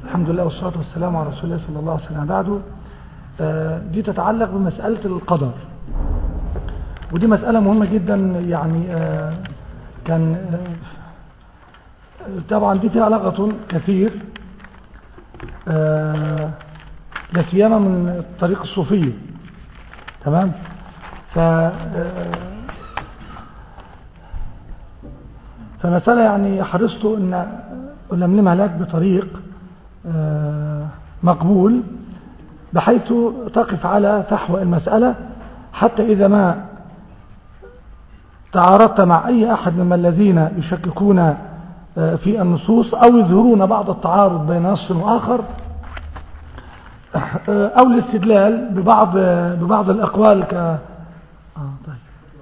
الحمد لله والصلاة والسلام على رسول الله صلى الله عليه وسلم. بعده دي تتعلق بمسألة القدر، ودي مسألة مهمة جدا. يعني كان طبعا دي فيها لغط كثير، لا سيما من الطريق الصوفية. تمام. فمسألة يعني حرصت ان ألملمها لك بطريق مقبول، بحيث تقف على فحوى المسألة، حتى إذا ما تعارضت مع أي أحد من الذين يشككون في النصوص أو يظهرون بعض التعارض بين نص وآخر، أو الاستدلال ببعض الأقوال طيب.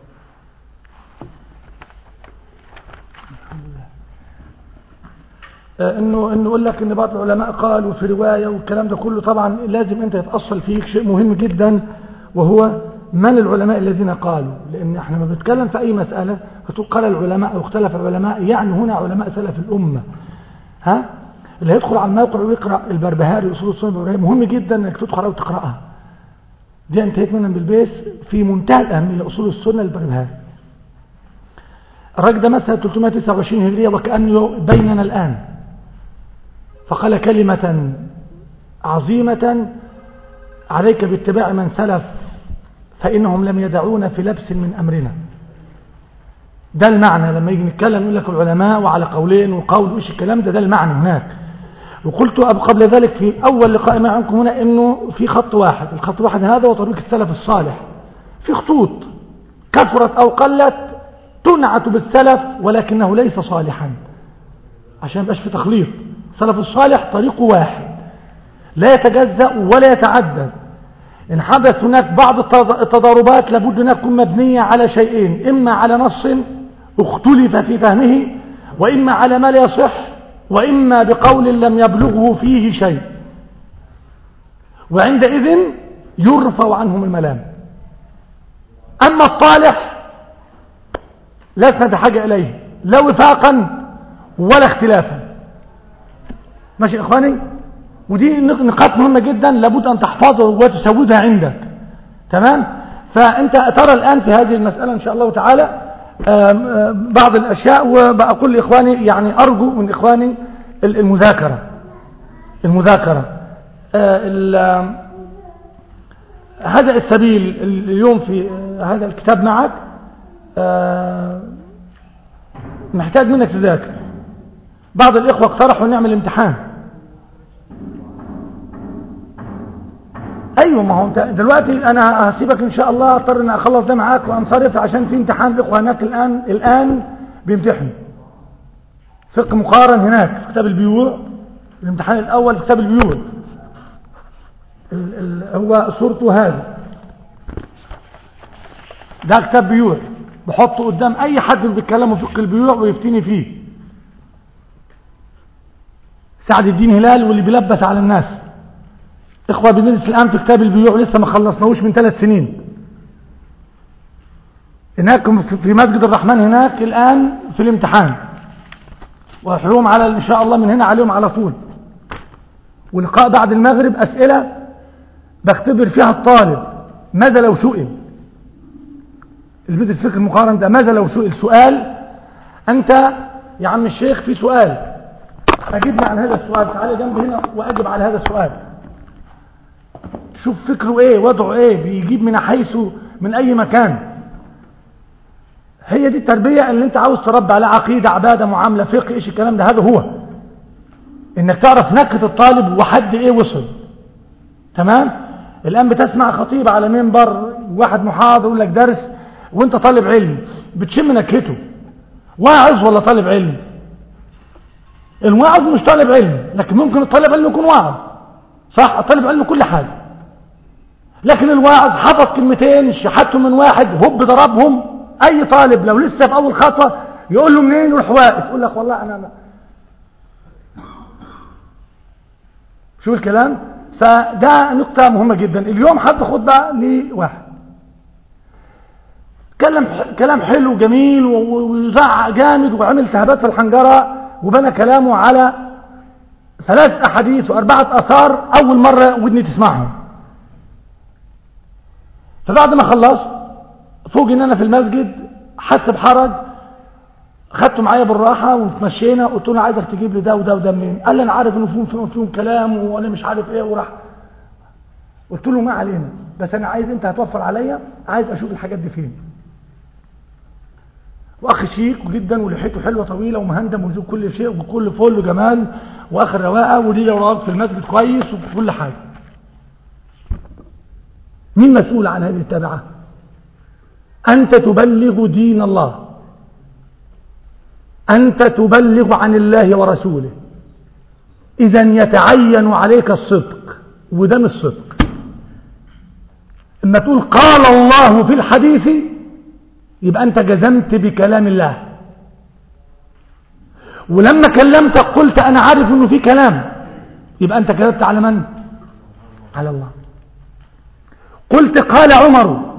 انه يقول لك ان بعض العلماء قالوا في رواية والكلام ده كله. طبعا لازم انت يتأصل فيك شيء مهم جدا، وهو من العلماء الذين قالوا. لان احنا ما بنتكلم في اي مسألة فتقول قال العلماء او اختلف العلماء، يعني هنا علماء سلف الامة. اللي يدخل على الموقع ويقرأ البربهاري اصول السنة البربهاري، مهم جدا انك تدخل او تقرأها. دي انتهيت منها بالبيس في منتهى الاهمية، اصول السنة البربهاري. الراجل ده مثلا 329 هجرية وكأنه بيننا الآن، فقال كلمة عظيمة: عليك باتباع من سلف فإنهم لم يدعونا في لبس من أمرنا. ده المعنى لما يجي نتكلم يقول لك العلماء وعلى قولين وقول وإيش الكلام ده المعنى هناك. وقلت قبل ذلك في أول لقاء معكم هنا إنه في خط واحد، الخط واحد هذا وطريق السلف الصالح. في خطوط كثرت أو قلت تنعت بالسلف ولكنه ليس صالحا، عشان يبقاش في تخليط. سلف الصالح طريقه واحد لا يتجزأ ولا يتعدد. إن حدث هناك بعض التضاربات لابد أن تكون مبنية على شيئين: إما على نص اختلف في فهمه، وإما على ما لا يصح، وإما بقول لم يبلغه فيه شيء، وعندئذ يرفع عنهم الملام. أما الصالح لسنا بحاجة إليه لا وفاقا ولا اختلافا. ماشي يا إخواني؟ ودي نقاط مهمة جدا لابد أن تحفظها وتسودها عندك. تمام؟ فأنت ترى الآن في هذه المسألة إن شاء الله تعالى بعض الأشياء، وبقول لإخواني يعني أرجو من إخواني المذاكرة. هذا السبيل اليوم في هذا الكتاب معك محتاج منك تذاكر. بعض الإخوة اقترحوا نعمل امتحان. أيوة، ما هو دلوقتي أنا هسيبك إن شاء الله، أضطر أن أخلص ده معاك وأنصرف عشان في امتحان الإخوة هناك الآن بيمتحنوا فقه مقارن هناك في كتاب البيوع. الامتحان الأول في كتاب البيوع هو صورته هذا، ده كتاب بيوع بحطه قدام أي حد بيتكلموا فقه البيوع ويفتيني فيه. سعد الدين هلال واللي بيلبس على الناس. إخوة بندرس الآن في كتاب البيوع لسه ما خلصناهوش من 3 سنين هناك في مسجد الرحمن هناك الآن في الامتحان، وحلوم على إن شاء الله من هنا عليهم على طول. ولقاء بعد المغرب أسئلة بختبر فيها الطالب ماذا لو سئل. البيت الفقه المقارن ده ماذا لو سئل سؤال، أنت يا عم الشيخ في سؤال أجبنا عن هذا السؤال، تعالى جنب هنا وأجب على هذا السؤال. شوف فكره ايه، وضعه ايه، بيجيب من حيث من اي مكان. هي دي التربية اللي انت عاوز تربي على عقيدة، عبادة، معاملة، فقه، ايش الكلام ده. هذا هو انك تعرف نكهة الطالب وحد ايه وصل. تمام. الان بتسمع خطيب على منبر، واحد محاضر يقول لك درس وانت طالب علم، بتشم نكهته. واعظ ولا طالب علم؟ الواعظ مش طالب علم، لكن ممكن الطالب علم يكون واعظ، صح؟ الطالب علم كل حاجة، لكن الواعظ حفظ كلمتين شحتهم من واحد هب ضربهم. اي طالب لو لسه في اول خطوه يقول له منين، يروح واقف يقول لك والله انا شو الكلام. فده نقطه مهمه جدا. اليوم حد خطبه لواحد كلام حلو جميل وزعق جامد وعمل التهابات في الحنجره، وبنى كلامه على 3 أحاديث و4 آثار أول مرة ودني تسمعهم. فبعد ما خلصت فوق ان انا في المسجد حس بحرج، خدته معايا بالراحه وتمشينا، قلت له عايزك تجيب لي ده وده وده منين؟ قال لي انا عارف انه فيهم كلام وانا مش عارف ايه، وراح قلت له ما علينا، بس انا عايز انت هتوفر عليا، عايز اشوف الحاجات دي فين. واخ شيك جدا ولحيته حلوه طويله ومهندم وذو كل شيء وكل فل وجمال واخر رواقه وليه وراء في المسجد كويس وكل حاجه. مين مسؤول عن هذه التابعه؟ أنت تبلغ دين الله، أنت تبلغ عن الله ورسوله، إذا يتعين عليك الصدق، وده مش صدق. إما تقول قال الله في الحديث يبقى أنت جزمت بكلام الله، ولما كلمتك قلت أنا عارف أنه في كلام، يبقى أنت كذبت على من؟ على الله. قلت قال عمر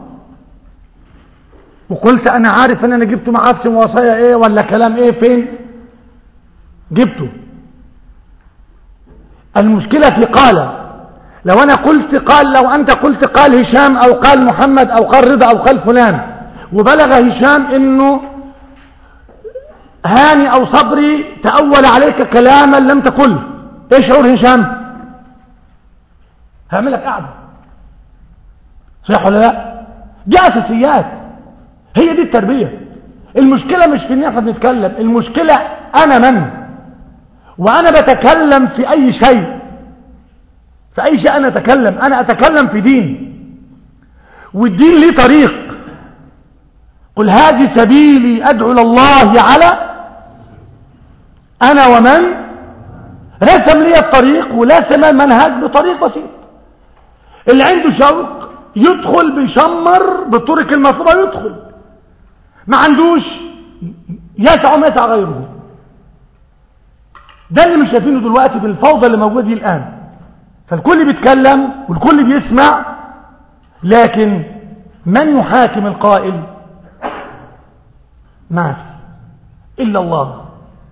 وقلت انا عارف ان انا جبته ما عارفش وصايا ايه ولا كلام ايه فين جبته. المشكلة في قال. لو انا قلت قال، لو انت قلت قال هشام او قال محمد او قال رضا او قال فلان وبلغ هشام انه هاني او صبري تأول عليك كلاما لم تقل، ايش شعور هشام؟ هعملك قاعدة، صح ولا لا؟ دي اساسيات، هي دي التربية. المشكلة مش في ان احنا بنتكلم، المشكلة انا من، وانا بتكلم في اي شيء، في اي شيء انا اتكلم، انا اتكلم في دين، والدين ليه طريق. قل هذه سبيلي ادعو الله على، انا ومن رسم لي الطريق ورسم المنهج بطريق بسيط. اللي عنده شوق يدخل بيشمر بالطرق المطلوبة يدخل، ما عندوش يسع ما يسع غيره. ده اللي مش شايفينه دلوقتي بالفوضى اللي موجوده دي الآن. فالكل بيتكلم والكل بيسمع، لكن من يحاكم القائل؟ ما في إلا الله.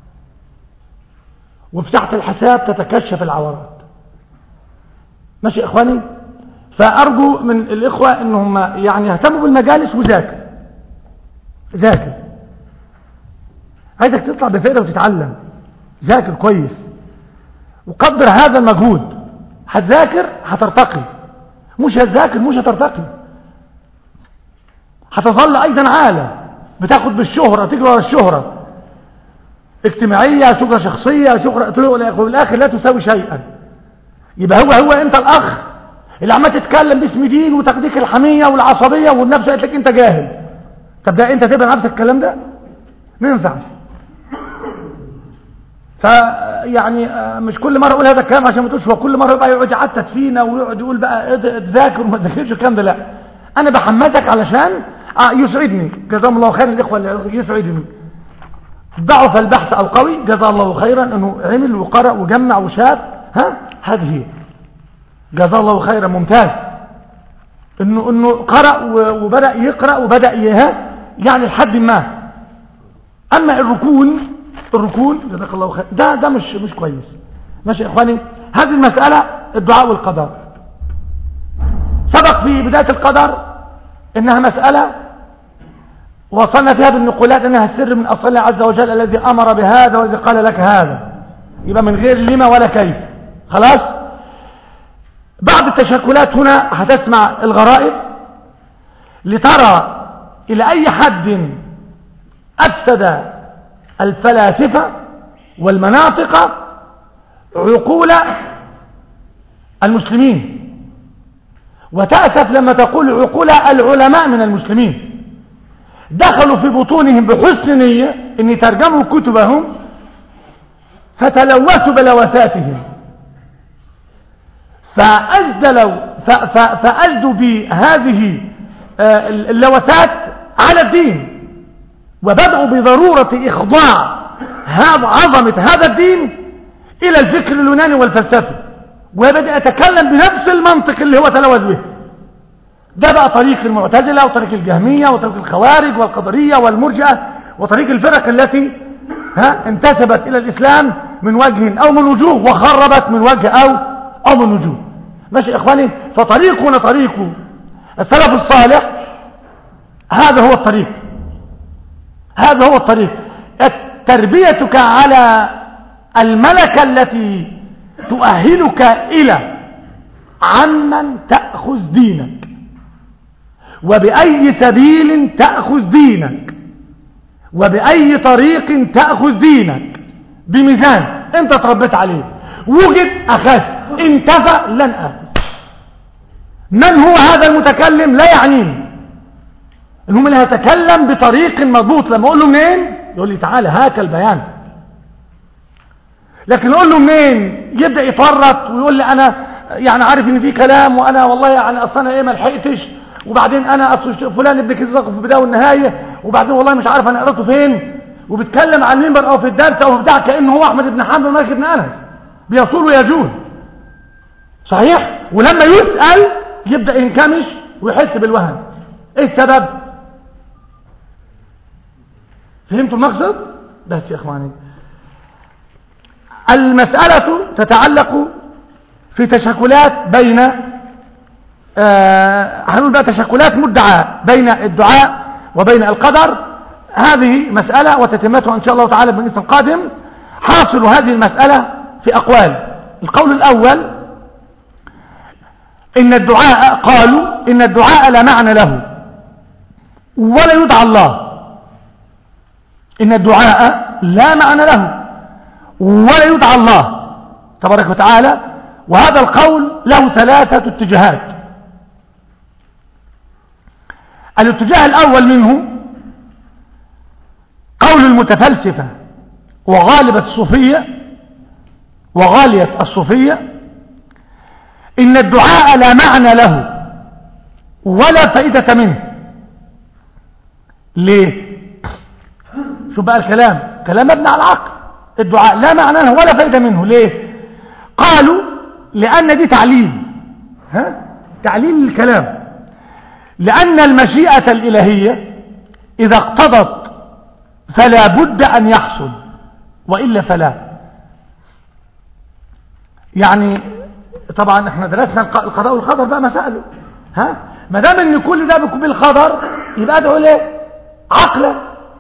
وفي ساحة الحساب تتكشف العورات. ماشي يا إخواني؟ فأرجو من الإخوة إنهم يعني يهتموا بالمجالس وذاكر. ذاكر، عايزك تطلع بفائدة وتتعلم. ذاكر كويس وقدر هذا المجهود. هتذاكر هترتقي، مش هتذاكر مش هترتقي، هتظل أيضا عالة بتاخد بالشهرة، تجري ورا الشهرة اجتماعية، شهرة شخصية، شهرة والآخر لا تساوي شيئا. يبقى هو أنت الأخ اللي عمال تتكلم باسم دين وتقديك الحمية والعصبية والنفس قالت لك أنت جاهل. طب ده أنت تبقى نفسك الكلام ده؟ ما ينفعش. فيعني مش كل مرة أقول هذا الكلام عشان ما تقولش، وكل مرة يبقى يقعد يعتت فينا ويقعد يقول بقى تذاكر وما تذاكرش الكلام ده. لا، أنا بحمسك علشان يسعدني. جزاهم الله خيرا الإخوة اللي يسعدني. ضعف البحث القوي جزاه الله خيرا انه عمل وقرأ وجمع وشاف، هذه هي. جزاه الله خيرا، ممتاز انه قرأ وبدأ يقرأ وبدأ يعني لحد ما. اما الركون جزاك الله خير ده مش كويس. ماشي يا اخواني؟ هذه المسألة الدعاء والقدر. سبق في بداية القدر انها مسألة وصلنا فيها بالنقولات انها السر من اصل الله عز وجل الذي امر بهذا والذي قال لك هذا، يبقى من غير لما ولا كيف. خلاص؟ بعض التشكلات هنا هتسمع الغرائب لترى الى اي حد افسد الفلاسفة والمناطق عقول المسلمين، وتأسف لما تقول عقول العلماء من المسلمين. دخلوا في بطونهم بحسن نية ان ترجموا كتبهم فتلوثوا بلوثاتهم، فأجدوا بهذه اللوثات على الدين، وبدأوا بضرورة إخضاع عظمة هذا الدين إلى الفكر اليوناني والفلسفي، وبدأ يتكلم بنفس المنطق اللي هو تلوث به. ده بقى طريق المعتزلة وطريق الجهمية وطريق الخوارج والقدرية والمرجئة وطريق الفرق التي انتسبت إلى الإسلام من وجه أو من وجوه وخربت من وجه أو من وجوه. ماشي يا إخواني؟ فطريقنا طريق السلف الصالح، هذا هو الطريق، هذا هو الطريق. تربيتك على الملكة التي تؤهلك إلى عمن تأخذ دينك وبأي سبيل تأخذ دينك وبأي طريق تأخذ دينك، بميزان انت تربيت عليه، وجد أخذ، انتفى لن أخذ. من هو هذا المتكلم لا يعنيني، المهم اللي هيتكلم بطريق مضبوط. لما اقول له منين يقول لي تعالى هاك البيان، لكن اقول له منين يبدا يفرط ويقول لي انا يعني عارف ان في كلام، وانا والله يعني اصلا ايه ما لحقتش، وبعدين انا اصل فلان ابن كذا في البدايه والنهايه، وبعدين والله مش عارف انا قريته فين، وبيتكلم عن المنبر او في الدرس او في بتاع كانه هو احمد بن حنبل ومالك بن انس بيصول ويجول. صحيح؟ ولما يسال يبدا ينكمش ويحس بالوهن. ايه السبب؟ فهمتوا المقصد؟ بس يا اخواني، المسألة تتعلق في تشكلات بين هنقول بقى تشكلات مدعاة بين الدعاء وبين القدر. هذه مسألة وتتمتها إن شاء الله تعالى بالنسبة القادم. حاصل هذه المسألة في أقوال. القول الأول إن الدعاء، قالوا إن الدعاء لا معنى له ولا يدعى الله. إن الدعاء لا معنى له ولا يدعى الله تبارك وتعالى. وهذا القول له ثلاثة اتجاهات. الاتجاه الأول منه قول المتفلسفة وغالية الصوفية إن الدعاء لا معنى له ولا فائدة منه. ليه؟ شو بقى الكلام؟ كلام مبني على العقل. الدعاء لا معنى له ولا فائدة منه. ليه؟ قالوا لأن دي تعليل، تعليل الكلام. لأن المشيئة الإلهية إذا اقتضت فلا بد أن يحصل، وإلا فلا. يعني طبعا احنا درسنا القضاء والقدر بقى مسائله، ما دام ان كل ده بيكون بالقدر يبقى ادعو ليه؟ عقلا.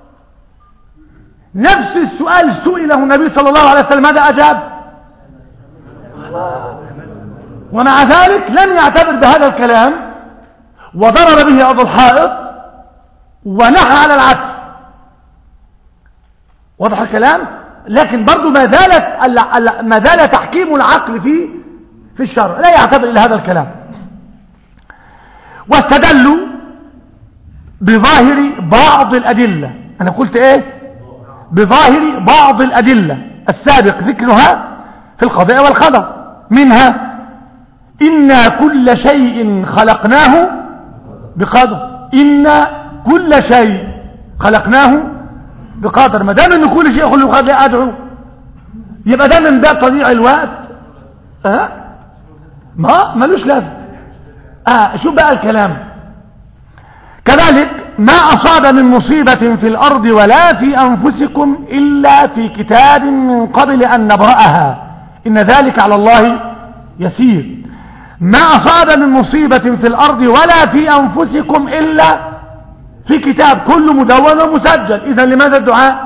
نفس السؤال سئله النبي صلى الله عليه وسلم، ماذا أجاب؟ ومع ذلك لم يعتبر بهذا الكلام وضرب به أرض الحائط ونحى على العكس. واضح الكلام؟ لكن برضو ما زال تحكيم العقل في الشرع، لا يعتبر إلى هذا الكلام. واستدلوا بظاهر بعض الأدلة. أنا قلت إيه؟ بظاهر بعض الأدلة السابق ذكرها في القضاء والقدر. منها إنا كل شيء خلقناه بقدر. إنا كل شيء خلقناه بقدر. ما دام ان كل شيء خلق بقدر لا أدعو، يبقى ده من باب تضييع الوقت. ما ملوش لازم. شوف بقى الكلام. كذلك ما أصاب من مصيبة في الأرض ولا في أنفسكم إلا في كتاب من قبل أن نبرأها إن ذلك على الله يسير. ما أصاب من مصيبة في الأرض ولا في أنفسكم إلا في كتاب، كله مدون ومسجل. إذن لماذا الدعاء؟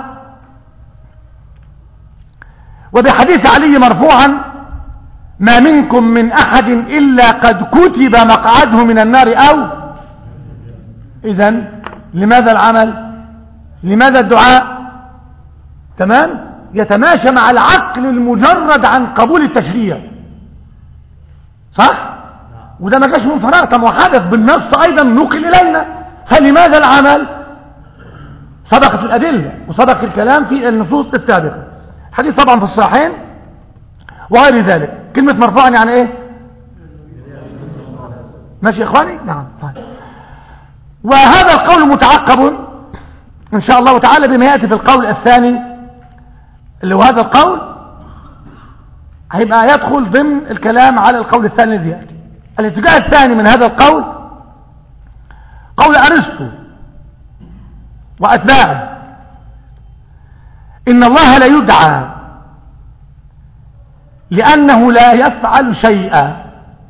وبحديث علي مرفوعا ما منكم من أحد إلا قد كتب مقعده من النار أو. إذن لماذا العمل؟ لماذا الدعاء؟ تمام؟ يتماشى مع العقل المجرد عن قبول التشريع. صح؟ وده ما جاش من فراغ، طب وحدث بالنص أيضا نقل إلينا. فلماذا العمل؟ سبقت الأدلة وسبق الكلام في النصوص السابقة. حديث طبعا في الصحيحين وغير ذلك. كلمة مرفوعا يعني ايه؟ ماشي يا اخواني؟ نعم. طيب. وهذا القول متعقب ان شاء الله تعالى بما يأتي في القول الثاني، اللي هو هذا القول هيبقى يدخل ضمن الكلام على القول الثاني الذي يأتي. الاتجاه الثاني من هذا القول قول أرسطو وأتباعه إن الله لا يدعى لأنه لا يفعل شيئا.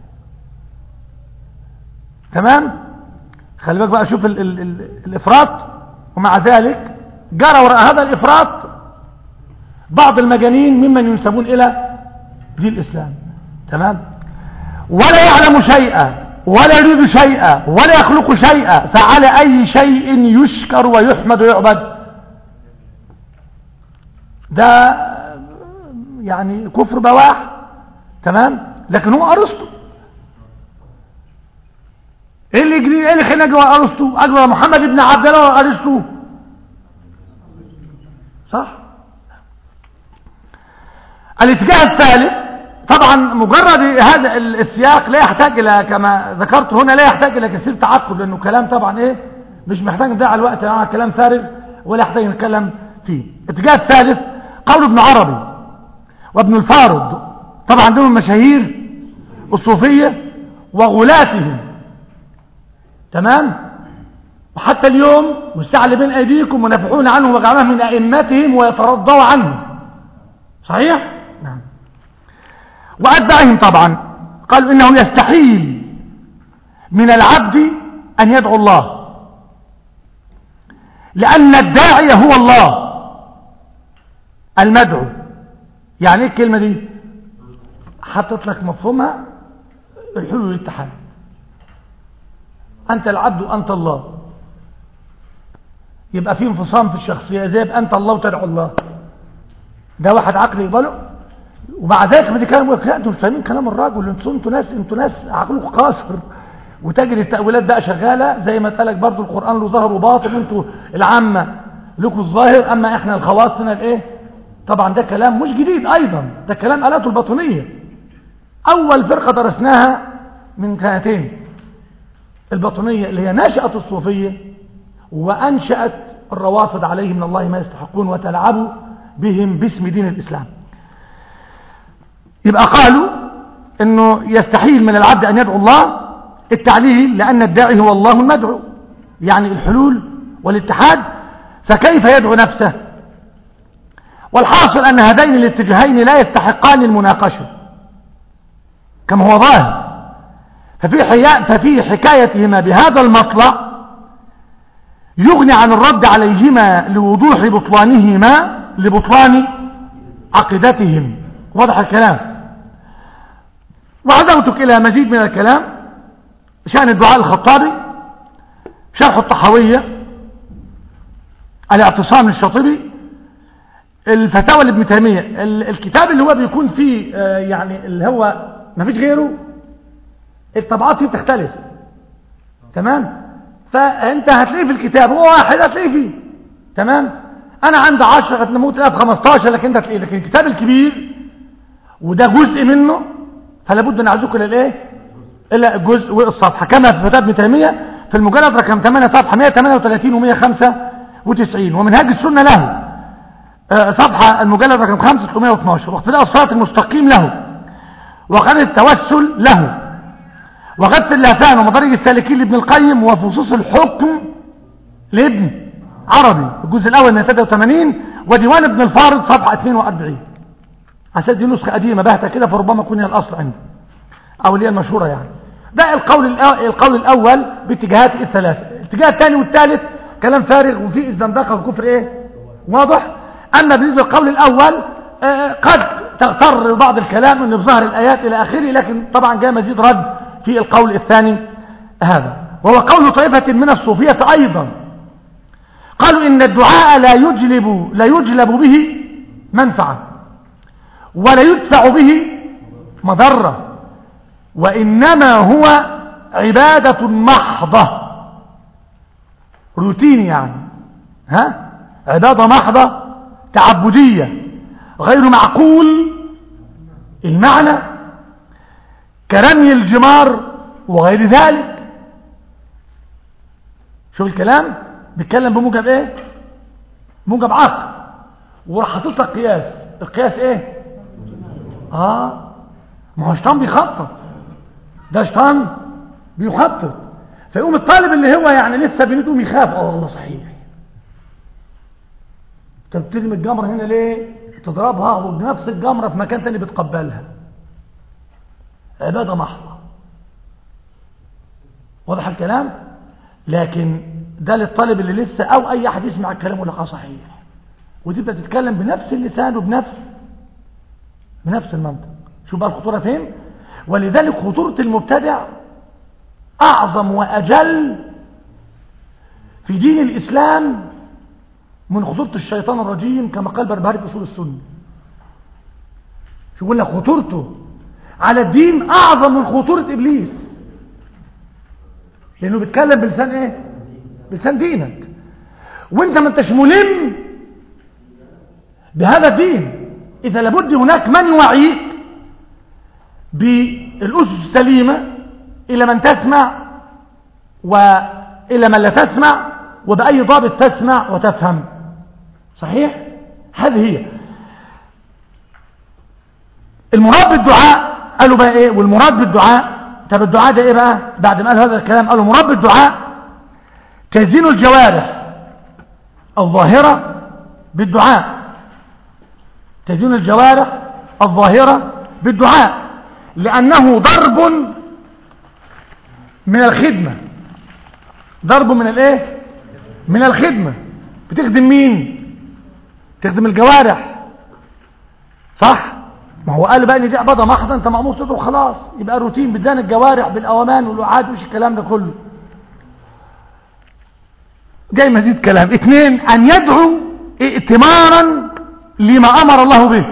تمام؟ خلي بالك بقى، شوف الإفراط، ومع ذلك جرى وراء هذا الإفراط بعض المجانين ممن ينسبون إلى دين الإسلام. تمام؟ ولا يعلم شيئا ولا يريد شيئا ولا يخلق شيئا، فعلى أي شيء يشكر ويحمد ويعبد؟ ده يعني كفر بواح. تمام؟ لكن هو أرسطو. ايه اللي يجري، ايه اللي خلينا نجري ورا ارسطو؟ اجرى محمد بن عبد الله ورا ارسطو، صح؟ الاتجاه الثالث، طبعا مجرد هذا السياق لا يحتاج الى، كما ذكرت هنا، لا يحتاج الى كثير تعقل، لانه كلام طبعا ايه، مش محتاج نضيع الوقت مع كلام فارغ ولا يحتاج نتكلم فيه. الاتجاه الثالث قول ابن عربي وابن الفارض، طبعا دول مشاهير الصوفيه وغلاتهم. تمام؟ وحتى اليوم والساعة اللي بين أيديكم منافحون عنه وجعلوه من أئمتهم ويترضوا عنه. صحيح؟ نعم. وأتباعهم طبعا قالوا إنه يستحيل من العبد أن يدعو الله، لأن الداعي هو الله المدعو. يعني ايه الكلمة دي؟ حطت لك مفهومها الحلول والاتحاد. أنت العبد وأنت الله، يبقى في انفصام في الشخصية، زي يبقى أنت الله وتدعو الله. ده واحد عقل يقبله؟ ومع ذلك بدي كلام يقول لا انتوا مش فاهمين كلام الراجل، انتوا ناس عقلكم قاصر، وتجري التأويلات بقى شغالة زي ما قالك برضو القرآن له ظاهر وباطن، انتوا العامة لكم الظاهر اما احنا الخواص لنا الايه. طبعا ده كلام مش جديد ايضا، ده كلام آلاته الباطنية. اول فرقة درسناها من سنتين الباطنية، اللي هي ناشئة الصوفية وأنشأت الروافض عليه من الله ما يستحقون وتلعبوا بهم باسم دين الإسلام. يبقى قالوا انه يستحيل من العبد ان يدعو الله، التعليل لان الداعي هو الله المدعو، يعني الحلول والاتحاد، فكيف يدعو نفسه؟ والحاصل ان هذين الاتجاهين لا يستحقان المناقشه كما هو ظاهر. ففي حكايتهما بهذا المطلع يغني عن الرد عليهما لوضوح بطلانهما لبطلان عقيدتهم. واضح الكلام؟ وعزوتك إلى مزيد من الكلام شأن الدعاء الخطابي، شرح الطحاوية، الاعتصام للشاطبي، الفتاوى لابن تيمية. الكتاب اللي هو بيكون فيه يعني اللي هو ما فيش غيره، الطبعات فيه بتختلف. تمام؟ فانت هتلاقيه في الكتاب هو واحد هتلاقيه فيه. تمام؟ انا عندي 10 هتنموت تلاقيه في 15، لكن انت هتلاقيه. لكن الكتاب الكبير وده جزء منه فلا بد ان اعزوك الى الايه، الى الجزء والصفحه، كما في فتاوى ابن تيميه في المجلد رقم 8 صفحه 138 و195، ومنهاج السنه له صفحه المجلد رقم 5 312، واقتداء الصراط المستقيم له، وقد التوسل له، وغث اللسان ومدارج السالكين لابن القيم، وفصوص الحكم لابن عربي الجزء الاول 183، وديوان ابن الفارض صفحه 42. عشان دي نسخه قديمه باهته كده، فربما تكون هي الاصل عندي او اللي هي المشهوره يعني. ده القول الاول باتجاهات الثلاثه. الاتجاه الثاني والثالث كلام فارغ وفيه الزندقه والكفر ايه واضح. اما بالنسبه للقول الاول قد تغتر بعض الكلام ان بظهر الايات الى اخره، لكن طبعا جاء مزيد رد في القول الثاني هذا، وهو قول طائفه من الصوفيه ايضا. قالوا ان الدعاء لا يجلب به منفعه ولا يدفع به مضرة، وإنما هو عبادة محضة، روتين يعني، عبادة محضة تعبدية غير معقول المعنى، كرمي الجمار وغير ذلك. شوف الكلام بيتكلم بموجب ايه؟ موجب عقل، وراح حاطط لك قياس. القياس ايه؟ ما هو شيطان بيخطط، ده شيطان بيخطط. فيقوم الطالب اللي هو يعني لسه بنيته يخاف، والله صحيح انت بترمي الجمر هنا ليه؟ تضربها وبنفس الجمرة في مكان تاني بتقبلها، عبادة محضة. واضح الكلام؟ لكن ده للطالب اللي لسه او اي احد يسمع الكلام ولا صحيح، وتبدأ تتكلم بنفس اللسان وبنفس المنطق. شوف بقى الخطورة فين. ولذلك خطورة المبتدع اعظم واجل في دين الاسلام من خطورة الشيطان الرجيم، كما قال بربهاري في اصول السنة. شو يقول لك خطورته على الدين اعظم من خطورة ابليس، لانه بيتكلم بلسان ايه؟ بلسان دينك، وانت ما انتش ملم بهذا الدين. اذا لابد هناك من يوعيك بالاسس السليمة الى من تسمع والى من لا تسمع، وبأي ضابط تسمع وتفهم. صحيح؟ هذه هي المراد بالدعاء. قالوا بقى ايه والمراد بالدعاء؟ طب الدعاء ده ايه بقى بعد ما قالوا هذا الكلام؟ قالوا مراد بالدعاء تزيين الجوارح الظاهرة بالدعاء، تزيين الجوارح الظاهرة بالدعاء، لأنه ضرب من الخدمة. ضرب من الايه؟ من الخدمة. بتخدم مين؟ تخدم الجوارح، صح؟ ما هو قال بقى ان دي عباده محضه، انت مأمور تدعو خلاص، يبقى روتين بدان الجوارح بالاوامان والوعاد وش الكلام ده كله. جاي مزيد كلام. 2 ان يدعو ائتمارا لما امر الله به.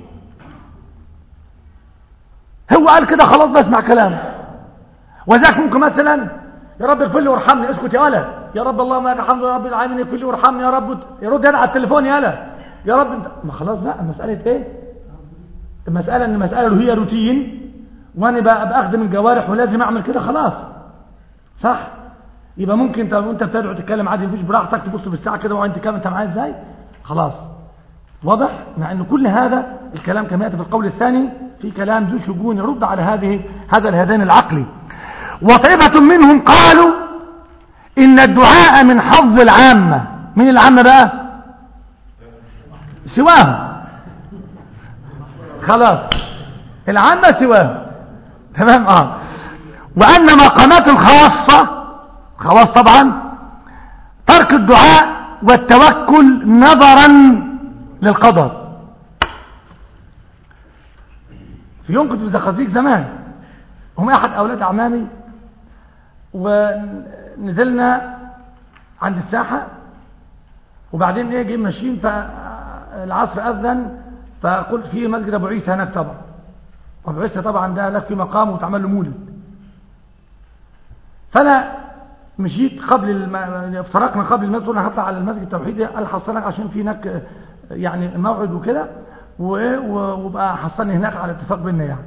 هو قال كده خلاص بسمع كلامه. وذاك ممكن مثلا يا رب اغفر لي وارحمني، اسكت يا ولد، يا رب اللهم لك الحمد يا رب العالمين اغفر لي وارحمني يا رب، يرد يدعي على التليفون يا رب انت، ما خلاص بقى مساله ايه؟ المساله ان المساله هي روتين، وانا بقى اخدم الجوارح ولازم اعمل كده خلاص، صح؟ يبقى ممكن انت وانت بتدعو تتكلم عادي مفيش براحتك، تبص في الساعه كده وانت كام انت معايا ازاي؟ خلاص واضح. مع ان كل هذا الكلام كما ياتي في القول الثاني في كلام ذو شجون يرد على هذا الهذان العقلي. وطائفة منهم قالوا إن الدعاء من حظ العامة. من العامة بقى؟ سواهم، خلاص العامة سواهم، تمام. وأن مقامات الخاصة خلاص طبعا ترك الدعاء والتوكل نظرا للقدر. في يوم كنت في زقازيق زمان، هم أحد أولاد أعمامي، ونزلنا عند الساحة، وبعدين ايه جايين ماشيين، فالعصر أذن، فقلت في مسجد أبو عيسى هناك طبعا، أبو عيسى طبعا ده لك في مقام وتعمل له مولد. فأنا مشيت قبل افترقنا قبل المسجد، قلنا هطلع على المسجد التوحيدي، قال حصلك عشان في هناك يعني موعد وكده، وبقى حصلني هناك على اتفاق بيننا يعني.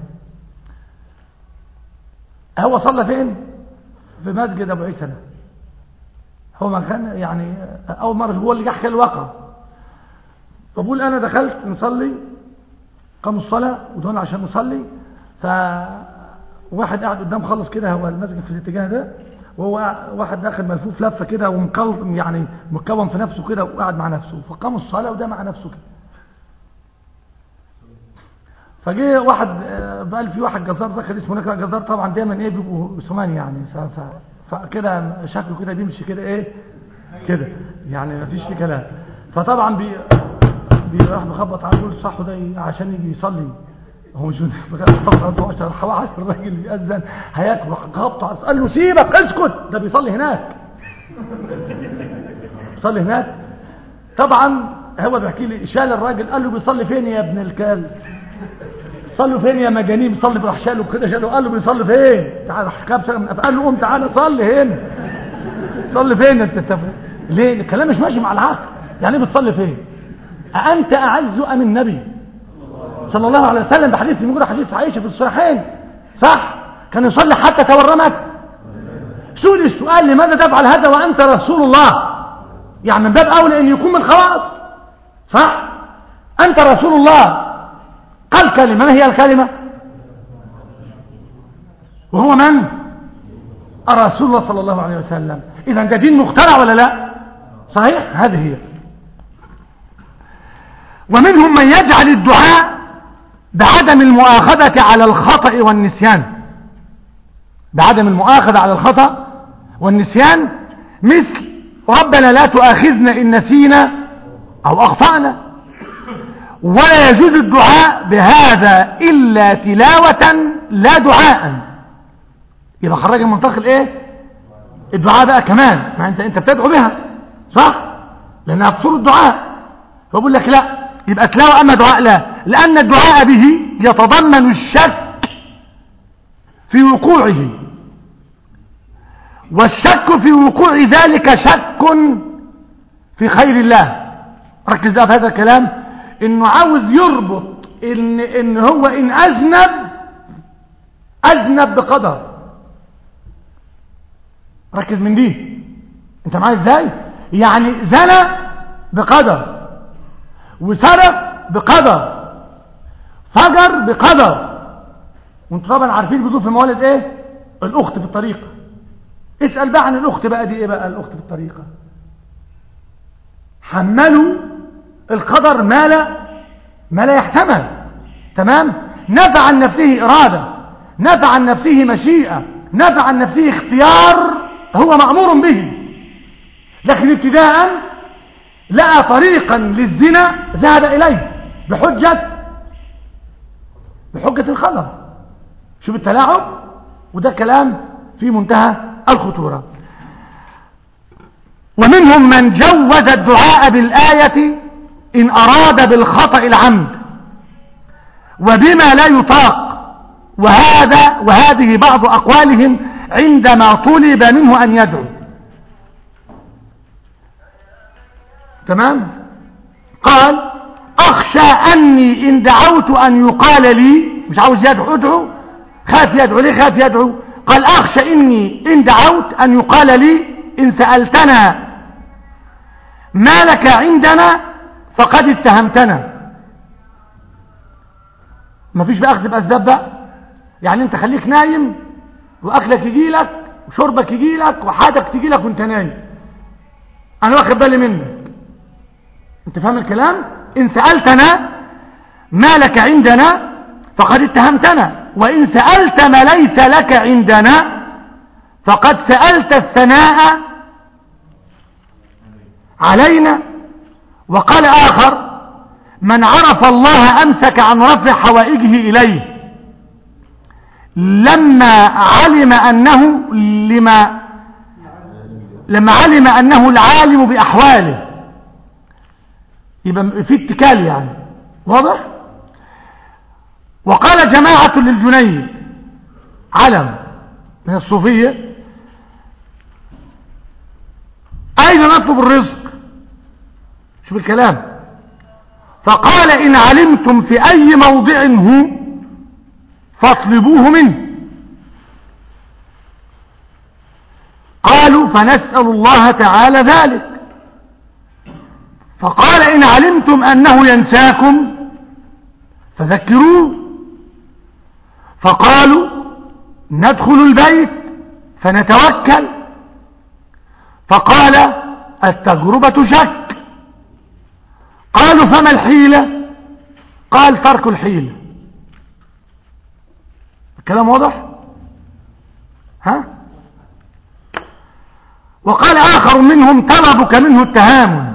هو صلى فين؟ في مسجد ابو عيسى ده. هو ما كان يعني اول مره هو اللي يحكي الواقع. فبقول انا دخلت نصلي، قاموا الصلاه ودهنا عشان نصلي، فواحد قاعد قدام خلص كده، هو المسجد في الاتجاه ده، وهو واحد داخل ملفوف لفه كده ومكون يعني مكون في نفسه كده وقاعد مع نفسه، فقاموا الصلاه وده مع نفسه كده. فجه واحد قال في واحد جزار دخل اسمه نكره جزار، طبعا دايما ايه بيبقوا سمان يعني، فكده شكله كده بيمشي كده ايه كده يعني ما فيش فيه كلام. فطبعا بيروح بخبط على كل صاحبه ده عشان يجي يصلي، هو مش واحد الراجل بيأذن هياكل، خبطه قال له سيبك اسكت، ده بيصلي هناك، بيصلي هناك. طبعا هو بيحكي لي شال الراجل، قال له بيصلي فين يا ابن الكلب؟ صلوا فين يا مجانين؟ بيصلي براح شاله كده، شاله قال له بيصلي فين؟ تعال قال له قوم تعالى صلي هنا. صلي فين انت؟ ليه الكلام مش ماشي مع العقل؟ يعني ايه بتصلي فين؟ أأنت أعز أم النبي صلى الله عليه وسلم؟ بحديث موجود حديث عائشة في الصحيحين، صح؟ كان يصلي حتى تورمت. سؤال السؤال لماذا تفعل هذا وأنت رسول الله؟ يعني من باب أولى أن يكون من خلاص، صح؟ أنت رسول الله، قال كلمة، ما هي الكلمة؟ وهو من؟ الرسول الله صلى الله عليه وسلم. إذا ده دين مخترع ولا لا؟ صحيح؟ هذه هي. ومنهم من يجعل الدعاء بعدم المؤاخذة على الخطأ والنسيان، بعدم المؤاخذة على الخطأ والنسيان، مثل ربنا لا تؤاخذنا إن نسينا أو أخطأنا. ولا يجوز الدعاء بهذا إلا تلاوة لا دعاء. يبقى خرج من منطق الايه؟ الدعاء بقى كمان، ما انت بتدعو بها صح، لانها بصورة الدعاء. فبقول لك لا، يبقى تلاوة اما دعاء لا، لان الدعاء به يتضمن الشك في وقوعه، والشك في وقوع ذلك شك في خير الله. ركز بقى في هذا الكلام، انه عاوز يربط ان هو ان اذنب بقدر. ركز من دي، انت معايا ازاي؟ يعني زنى بقدر، وسرق بقدر، فجر بقدر. وانتوا طبعا عارفين بيضيف في موالد ايه؟ الاخت في الطريقه. اسال بقى عن الاخت بقى دي ايه بقى الاخت في الطريقه؟ حملوا القدر ما لا يحتمل. تمام؟ نفى عن نفسه اراده، نفى عن نفسه مشيئه، نفى عن نفسه اختيار هو مأمور به، لكن ابتداء لقى طريقا للزنا ذهب إليه بحجة الخبر. شوف التلاعب، وده كلام في منتهى الخطورة. ومنهم من جوز الدعاء بالآية إن أراد بالخطأ العمد وبما لا يطاق، وهذه بعض أقوالهم عندما طلب منه أن يدعو. تمام؟ قال أخشى أني إن دعوت أن يقال لي، مش عاوز ادعو، خاف يدعو. ليه خاف يدعو؟ قال أخشى إني إن دعوت أن يقال لي إن سألتنا ما لك عندنا فقد اتهمتنا. مفيش بقى أخذ بأسباب بقى، يعني أنت خليك نايم واكلك يجي لك وشربك يجي لك وحاجتك تجي لك وانت نايم، انا واخد بالي منك. انت فاهم الكلام؟ ان سألتنا ما لك عندنا فقد اتهمتنا، وان سألت ما ليس لك عندنا فقد سألت الثناء علينا. وقال آخر من عرف الله أمسك عن رفع حوائجه إليه لما علم أنه العالم بأحواله. يبقى في اتكال يعني، واضح؟ وقال جماعة للجنيد علم من الصوفية أين نطلب الرزق؟ شوف الكلام. فقال إن علمتم في أي موضع هو فاطلبوه منه. قالوا فنسأل الله تعالى ذلك. فقال إن علمتم أنه ينساكم فذكروه. فقالوا ندخل البيت فنتوكل. فقال التجربة شك. قالوا فما الحيلة؟ قال ترك الحيلة. الكلام واضح؟ ها؟ وقال آخر منهم طلبك منه التهامن.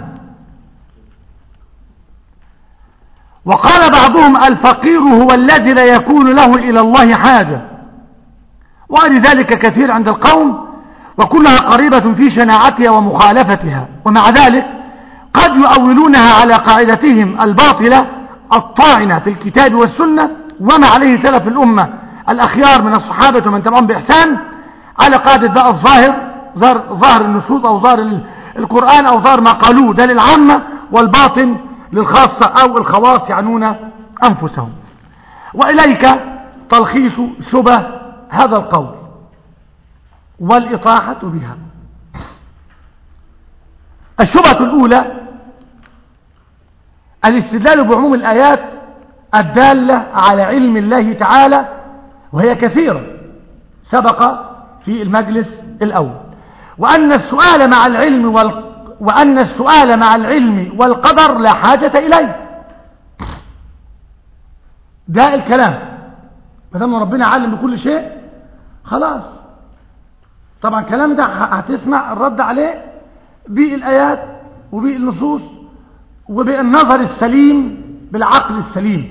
وقال بعضهم الفقير هو الذي لا يكون له إلى الله حاجة. وغير ذلك كثير عند القوم، وكلها قريبة في شناعتها ومخالفتها. ومع ذلك قد يؤولونها على قاعدتهم الباطلة الطاعنة في الكتاب والسنة وما عليه سلف الأمة الأخيار من الصحابة ومن تبعهم بإحسان، على قاعدة بقى ظاهر النصوص أو ظاهر القرآن أو ظاهر ما قالوه ده للعامة، والباطن للخاصة أو الخواص يعنون أنفسهم. وإليك تلخيص شبه هذا القول والإطاحة بها. الشبهة الأولى الاستدلال بعموم الآيات الدالة على علم الله تعالى، وهي كثيرة سبق في المجلس الأول، وأن السؤال مع العلم والقدر لا حاجة إليه. ده الكلام. ما دام ربنا عالم بكل شيء خلاص. طبعا الكلام ده هتسمع الرد عليه بالآيات وبالنصوص وبالنظر السليم بالعقل السليم،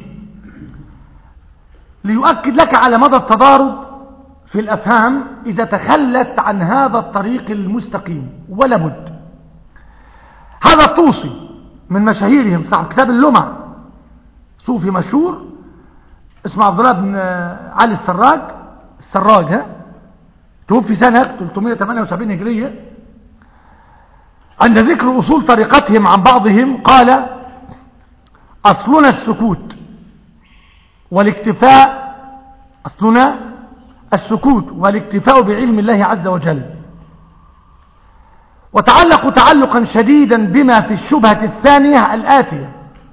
ليؤكد لك على مدى التضارب في الأفهام إذا تخلت عن هذا الطريق المستقيم. ولا بد. هذا الطوسي من مشاهيرهم صاحب كتاب اللمع، صوفي مشهور اسمه عبد الله بن علي السراج توفي سنة 378 هجرية. عند ذكر أصول طريقتهم عن بعضهم قال: أصلنا السكوت والاكتفاء، أصلنا السكوت والاكتفاء بعلم الله عز وجل. وتعلق تعلقا شديدا بما في الشبهة الثانية الآتية.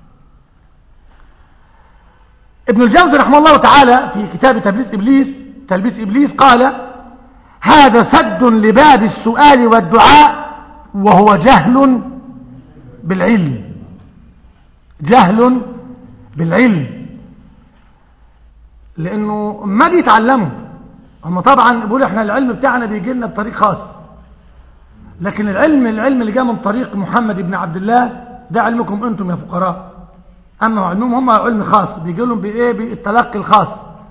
ابن الجوزي رحمه الله تعالى في كتاب تلبيس إبليس قال: هذا سد لباب السؤال والدعاء، وهو جهل بالعلم. جهل بالعلم، لأنه ما بيتعلموا هم. طبعا بيقولوا احنا العلم بتاعنا بيجي لنا بطريق خاص، لكن العلم اللي جاء من طريق محمد بن عبد الله ده علمكم انتم يا فقراء. اما علمهم هم علم خاص بيجي لهم بايه؟ بالتلقي الخاص.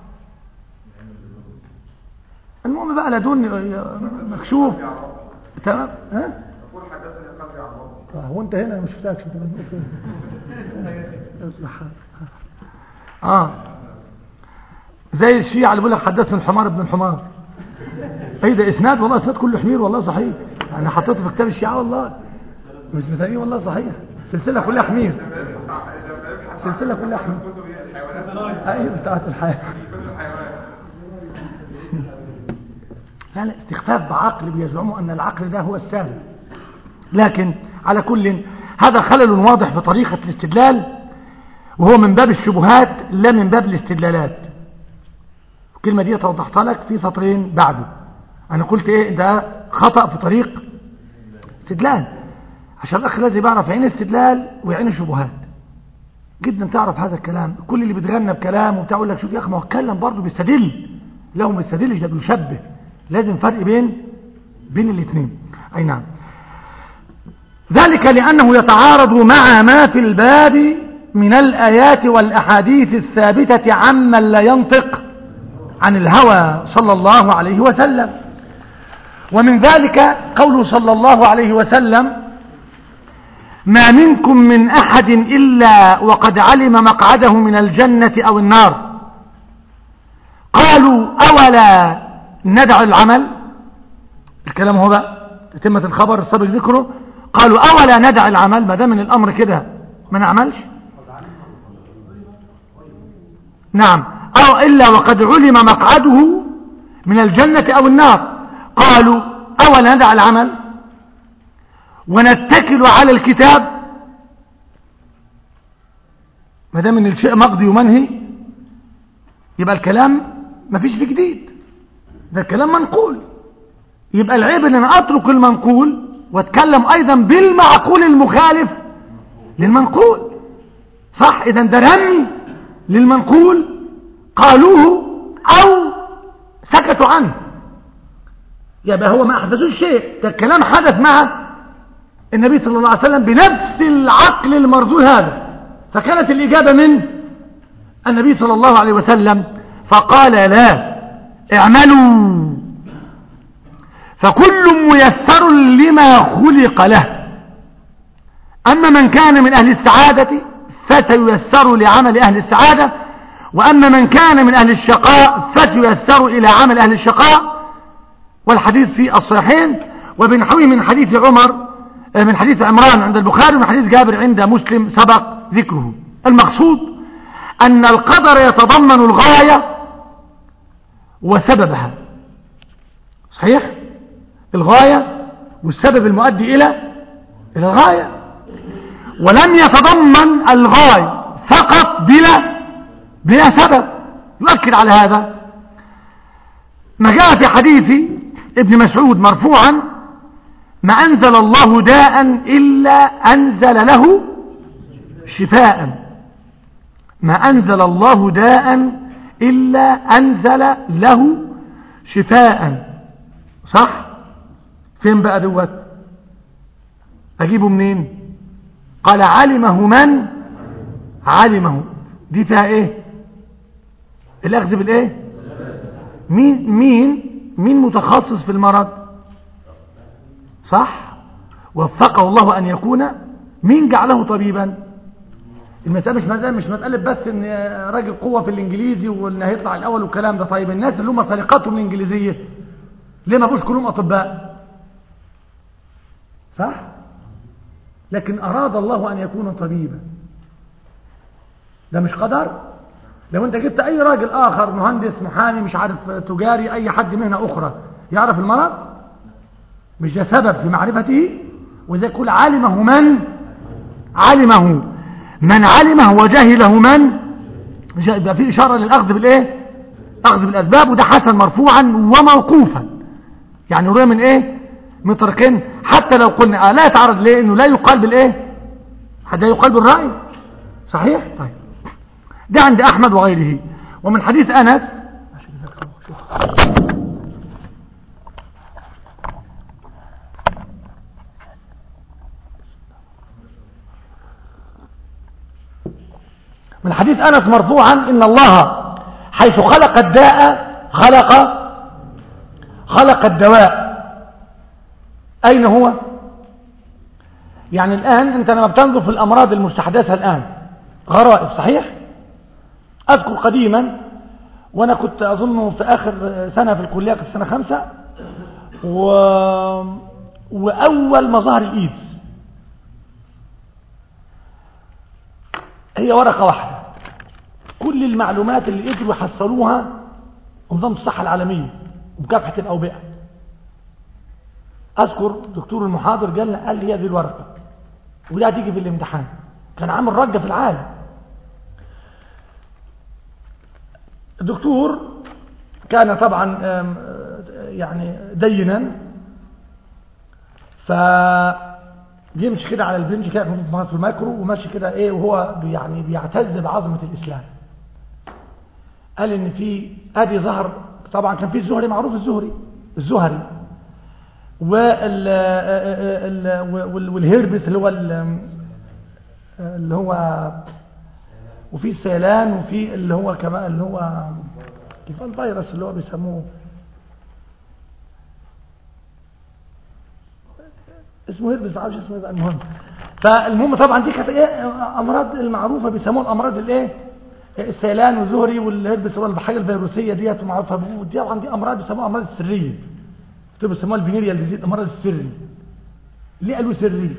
المهم بقى لدن مكشوف تمام. يقول حدثني قلبي عن ربي. هو انت هنا مش شفتكش انت زي الشيعة اللي بيقول لك حدثني الحمار ابن الحمار. ايه ده اسناد؟ والله اسناد كله حمير والله صحيح. انا حطيته في كتاب الشيعة والله مش مثالي والله صحيح. سلسلة كلها حمير، سلسلة كلها حمير. ايوه بتاعت الحياة. لا استخفاف بعقل بيزعموا ان العقل ده هو السالم. لكن على كل هذا خلل واضح في طريقة الاستدلال، وهو من باب الشبهات لا من باب الاستدلالات. الكلمة دي توضحتها لك في سطرين بعده. انا قلت ايه؟ ده خطأ في طريق استدلال، عشان الاخ لازم يعرف عين استدلال وعين الشبهات جدا. تعرف هذا الكلام. كل اللي بيتغنى بكلام وبتاع يقول لك شوف يا اخي ما هو اتكلم برضه بيستدل. لا هو ما بيستدلش، ده بيشبه. لازم فرق بين الاثنين. اي نعم. ذلك لأنه يتعارض مع ما في الباب من الآيات والأحاديث الثابتة عمن لا ينطق عن الهوى صلى الله عليه وسلم. ومن ذلك قوله صلى الله عليه وسلم: ما منكم من أحد إلا وقد علم مقعده من الجنة أو النار. قالوا: أولا ندع العمل؟ الكلام هو بقى تتمة الخبر السابق ذكره. قالوا: أولا ندع العمل؟ ما دام من الأمر كده ما نعملش. نعم. أو إلا وقد علم مقعده من الجنة أو النار. قالوا: أولا ندع العمل ونتكل على الكتاب؟ ما دام من الشيء مقضي ومنهي يبقى الكلام ما فيش فيه جديد، ده الكلام منقول. يبقى العيب ان انا اترك المنقول واتكلم ايضا بالمعقول المخالف للمنقول. صح؟ اذا ده رمي للمنقول قالوه او سكتوا عنه، يبقى هو ما احدثوش شيء. ده الكلام حدث مع النبي صلى الله عليه وسلم بنفس العقل المرزول هذا. فكانت الاجابه من النبي صلى الله عليه وسلم فقال: لا، اعملوا فكل ميسر لما خلق له. أما من كان من أهل السعادة فسييسر لعمل أهل السعادة، وأما من كان من أهل الشقاء فسييسر إلى عمل أهل الشقاء. والحديث في الصحيحين. وبنحوه من حديث عمر، من حديث عمران عند البخاري، ومن حديث جابر عند مسلم سبق ذكره. المقصود أن القدر يتضمن الغاية وسببها. صحيح؟ الغاية والسبب المؤدي إلى الغاية، ولم يتضمن الغاية فقط بلا سبب. يؤكد على هذا ما جاء في حديث ابن مسعود مرفوعا: ما أنزل الله داء إلا أنزل له شفاء. ما أنزل الله داء إلا أنزل له شفاء. صح؟ فين بقى دوت؟ أجيبه منين؟ قال علمه من علمه. دي فيها ايه؟ الأخذ بالايه؟ مين متخصص في المرض؟ صح؟ وفقه الله أن يكون. مين جعله طبيبا؟ المسألة مش مسألة بس ان راجل قوة في الانجليزي وان هيطلع الاول والكلام ده. طيب الناس اللي هم سرقتهم الانجليزية ليه ما بوش كلهم اطباء؟ صح؟ لكن اراد الله ان يكون طبيبا. ده مش قدر. لو انت جبت اي راجل اخر مهندس محامي مش عارف تجاري اي حد مهنة اخرى يعرف المرض، مش ده سبب في معرفته؟ وإذا يقول علمه من علمه، من علمه وجهله من يبقى في إشارة للأخذ بالإيه؟ أخذ بالأسباب. وده حسن مرفوعا وموقوفا، يعني رواه من إيه؟ من طريقين. حتى لو قلنا لا يتعرض ليه إنه لا يقال بالإيه؟ حتى يقال بالرأي. صحيح؟ طيب ده عند أحمد وغيره. ومن حديث أنس من حديث أنس مرفوعا إن الله حيث خلق الداء خلق الدواء. أين هو؟ يعني الآن أنت لما بتنظر في الأمراض المستحدثة الآن غرائب. صحيح؟ أذكر قديما وأنا كنت أظن في آخر سنة في الكلية، كنت سنة 5 وأول ما ظهر الإيدز هي ورقة واحدة كل المعلومات اللي قدروا يحصلوها منظمة الصحة العالمية ومكافحة الأوبئة. أذكر دكتور المحاضر قال لي هذه الورقة ولا هتيجي في الامتحان. كان عامل رجة في العالم. الدكتور كان طبعا يعني دينا، فيمشي كده على البنج كده في المايكرو وماشي كده ايه وهو يعني بيعتز بعظمة الإسلام. قال ان في ادي ظهر طبعا كان في الزهري معروف الزهري والهيربس اللي هو وفي السيلان وفي اللي هو كمان اللي هو الفيروس اللي هو بيسموه اسمه هيربس، عارف اسمه بقى. المهم فالمهم طبعا دي كانت ايه امراض المعروفه بيسموها الامراض الايه السيلان والزهري والهيربس هو الحاجه الفيروسيه ديت ومعروفه. دي طبعا دي امراض بيسموها امراض السريه، بيسموها الفينيريال ديزيز، الامراض السري. ليه قالوا سري؟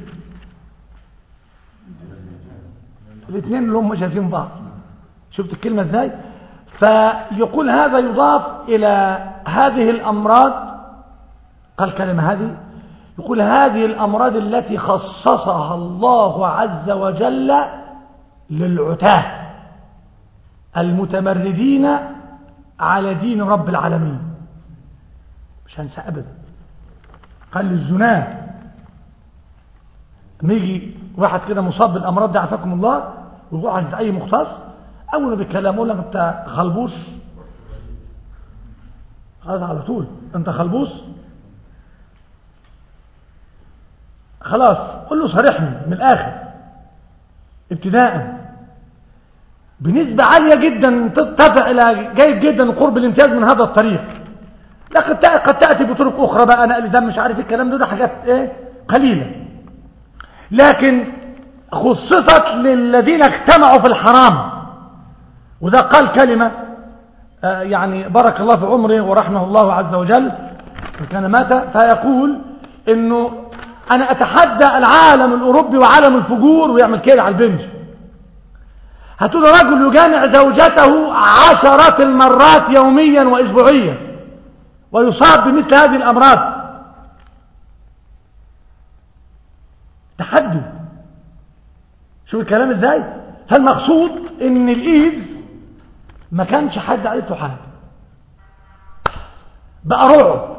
الاثنين اللي هم شايفين بعض. شفت الكلمه ازاي؟ فيقول هذا يضاف الى هذه الامراض. قال كلمه هذه يقول هذه الامراض التي خصصها الله عز وجل للعتاه المتمردين على دين رب العالمين. مش هنسى ابدا. قال للزناه لما يجي واحد كده مصاب بالامراض دي عافاكم الله ويروح عند اي مختص اول ما بيتكلم يقول لك انت خلبوس، هذا على طول انت خلبوس خلاص. قل له صرحني من الاخر ابتداء بنسبة عالية جدا ترتفع الى جيد جدا قرب الامتياز من هذا الطريق. لكن قد تأتي بطرق اخرى بقى نقل دم مش عارف الكلام ده حاجات ايه قليلة، لكن خصصت للذين اجتمعوا في الحرام. وده قال كلمة يعني بارك الله في عمره ورحمه الله عز وجل كان مات، فيقول انه انا اتحدى العالم الاوروبي وعالم الفجور ويعمل كده على البنج. هتقول رجل يجامع زوجته 10 المرات يوميا واسبوعيا ويصاب بمثل هذه الامراض. تحدي. شوف الكلام ازاي. فالمقصود ان الايدز ما كانش حد عرفه حاجه، بقى رعب.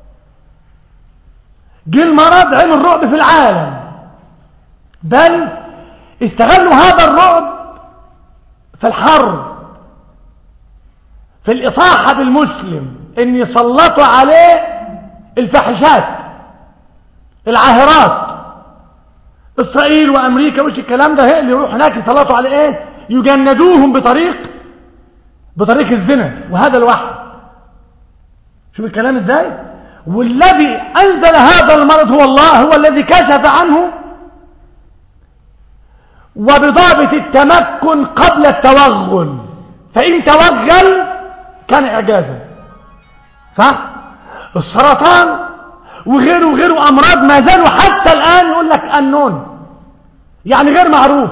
جه المرض عمل رعب في العالم، بل استغلوا هذا الرعب فالحرب في الإطاحة بالمسلم إن يسلطوا عليه الفاحشات العاهرات، إسرائيل وأمريكا وش الكلام ده، هي اللي يروح هناك يسلطوا عليه إيه؟ يجندوهم بطريق الزنا، وهذا الوحي. شوف الكلام إزاي. والذي أنزل هذا المرض هو الله، هو الذي كشف عنه وبضابط التمكن قبل التوغل، فإن توغل كان إعجازا. صح؟ السرطان وغيره أمراض ما زالوا حتى الآن يقول لك أنون، يعني غير معروف،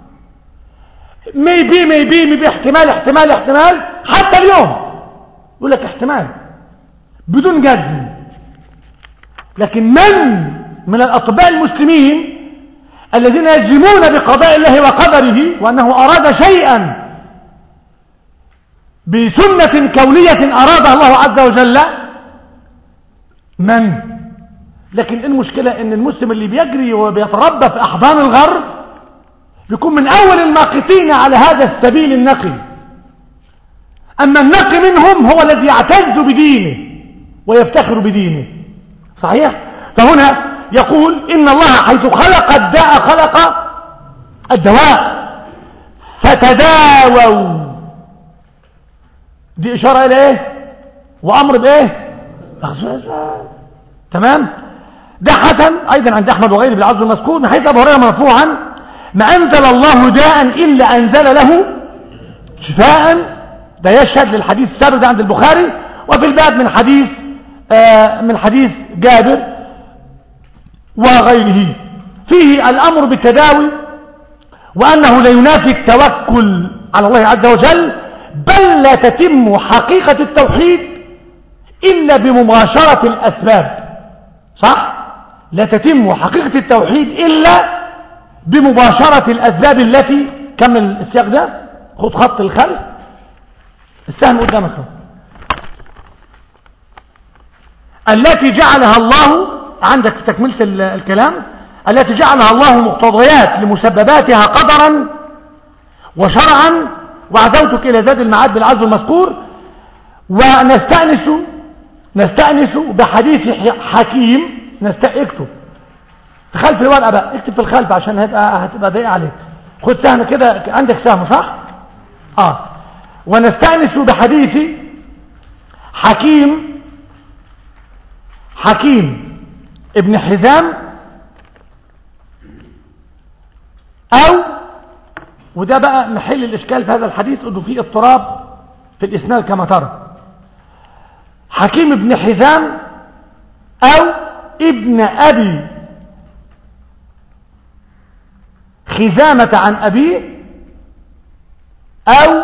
ميبي احتمال حتى اليوم يقول لك احتمال بدون جزم. لكن من الأطباء المسلمين الذين يجزمون بقضاء الله وقدره وأنه أراد شيئا بسنة كونية أرادها الله عز وجل، لكن المشكلة ان المسلم اللي بيجري وبيتربى في أحضان الغرب بيكون من أول الماقتين على هذا السبيل النقي. أما النقي منهم هو الذي يعتز بدينه ويفتخر بدينه. صحيح؟ فهنا يقول إن الله حيث خلق الداء خلق الدواء فتداووا، دي إشارة إلى إيه؟ وأمر بإيه؟ تمام؟ ده حسن أيضا عند أحمد وغيره بالعرض المذكور من حيث أبو هريرة مرفوعا: ما أنزل الله داء إلا أنزل له شفاء. ده يشهد للحديث السابق ده عند البخاري، وفي الباب من حديث جابر وغيره فيه الأمر بالتداوي، وأنه لا ينافي التوكل على الله عز وجل، بل لا تتم حقيقة التوحيد إلا بمباشرة الأسباب. صح؟ لا تتم حقيقة التوحيد إلا بمباشرة الأسباب التي، كمل السياق ده، خد خط الخلف، السهم قدامك، التي جعلها الله، عندك في تكملة الكلام، التي جعلها الله مقتضيات لمسبباتها قدرا وشرعا. وعزوتك إلى زاد المعاد بالعز المذكور. ونستأنس بحديث حكيم. اكتب في خلف الورقة بقى، اكتب في الخلف عشان هتبقى ضيق عليك. خد سهم كده، عندك سهم صح؟ ونستأنس بحديث حكيم ابن حزام، أو وده بقى محل الإشكال في هذا الحديث، انه فيه اضطراب في الإسناد كما ترى. حكيم ابن حزام أو ابن أبي خزامة عن أبيه، أو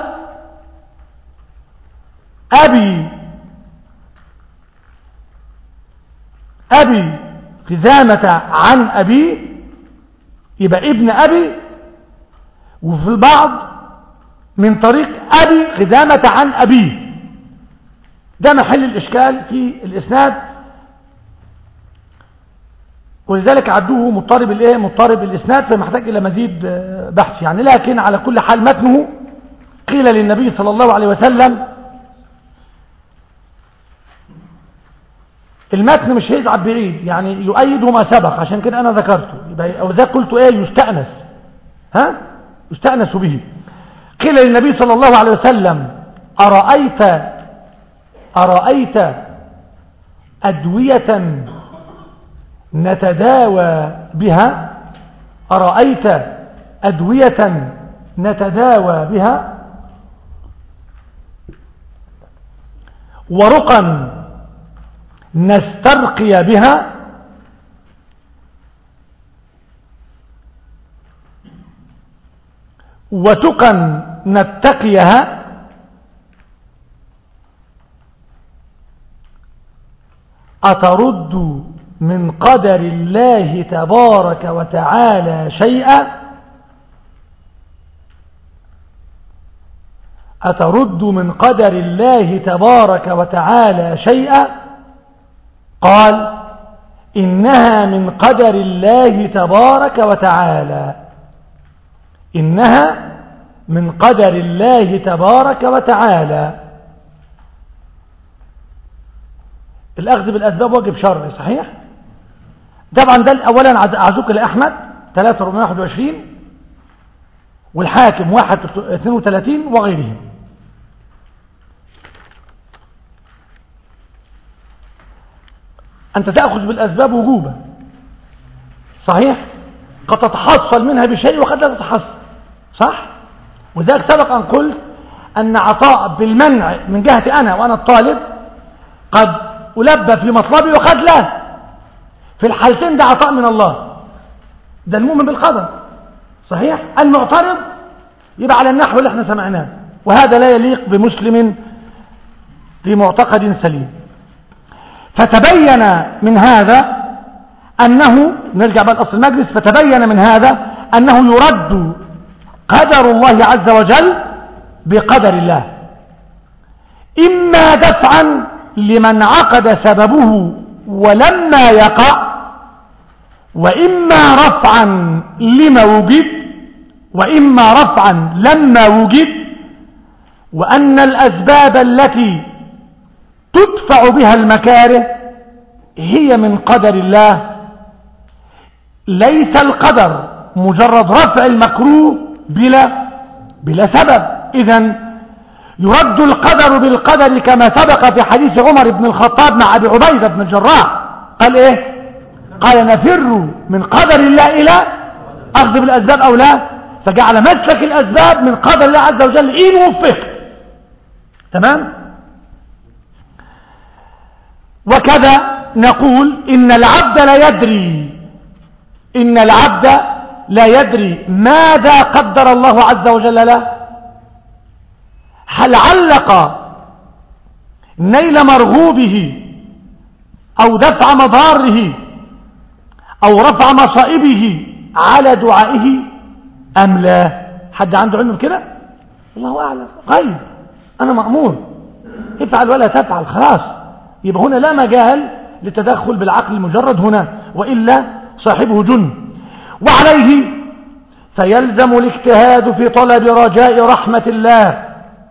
أبي خزامة عن أبيه، يبقى ابن أبي، وفي البعض من طريق أبي خزامة عن أبيه. ده محل الإشكال في الإسناد، ولذلك عدوه مضطرب الإسناد، فمحتاج إلى مزيد بحث يعني. لكن على كل حال متنه قيل للنبي صلى الله عليه وسلم، المتن مش هيزعب بعيد يعني، يؤيد ما سبق، عشان كده أنا ذكرته، أو ذا قلت يستأنس، يستأنس به. قيل للنبي صلى الله عليه وسلم: أرأيت أدوية نتداوى بها؟ أرأيت أدوية نتداوى بها ورقا نسترقي بها؟ وتقا نتقيها؟ أترد من قدر الله تبارك وتعالى شيئا؟ أترد من قدر الله تبارك وتعالى شيئا؟ قال: إنها من قدر الله تبارك وتعالى، إنها من قدر الله تبارك وتعالى. الأخذ بالأسباب واجب شرعي صحيح. طبعا ده أولا أعزوك لأحمد 3421 والحاكم 132 وغيرهم. أنت تأخذ بالأسباب وجوبا صحيح، قد تتحصل منها بشيء وقد لا تتحصل صح. وذلك سبق أن قلت أن عطاء بالمنع من جهتي أنا وأنا الطالب قد ألبى في مطلبي وقد لا. في الحالتين ده عطاء من الله، ده المؤمن بالقدر صحيح. المعترض يبقى على النحو اللي احنا سمعناه، وهذا لا يليق بمسلم في معتقد سليم. فتبين من هذا أنه، نرجع بقى لأصل المجلس، فتبين من هذا أنه يرد قدر الله عز وجل بقدر الله، إما دفعا لمن عقد سببه ولما يقع، وإما رفعا لما وجد، وإما رفعا لما وجد. وأن الأسباب التي تدفع بها المكاره هي من قدر الله، ليس القدر مجرد رفع المكروه بلا سبب. إذن يرد القدر بالقدر كما سبق في حديث عمر بن الخطاب مع أبي عبيدة بن الجراح. قال إيه؟ قال نفر من قدر الله إلى أخذ بالأسباب أو لا، فجعل مسلك الأسباب من قدر الله عز وجل إن وفق. تمام. وكذا نقول إن العبد لا يدري ماذا قدر الله عز وجل له. هل علق نيل مرغوبه أو دفع مضاره أو رفع مصائبه على دعائه أم لا؟ حد عنده علم كده؟ الله أعلم، غيب، أنا مأمور افعل ولا تفعل خلاص. يبقى هنا لا مجال للتدخل بالعقل المجرد هنا، وإلا صاحبه جن. وعليه فيلزم الاجتهاد في طلب رجاء رحمة الله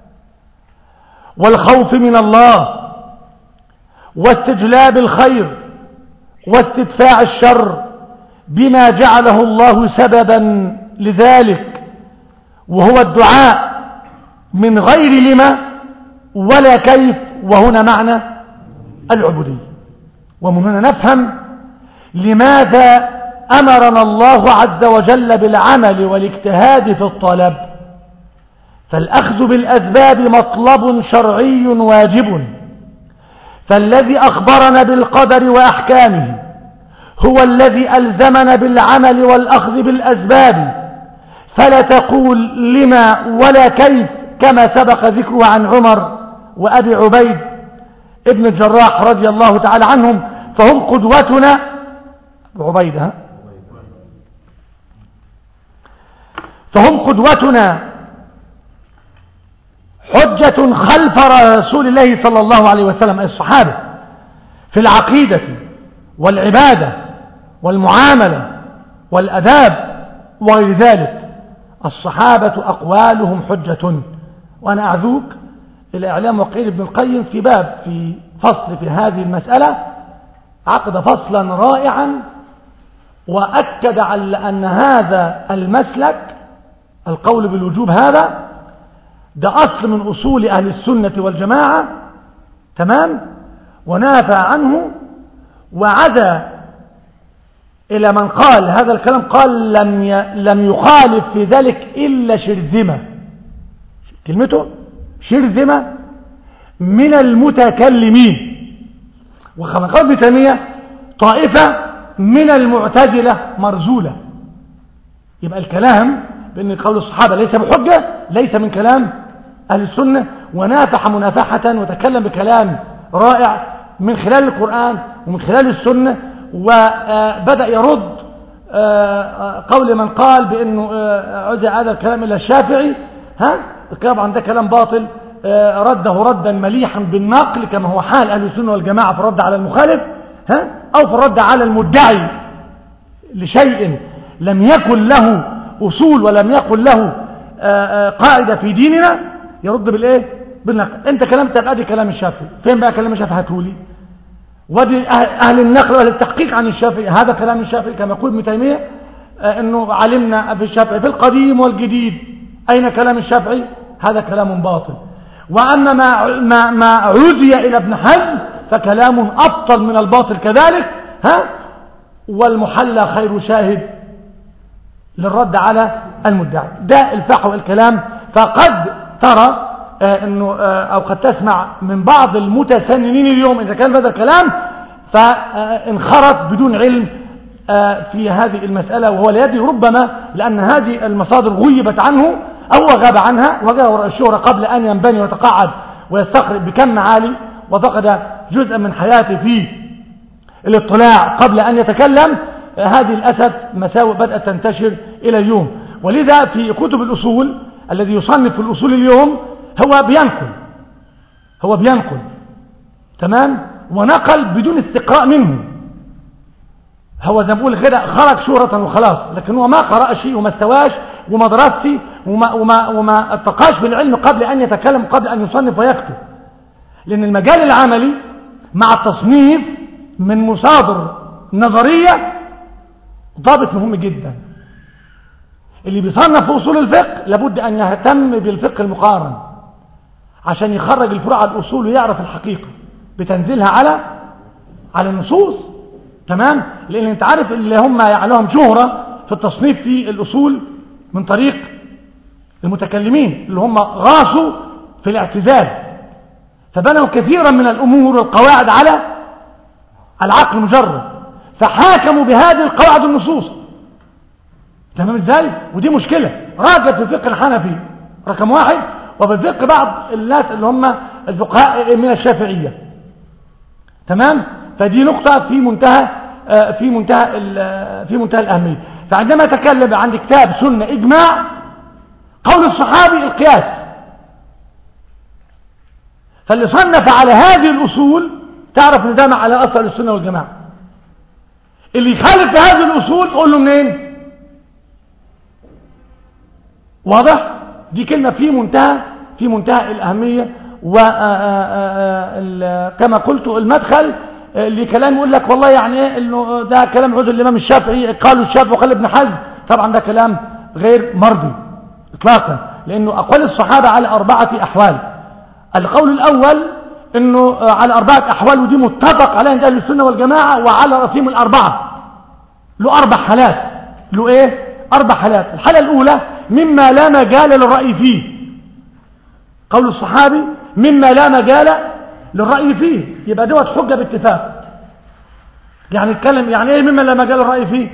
والخوف من الله واستجلاب الخير واستدفاع الشر بما جعله الله سببا لذلك، وهو الدعاء من غير لما ولا كيف، وهنا معنى العبودية. ومن هنا نفهم لماذا أمرنا الله عز وجل بالعمل والاجتهاد في الطلب. فالأخذ بالأسباب مطلب شرعي واجب، فالذي أخبرنا بالقدر وأحكامه هو الذي ألزمنا بالعمل والأخذ بالأسباب، فلا تقول لما ولا كيف كما سبق ذكره عن عمر وأبي عبيد ابن الجراح رضي الله تعالى عنهم، فهم قدوتنا. عبيدة فهم قدوتنا حجة خلف رسول الله صلى الله عليه وسلم، أي الصحابة، في العقيدة والعبادة والمعاملة والأداب وغير ذلك. الصحابة أقوالهم حجة. وأنا أعذوك إلى إعلام وقيل ابن القيم في باب في فصل في هذه المسألة، عقد فصلا رائعا وأكد على أن هذا المسلك القول بالوجوب هذا ده أصل من أصول أهل السنة والجماعة. تمام. ونافع عنه وعزى إلى من قال هذا الكلام، قال لم يخالف في ذلك إلا شرذمة، كلمته شرذمة من المتكلمين، وكما قال ابن تيمية طائفة من المعتزلة مرزولة. يبقى الكلام بأن قول الصحابة ليس بحجة ليس من كلام أهل السنة، ونافح منافحة وتكلم بكلام رائع من خلال القرآن ومن خلال السنة، وبدأ يرد قول من قال بأنه عزى هذا الكلام إلى الشافعي. طبعا ده كلام باطل، رده ردا مليحا بالنقل كما هو حال أهل السنة والجماعة في الرد على المخالف، أو في الرد على المدعي لشيء لم يكن له أصول ولم يكن له قاعدة في ديننا يرد بالايه؟ بالنقل. انت كلامك تبقى دي كلام الشافعي، فين بقى كلام الشافعي؟ هاتولي. ودي اهل النقل واهل التحقيق عن الشافعي، هذا كلام الشافعي كما يقول ابن تيمية انه علمنا في الشافعي في القديم والجديد. اين كلام الشافعي؟ هذا كلام باطل. واما ما عزي الى ابن حزم فكلام ابطل من الباطل كذلك. والمحلى خير شاهد للرد على المدعي. ده الفحوى الكلام. فقد ترى انه او قد تسمع من بعض المتسننين اليوم اذا كان هذا الكلام فانخرط بدون علم في هذه المسألة، وهو لا يدري ربما لأن هذه المصادر غيبت عنه أو غاب عنها وجاء وراء الشهرة قبل أن ينبني ويتقاعد ويستقرب بكم معالي، وفقد جزءا من حياته في الاطلاع قبل أن يتكلم. هذه الأسف مساوئ بدأت تنتشر إلى اليوم. ولذا في كتب الأصول الذي يصنف في الأصول اليوم هو بينقل تمام، ونقل بدون استقراء منه. هو زي ما بقول كده خرج شهرة وخلاص، لكن هو ما قرأ شيء وما استواش وما درسش وما اتقاش بالعلم قبل أن يتكلم قبل أن يصنف ويكتب. لأن المجال العملي مع التصنيف من مصادر نظرية ضابط مهم جدا. اللي بيصنف في أصول الفقه لابد أن يهتم بالفقه المقارن عشان يخرج الفروع على الأصول ويعرف الحقيقة بتنزيلها على النصوص. تمام. لأن انت عارف اللي هم لهم شهرة في التصنيف في الأصول من طريق المتكلمين اللي هم غاصوا في الاعتزال، فبنوا كثيرا من الأمور والقواعد على العقل مجرد، فحاكموا بهذه القواعد النصوص. تمام ازاي؟ ودي مشكلة راجت في الفقه الحنفي رقم 1، وفي الفقه بعض الناس اللي هم الفقهاء من الشافعية. تمام. فدي نقطة في منتهى الأهمية. فعندما تكلم عن كتاب سنة إجماع قول الصحابي القياس، فاللي صنف على هذه الأصول تعرف ان ده على أصل السنة والجماعة. اللي يخالف في هذه الأصول قول له منين؟ واضح؟ دي كلمة في منتهى الأهمية. وكما قلت المدخل لكلام يقول لك والله يعني ايه انه ده كلام عود الامام الشافعي قالوا الشافعي وقال ابن حزم، طبعا ده كلام غير مرضي اطلاقا، لانه اقوال الصحابه على 4 أحوال. القول الاول انه على 4 أحوال، ودي متفق عليها عند اهل السنه والجماعه، وعلى رسيم الاربعه له 4 حالات. له ايه؟ 4 حالات. الحاله الاولى مما لا مجال للراي فيه، قول الصحابي مما لا مجال للرأي فيه، يبقى دوت حجة باتفاق. يعني اتكلم يعني ايه مما لا مجال للرأي فيه؟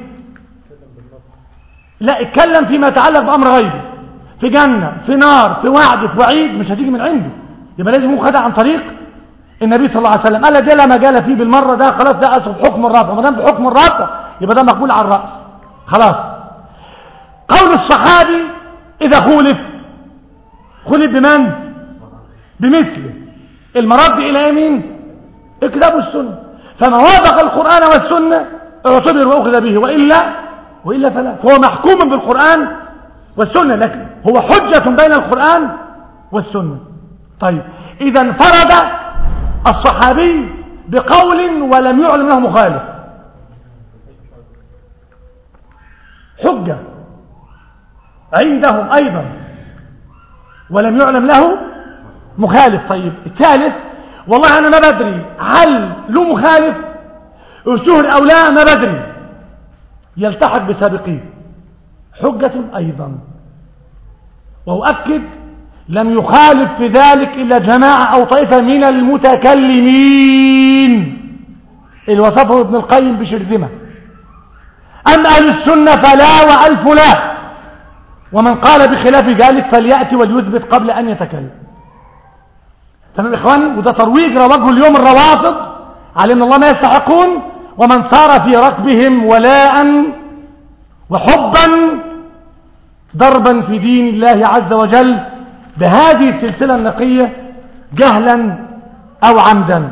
لا، اتكلم فيما يتعلق بأمر غيبي، في جنة في نار في وعد في وعيد، مش هتيجي من عنده، يبقى لازم يكون خدها عن طريق النبي صلى الله عليه وسلم. قال ده لا مجال فيه بالمرة، ده خلاص ده أصل حكم الرفع، ما دام في حكم الرفع يبقى ده مقبول على الرأس خلاص. قول الصحابي إذا خولف بمن؟ بمثله. المرد إلى يمين الكتاب والسنة، فما وافق القرآن والسنة اعتبر وأخذ به، وإلا فلا، فهو محكوم بالقرآن والسنة، لكن هو حجة بين القرآن والسنة. طيب إذا انفرد الصحابي بقول ولم يعلم له مخالف، حجة عندهم أيضا ولم يعلم له مخالف. طيب الثالث والله أنا ما بدري هل له مخالف اشتهر أو لا، ما بدري، يلتحق بسابقين، حجة أيضا. وأؤكد لم يخالف في ذلك إلا جماعة أو طائفة من المتكلمين اللي وصفه ابن القيم بشرذمة. أما أهل السنة فلا وألف لا، ومن قال بخلاف ذلك فليأتي وليثبت قبل أن يتكلم. تمام إخواني؟ وده ترويج روجه اليوم الروافض على أن الله ما يستحقون، ومن صار في ركبهم ولاء وحبا ضربا في دين الله عز وجل بهذه السلسلة النقية جهلا أو عمدا.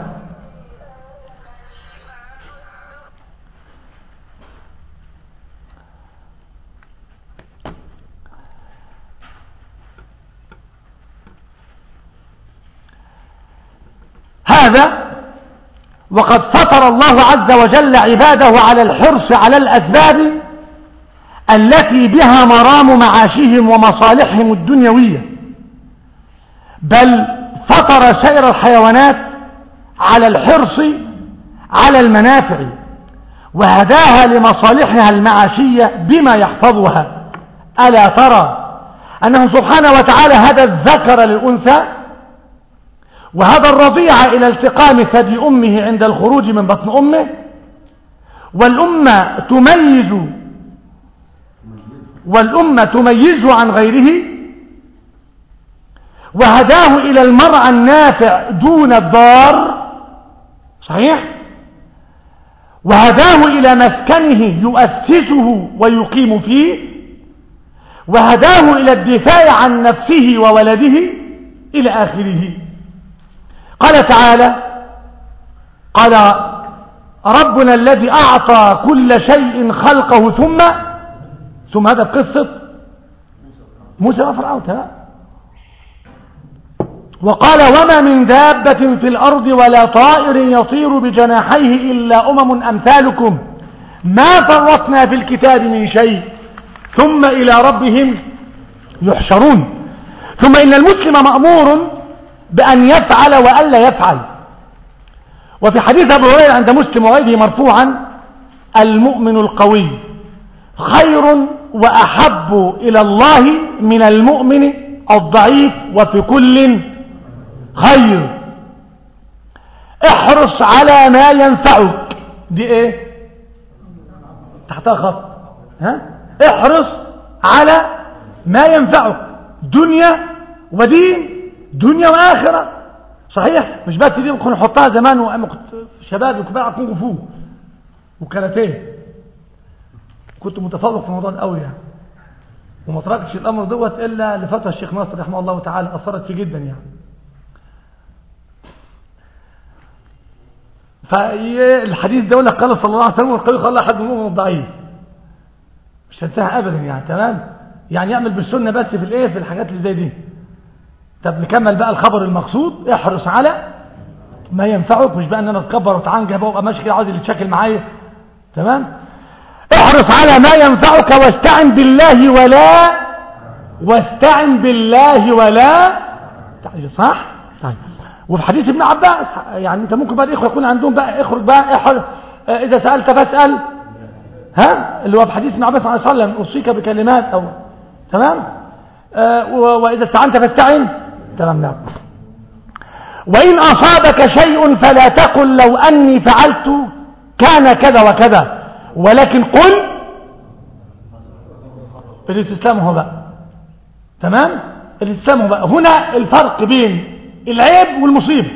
لماذا؟ وقد فطر الله عز وجل عباده على الحرص على الأسباب التي بها مرام معاشهم ومصالحهم الدنيوية، بل فطر سائر الحيوانات على الحرص على المنافع وهداها لمصالحها المعاشية بما يحفظها. ألا ترى أنه سبحانه وتعالى هدى الذكر للأنثى وهدى الرضيع إلى التقام ثدي أمه عند الخروج من بطن أمه، والأمة تميزه عن غيره، وهداه إلى المرعى النافع دون الضار، صحيح؟ وهداه إلى مسكنه يؤسسه ويقيم فيه، وهداه إلى الدفاع عن نفسه وولده إلى آخره. قال تعالى: قال ربنا الذي أعطى كل شيء خلقه ثم هذا بقصة موسى وفرعون. وقال: وما من دابة في الأرض ولا طائر يطير بجناحيه إلا أمم أمثالكم ما فرطنا في الكتاب من شيء ثم إلى ربهم يحشرون. ثم إن المسلم مأمور بأن يفعل وألا يفعل. وفي حديث أبو هريرة عند مسلم وغيره مرفوعا: المؤمن القوي خير وأحب إلى الله من المؤمن الضعيف وفي كل خير. احرص على ما ينفعك. دي ايه؟ تحتها خط. احرص على ما ينفعك، دنيا ودين، دنيا وآخرة، صحيح؟ مش بس دي ممكن نحطها زمان وأما كنت شباب وكبار كونغ فو وكاراتيه، كنت متفوق في الموضوع قوي يعني، وما تركتش الأمر دوت إلا لفترة الشيخ ناصر رحمه الله تعالى أثرت فيه جدا يعني. فالحديث ده يقول لك قال صلى الله عليه وسلم: والقوي خلى أحد المؤمن الضعيف. مش هنساها أبدا يعني، تمام؟ يعني يعمل بالسنة بس في الإيه، في الحاجات اللي زي دي. طب نكمل بقى الخبر المقصود: احرص على ما ينفعك، مش بقى ان انا اتكبر واتعنجب وابقى ماشي كده عاوز اللي يتشكل معايا، تمام؟ احرص على ما ينفعك واستعن بالله ولا صح؟ طيب. وفي حديث ابن عباس يعني انت ممكن بقى الاخوه يكون عندهم بقى اخرج بقى اذا سالت فاسال، اللي هو في حديث ابن عباس صلى الله عليه وسلم: اوصيك بكلمات، او تمام؟ واذا استعنت فاستعن، تمام. نعم. وان اصابك شيء فلا تقل لو اني فعلت كان كذا وكذا، ولكن قل. الاستسلام هو بقى، تمام؟ الاستسلام هو بقى. هنا الفرق بين العيب والمصيبة.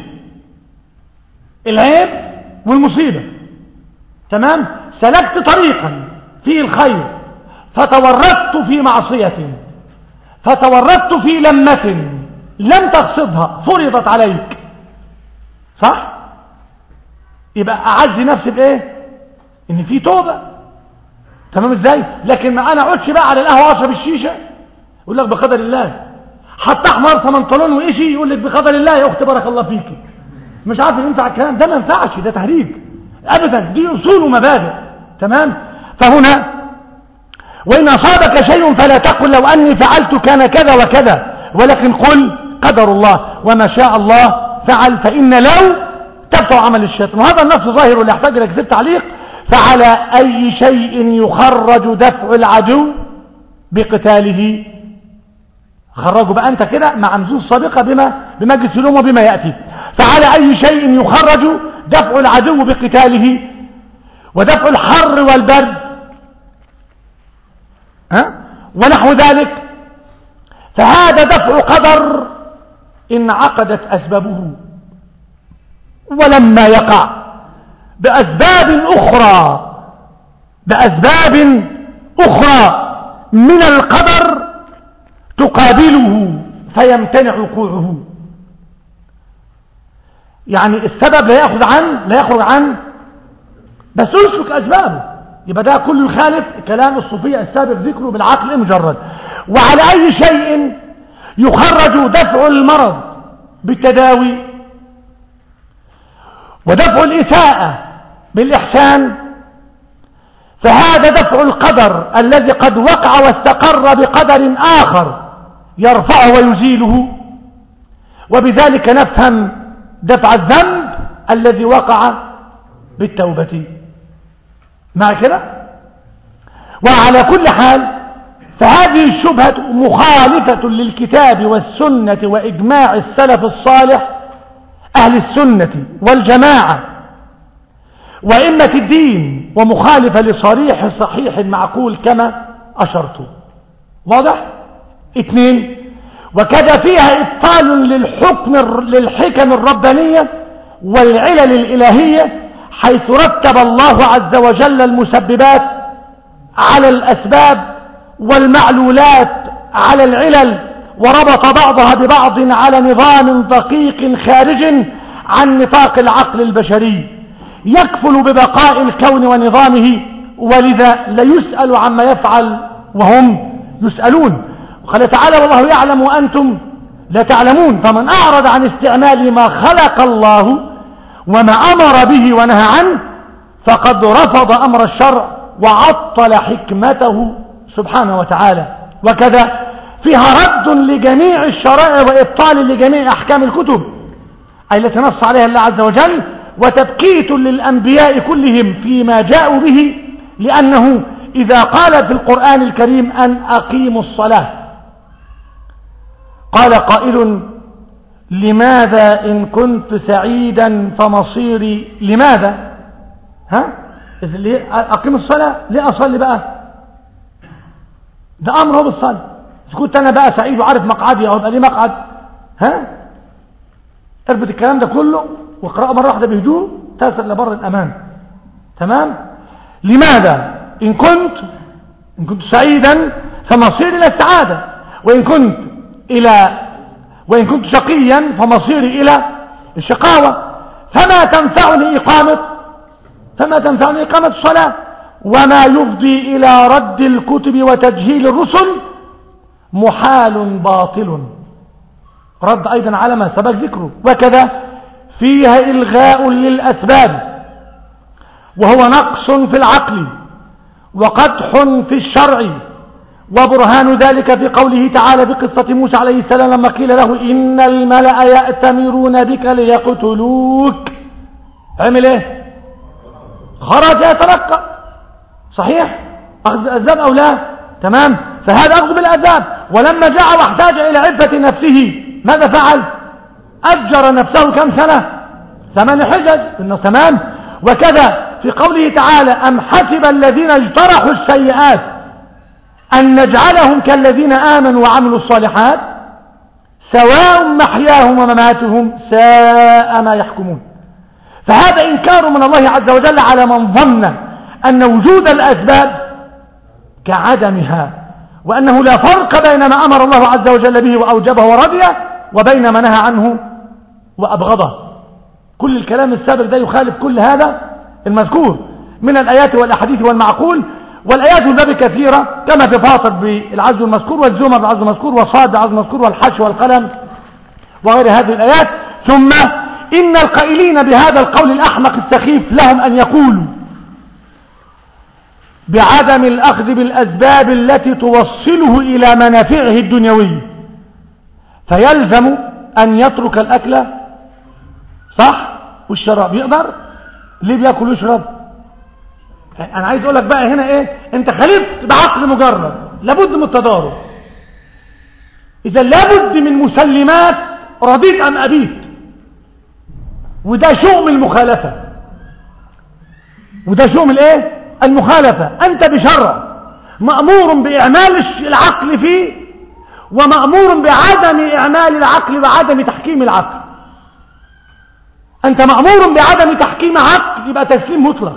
العيب والمصيبة، تمام؟ سلكت طريقا فيه الخير فتورطت في معصية، فتورطت في لمة لم تقصدها فرضت عليك، صح؟ يبقى أعز نفسي بإيه؟ إن في توبة، تمام إزاي؟ لكن ما أنا أقعدش بقى على القهوة وأشرب الشيشة يقول لك بقدر الله، حتى أحمر بنطلون وإشي يقول لك بقدر الله يا أختي بارك الله فيكي، مش عارف ينفع الكلام ده، ما ينفعش، ده تهريج أبدا، دي أصول ومبادئ، تمام؟ فهنا: وإن أصابك شيء فلا تقل لو أني فعلت كان كذا وكذا، ولكن قل قدر الله وما شاء الله فعل، فإن لو تبتع عمل الشيطان. وهذا النص ظاهر ولا يحتاج إلى كتاب تعليق. فعلى أي شيء يخرج دفع العدو بقتاله. خرجوا بقى أنت كده مع نصوص سابقة بمجلس اليوم وبما يأتي. فعلى أي شيء يخرج دفع العدو بقتاله ودفع الحر والبرد ونحو ذلك، فهذا دفع قدر إن عقدت أسبابه، ولما يقع بأسباب أخرى من القدر تقابله فيمتنع وقوعه. يعني السبب لا يخرج عن بس يسلك أسبابه، يبقى ده كله يخالف كلام الصوفية السابق ذكره بالعقل المجرد. وعلى أي شيء يخرج دفع المرض بالتداوي، ودفع الإساءة بالإحسان، فهذا دفع القدر الذي قد وقع واستقر بقدر آخر يرفعه ويزيله، وبذلك نفهم دفع الذنب الذي وقع بالتوبة. مع كده؟ وعلى كل حال فهذه الشبهة مخالفة للكتاب والسنة وإجماع السلف الصالح أهل السنة والجماعة وإمة الدين، ومخالفة لصريح صحيح معقول كما أشرت. واضح؟ 2، وكذا فيها إبطال للحكم الربانية والعلل الإلهية، حيث رتب الله عز وجل المسببات على الأسباب والمعلولات على العلل، وربط بعضها ببعض على نظام دقيق خارج عن نطاق العقل البشري يكفل ببقاء الكون ونظامه، ولذا لا يسأل عما يفعل وهم يسألون. وقال تعالى: والله يعلم وأنتم لا تعلمون. فمن أعرض عن استعمال ما خلق الله وما أمر به ونهى عنه فقد رفض أمر الشرع وعطل حكمته سبحانه وتعالى. وكذا فيها رد لجميع الشرائع وإبطال لجميع أحكام الكتب أي التي نص عليها الله عز وجل، وتبكيت للأنبياء كلهم فيما جاءوا به، لأنه إذا قال في القرآن الكريم أن أقيموا الصلاة قال قائل: لماذا إن كنت سعيدا فمصيري لماذا؟ أقيم الصلاة، ليه أصلي بقى؟ ده أمره بالصلاة. إذا كنت أنا بقى سعيد وعارف مقعدي أو يبقى لي مقعد، اربط الكلام ده كله واقرأه مرة واحدة بهدوء تصل لبر الأمان. تمام؟ لماذا إن كنت سعيدا فمصيري إلى السعادة، وإن كنت شقيا فمصيري إلى الشقاوة. فما تنفعني إقامة الصلاة، وما يفضي إلى رد الكتب وتجهيل الرسل محال باطل. رد أيضا على ما سبق ذكره. وكذا فيها إلغاء للأسباب، وهو نقص في العقل وقدح في الشرع، وبرهان ذلك في قوله تعالى في قصة موسى عليه السلام لما قيل له: إن الملأ يأتمرون بك ليقتلوك. عمل ايه؟ خرج يترقى. صحيح؟ أخذ بالأسباب أو لا؟ تمام؟ فهذا أخذ بالأسباب. ولما جاء واحتاج إلى عفة نفسه ماذا فعل؟ أجر نفسه كم سنة؟ 8 حجج. إنه تمام. وكذا في قوله تعالى: أم حسب الذين اجترحوا السيئات أن نجعلهم كالذين آمنوا وعملوا الصالحات سواء محياهم ومماتهم ساء ما يحكمون. فهذا إنكار من الله عز وجل على من ظن أن وجود الأسباب كعدمها، وأنه لا فرق بين ما أمر الله عز وجل به وأوجبه ورضيه وبين ما نهى عنه وأبغضه. كل الكلام السابق ده يخالف كل هذا المذكور من الآيات والأحاديث والمعقول. والآيات الباب كثيرة كما في فاطر بالعزو المذكور، والزمر بالعزو المذكور، وصاد بالعزو المذكور، والحش والقلم وغير هذه الآيات. ثم إن القائلين بهذا القول الأحمق السخيف لهم أن يقولوا بعدم الأخذ بالأسباب التي توصله إلى منافعه الدنيوية، فيلزم أن يترك الأكل صح والشراب. يقدر ليه بيأكل ويشرب؟ أنا عايز أقول لك بقى هنا إيه؟ أنت خالفت بعقل مجرد، لابد من التضارب. إذا لابد من مسلمات رضيت أم أبيت، وده شؤم المخالفة، وده شؤم الإيه؟ المخالفة. أنت بشرع مأمور بإعمال العقل فيه، ومأمور بعدم إعمال العقل وعدم تحكيم العقل. أنت مأمور بعدم تحكيم عقل يبقى تسليم مطلق،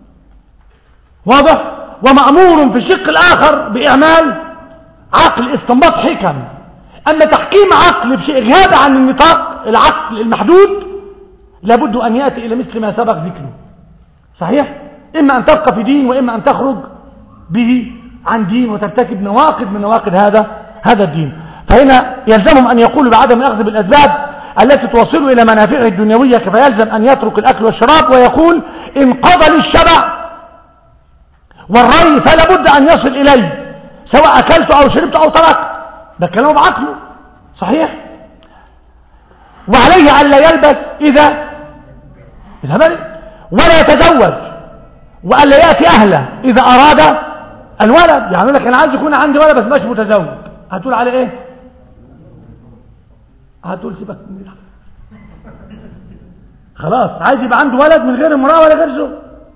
واضح؟ ومأمور في الشق الآخر بإعمال عقل استنباط حكم. أما تحكيم عقل بشيء غاب عن النطاق العقل المحدود لابد أن يأتي إلى مثل ما سبق ذكره. صحيح؟ إما أن تبقى في دين، وإما أن تخرج به عن دين وترتكب نواقض من نواقض هذا الدين. فهنا يلزمهم أن يقولوا بعدم الأخذ بالأسباب التي توصل إلى منافعه الدنيوية، فيلزم أن يترك الأكل والشراب، ويقول إن قضى للشبع والري فلا بد أن يصل إليه سواء أكلت أو شربت أو تركت، ده كلامه بعقله صحيح. وعليه أن لا يلبس إذا مرض، ولا يتزوج، وأن لا يأتي أهله إذا أراد الولد. يعني يقول لك أنا عايز يكون عندي ولد بس مش متزوج، هتقول عليه إيه؟ هتقول سيبك من ده، خلاص عايز يبقى عنده ولد من غير امرأة ولا غير زوج.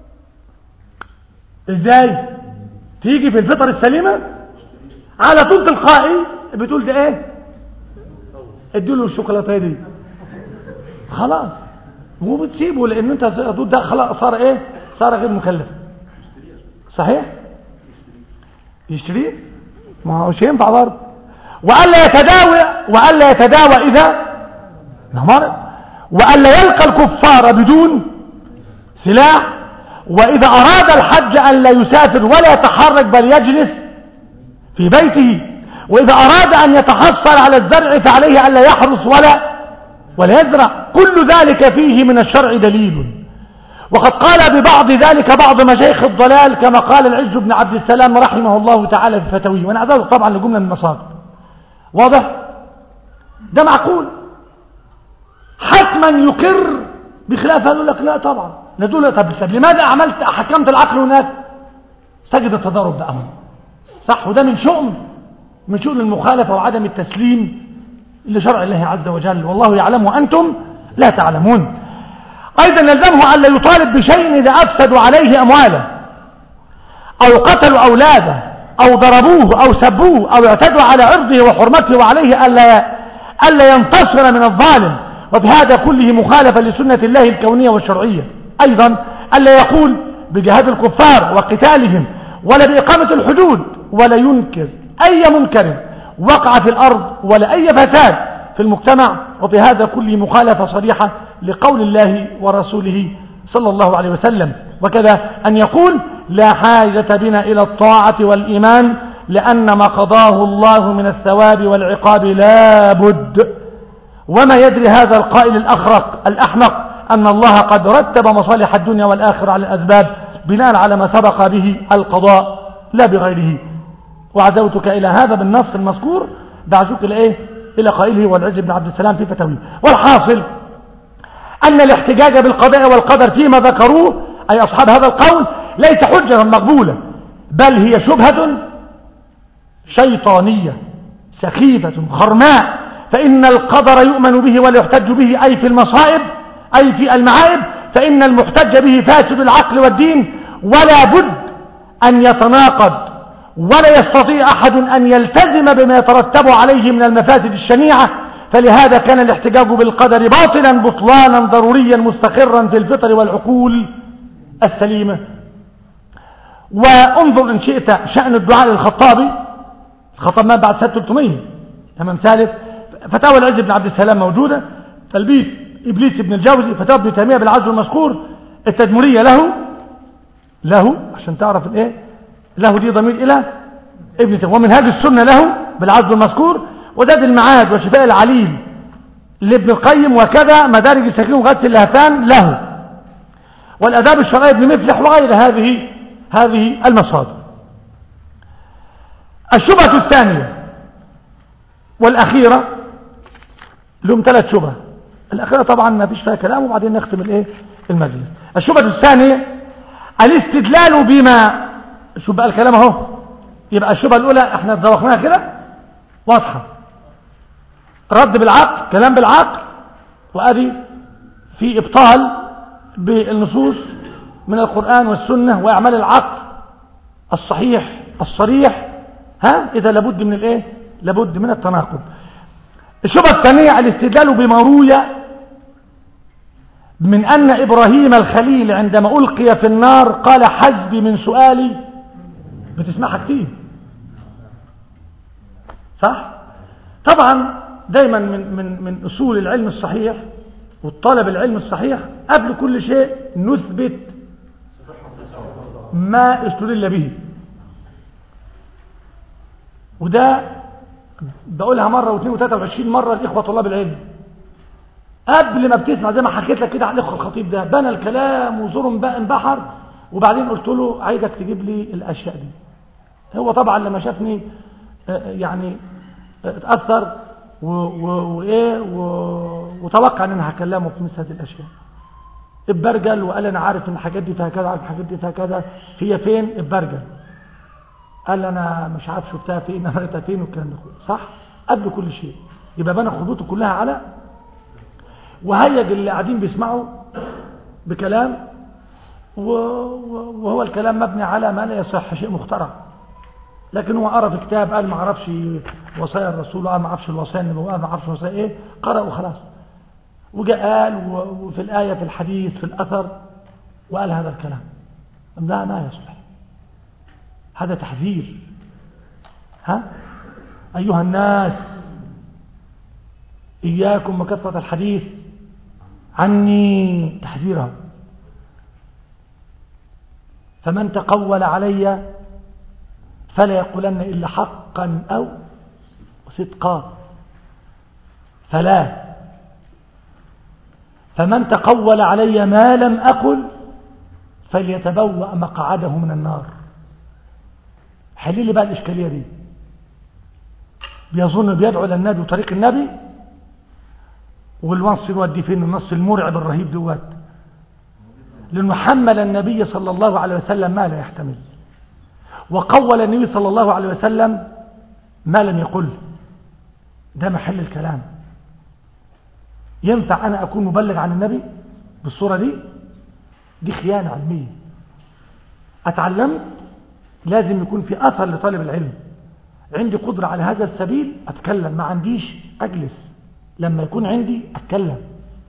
ازاي تيجي في الفطر السليمة على طول تلقائي بتقول ده ايه، اديله الشوكولاتة دي خلاص، وبتسيبه لان انت ده خلاص صار ايه، صار غير مكلف. صحيح يشتريه، ما هو شيء ينفع برضه. وألا يتداوى إذا مرض، وألا يلقى الكفار بدون سلاح، وإذا أراد الحج أن لا يسافر ولا يتحرك بل يجلس في بيته، وإذا أراد أن يتحصل على الزرع فعليه أن لا يحرس ولا يزرع. كل ذلك فيه من الشرع دليل. وقد قال ببعض ذلك بعض مشايخ الضلال كما قال العز بن عبد السلام رحمه الله تعالى في فتاويه، وانا اعذره طبعا لجمله من المصادر. واضح؟ ده معقول حتما يقر بخلاف هذا. لك لا طبعا ندول. طب لماذا حكمت العقل هناك؟ سجد التضارب ده امر صح، وده من شؤم المخالفه وعدم التسليم لشرع الله عز وجل، والله يعلم وانتم لا تعلمون. أيضا يلزمه أن لا يطالب بشيء إذا أفسدوا عليه أمواله أو قتلوا أولاده أو ضربوه أو سبوه أو اعتدوا على عرضه وحرمته، وعليه ألا ينتصر من الظالم، وبهذا كله مخالفة لسنة الله الكونية والشرعية. أيضا ألا يقول بجهاد الكفار وقتالهم ولا بإقامة الحدود، ولا ينكر أي منكر وقع في الأرض ولا أي فساد في المجتمع، وبهذا كله مخالفة صريحة لقول الله ورسوله صلى الله عليه وسلم. وكذا أن يقول لا حاجة بنا إلى الطاعة والإيمان لأن ما قضاه الله من الثواب والعقاب لا بد. وما يدري هذا القائل الأحمق أن الله قد رتب مصالح الدنيا والآخرة على الأسباب بناء على ما سبق به القضاء لا بغيره. وعزوتك إلى هذا بالنص المذكور، دعزوك إلى قائله والعز بن عبد السلام في فتاويه. والحاصل أن الاحتجاج بالقضاء والقدر فيما ذكروه أي أصحاب هذا القول ليس حجة مقبولة، بل هي شبهة شيطانية سخيفة خرماء. فإن القدر يؤمن به ولا يحتج به أي في المصائب أي في المعائب، فإن المحتج به فاسد العقل والدين، ولا بد أن يتناقض، ولا يستطيع أحد أن يلتزم بما يترتب عليه من المفاسد الشنيعة. فلهذا كان الاحتجاج بالقدر باطلا بطلانا ضروريا مستقرا في الفطر والعقول السليمة. وانظر إن شئت شأن الدعاء للخطابي، الخطاب مات بعد سنة 300 أمام ثالث. فتاوى العز بن عبد السلام موجودة، تلبيس إبليس بن الجوزي، فتاوى ابن تيمية بالعزو المذكور، التدمرية له عشان تعرف له دي ضمير إلى ابن تيمية، ومنهاج السنة له بالعزو المذكور، وزاد المعاد وشفاء العليل لابن القيم، وكذا مدارج السالكين وغث اللهفان له، والأداب الشرعية ابن مفلح، وغير هذه المصادر. الشبهة الثانية والأخيرة، لهم 3 شبهة، الأخيرة طبعا ما فيش فيها كلام، وبعدين نختم المجلس. الشبهة الثانية الاستدلال بما، شو بقى الكلام اهو، يبقى الشبهة الأولى احنا تذوقناها كده واضحة، رد بالعقل، كلام بالعقل، وأدي في إبطال بالنصوص من القرآن والسنة وأعمال العقل الصحيح الصريح، إذا لابد من لابد من التناقض. الشبهة الثانية الاستدلال بما روي من أن إبراهيم الخليل عندما ألقي في النار قال حسبي من سؤالي، بتسمعها كتير صح؟ طبعا دايما من أصول العلم الصحيح والطلب العلم الصحيح قبل كل شيء نثبت ما استدل به، وده بقولها مرة واثنين وثلاثة وعشرين مرة الإخوة طلاب العلم، قبل ما بتسمع زي ما حكيت لك كده على الاخ الخطيب ده، بنى الكلام وزور انبحر، وبعدين قلت له عايزك تجيب لي الاشياء دي. هو طبعا لما شافني يعني اتاثر وايه وتوقع ان انا هكلمه في مثل هذه الاشياء. اتبرجل وقال انا عارف ان الحاجات دي فيها كذا، عارف الحاجات دي فيها كذا، هي فين؟ اتبرجل. قال انا مش عارف شفتها فين، انا قريتها فين، والكلام ده كله صح قبل كل شيء. يبقى بنى خطوته كلها على، وهيج اللي قاعدين بيسمعوا بكلام وهو الكلام مبني على ما لا يصح، شيء مخترع. لكن هو قرأ في كتاب قال ما عرفش وصايا الرسول، قال ما عرفش الوصايا النبوية، قال ما عرفش وصايا ايه، قرأ وخلاص. وجاء قال وفي الآية في الحديث في الأثر وقال هذا الكلام. لا ما يصلح، هذا تحذير. ها أيها الناس إياكم وكثرة الحديث عني، تحذيرها. فمن تقول علي فلا يقولن إلا حقا أو صدقا، فمن تقول علي ما لم أقل فليتبوأ مقعده من النار. حليل بقى الإشكالية دي. بيظن بيدعو إلى النبي وطريق النبي، والنص يودي فين؟ النص المرعب الرهيب دوت، لأنه حمل النبي صلى الله عليه وسلم ما لا يحتمل، وقول النبي صلى الله عليه وسلم ما لم يقل. ده محل الكلام. ينفع أنا أكون مبلغ عن النبي بالصورة دي؟ دي خيانة علمية. أتعلمت لازم يكون في أثر لطالب العلم، عندي قدرة على هذا السبيل أتكلم، ما عنديش أجلس، لما يكون عندي أتكلم.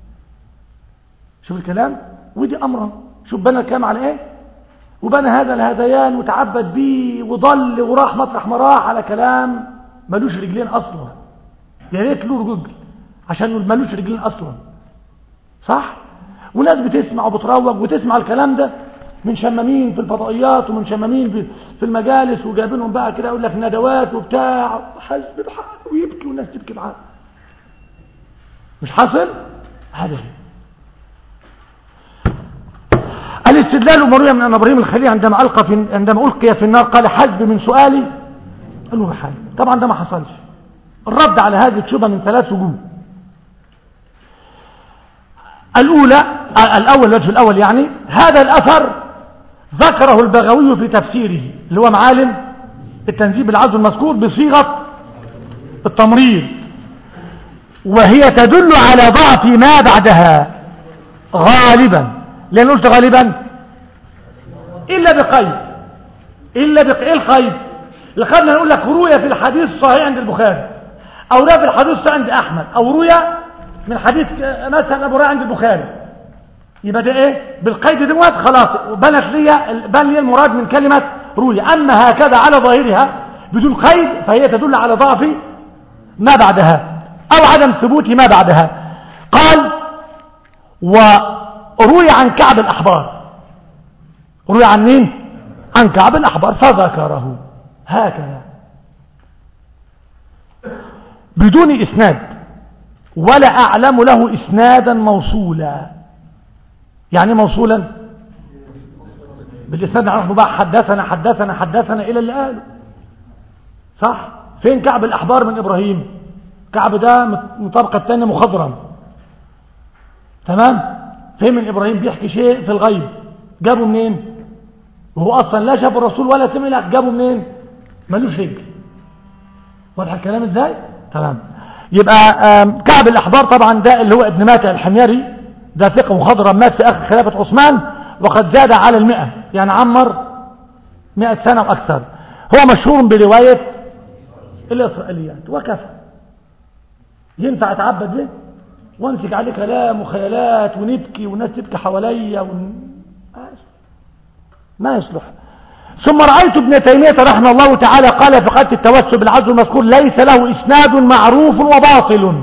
شوف الكلام، ودي أمره. شوف بنى الكلام على إيه، وبنى هذا الهذيان وتعبد بيه وضل وراح مطرح ما راح على كلام ملوش رجلين أصلا. يا ريت له رجل عشان ملوش رجلين أصلا، صح؟ وناس بتسمع وبتروج وتسمع الكلام ده من شمامين في الفضائيات ومن شمامين في المجالس، وجايبينهم بقى كده يقول لك ندوات وبتاع، حسب بحق ويبكي والناس تبكي معاه. مش حاصل هذا. الاستدلال مروي من أن إبراهيم الخليل عندما ألقي في النار قال حسب من سؤالي قالوا بحال. طبعا ده ما حصلش. الرد على هذه الشبهة من 3 وجوه. الوجه الأول يعني هذا الأثر ذكره البغوي في تفسيره اللي هو معالم التنزيل بالعزو المذكور بصيغة التمريض، وهي تدل على ضعف ما بعدها غالبا. لأن قلت غالبا إلا بقيد. إيه القيد؟ القيد نقول لك روية في الحديث الصحيح عند البخاري، أو روية في الحديث الصحيح عند أحمد، أو روية من حديث مثلا أبو هريرة عند البخاري. يبقى ده إيه؟ بالقيد دوت خلاص بان لي المراد من كلمة روية. أما هكذا على ظاهرها بدون قيد فهي تدل على ضعف ما بعدها أو عدم ثبوت ما بعدها. قال وروي عن كعب الأحبار. روي عن مين؟ عن كعب الأحبار فذكره هكذا بدون إسناد، ولا أعلم له إسنادا موصولا. يعني موصولا بالإسناد نعرف بقى حدثنا إلى اللي قاله، صح؟ فين كعب الأحبار من إبراهيم؟ كعب ده من طبقة الثانية مخضرم، تمام؟ فين من إبراهيم بيحكي شيء في الغيب، جابه منين؟ وهو أصلا لا شاف الرسول ولا سمع له، جابه منين؟ ملوش رجل. واضح الكلام ازاي؟ تمام. يبقى كعب الأحبار طبعا ده اللي هو ابن ماتع الحميري، ده ثقة مخضرم، مات في آخر خلافة عثمان وقد زاد على 100، يعني عمر 100 سنة وأكثر. هو مشهور برواية الإسرائيليات وكفى. ينفع أتعبد به وانسج عليه كلام وخيالات ونبكي والناس تبكي حواليا ما يصلح. ثم رأيت ابن تيمية رحمه الله تعالى قال في قضية التوسل بالعزو المذكور ليس له إسناد معروف وباطل.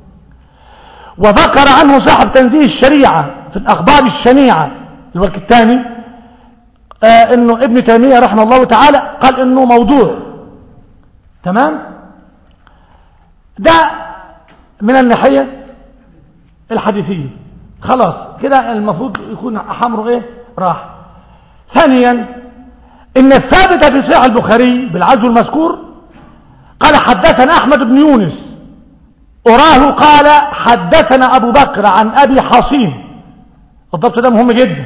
وذكر عنه صاحب تنزيه الشريعة في الأخبار الشنيعة اللي هو الثاني انه ابن تيمية رحمه الله تعالى قال انه موضوع. تمام. ده من الناحية الحديثية. خلاص كده المفروض يكون حمره ايه راح. ثانيا ان الثابت في صحيح البخاري بالعزو المذكور قال حدثنا احمد بن يونس أراه قال حدثنا أبو بكر عن أبي حصين، الضبط ده مهم جدا،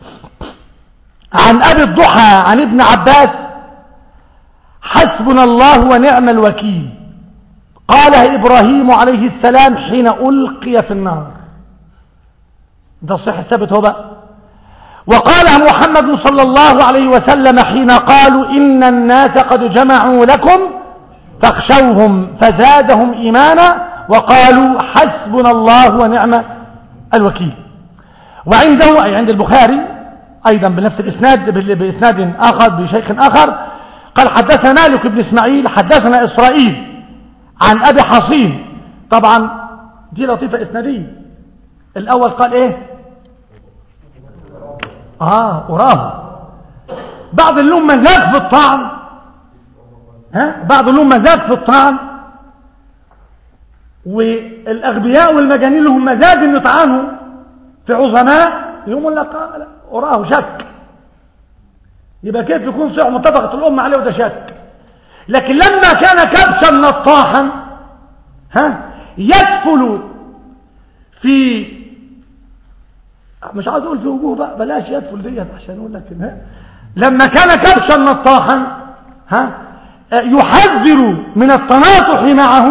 عن أبي الضحى عن ابن عباس حسبنا الله ونعم الوكيل قالها إبراهيم عليه السلام حين ألقي في النار. ده الصحيح الثابت هو بقى. وقالها محمد صلى الله عليه وسلم حين قالوا إن الناس قد جمعوا لكم فاخشوهم فزادهم إيمانا وقالوا حسبنا الله ونعم الوكيل. وعنده أي عند البخاري أيضا بنفس الإسناد بإسناد آخر بشيخ آخر قال حدثنا مالك بن إسماعيل حدثنا إسرائيل عن أبي حصين. طبعا دي لطيفة إسنادية. الأول قال إيه أراه بعض اللهم مزاج في الطعن، بعض اللهم مزاج في الطعن، والأغبياء والمجانين لهم مزاج ان يطعنوا في عظماء يقول لك أراه شك. يبقى كيف يكون صحيح متفقة الأمة عليه وده شك؟ لكن لما كان كبشا نطاحا يدفل في، مش عايز اقول في وجوه بقى بلاش يدفل ديت عشان اقول لك لما كان كبشا نطاحا يحذر من التناطح معه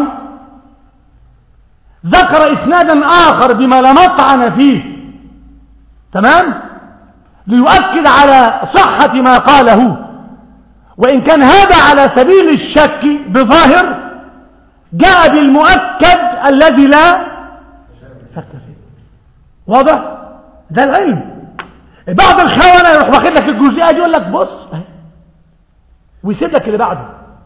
ذكر اسنادا اخر بما لا مطعن فيه، تمام، ليؤكد على صحة ما قاله، وإن كان هذا على سبيل الشك بظاهر جاء بالمؤكد الذي لا شك فيه. واضح؟ ده العلم. بعض الخونة يروح واخد لك الجزئية دي يقول لك بص ويسيب لك اللي بعده.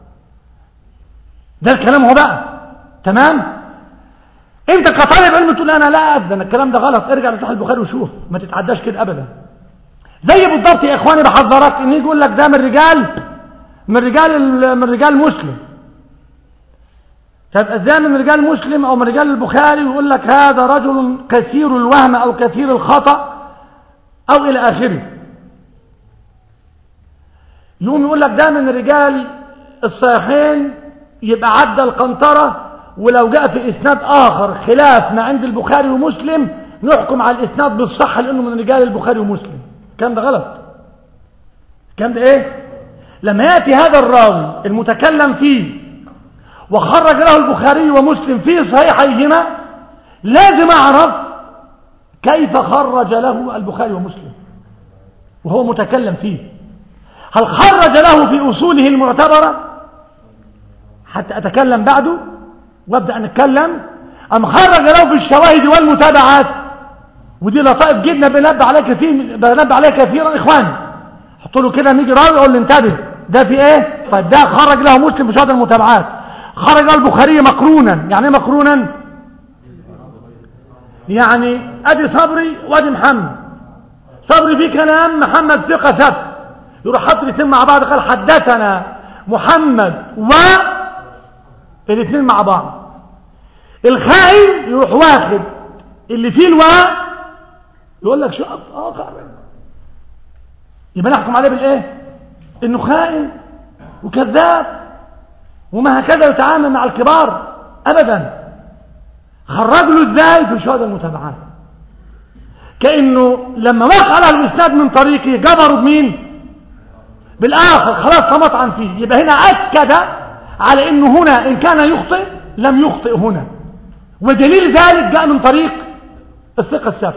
ده الكلام هو بقى، تمام. انت كطالب علم تقول انا لا اذن الكلام ده غلط، ارجع لصحيح البخاري وشوف، ما تتعداش كده ابدا. زي بالضبط يا اخواني بحذرك ان يجي يقول لك ده من رجال مسلم. طب ازاي من رجال مسلم او من رجال البخاري ويقول لك هذا رجل كثير الوهم او كثير الخطأ او الى اخره. يقوم يقول لك ده من رجال الصحيحين يبقى عدى القنطرة، ولو جاء في اسناد اخر خلاف ما عند البخاري ومسلم نحكم على الاسناد بالصحة لانه من رجال البخاري ومسلم. الكلام ده غلط. الكلام ده ايه؟ لما يأتي هذا الراوي المتكلم فيه وخرج له البخاري ومسلم في صحيحيهما لازم اعرف كيف خرج له البخاري ومسلم وهو متكلم فيه. هل خرج له في اصوله المعتبرة حتى اتكلم بعده وابدأ نتكلم، ام خرج له في الشواهد والمتابعات؟ ودي لطائف جدا بنبه عليها كثيرا اخواني. حطوا له كده نيجي راوي اقول له انتبه ده في ايه؟ طيب ده خرج له مسلم في شهادة المتابعات، خرج له البخاري مقرونا. يعني ايه مقرونا؟ يعني ادي صبري وادي محمد، صبري فيه كلام، محمد ثقة ثبت، يروح حط الاثنين مع بعض قال حدثنا محمد الاثنين مع بعض. الخائن يروح واخد اللي فيه الواء يقول لك شو اخر، يبقى نحكم عليه بالايه؟ انه خائن وكذاب وما هكذا يتعامل مع الكبار ابدا. خرج له ازاي؟ في شهادة المتابعات، كانه لما وقع له الاسناد من طريقه جبروا بمين؟ بالاخر، خلاص تمطعن فيه. يبقى هنا اكد على انه هنا ان كان يخطئ لم يخطئ هنا، ودليل ذلك جاء من طريق الثقة الثابت.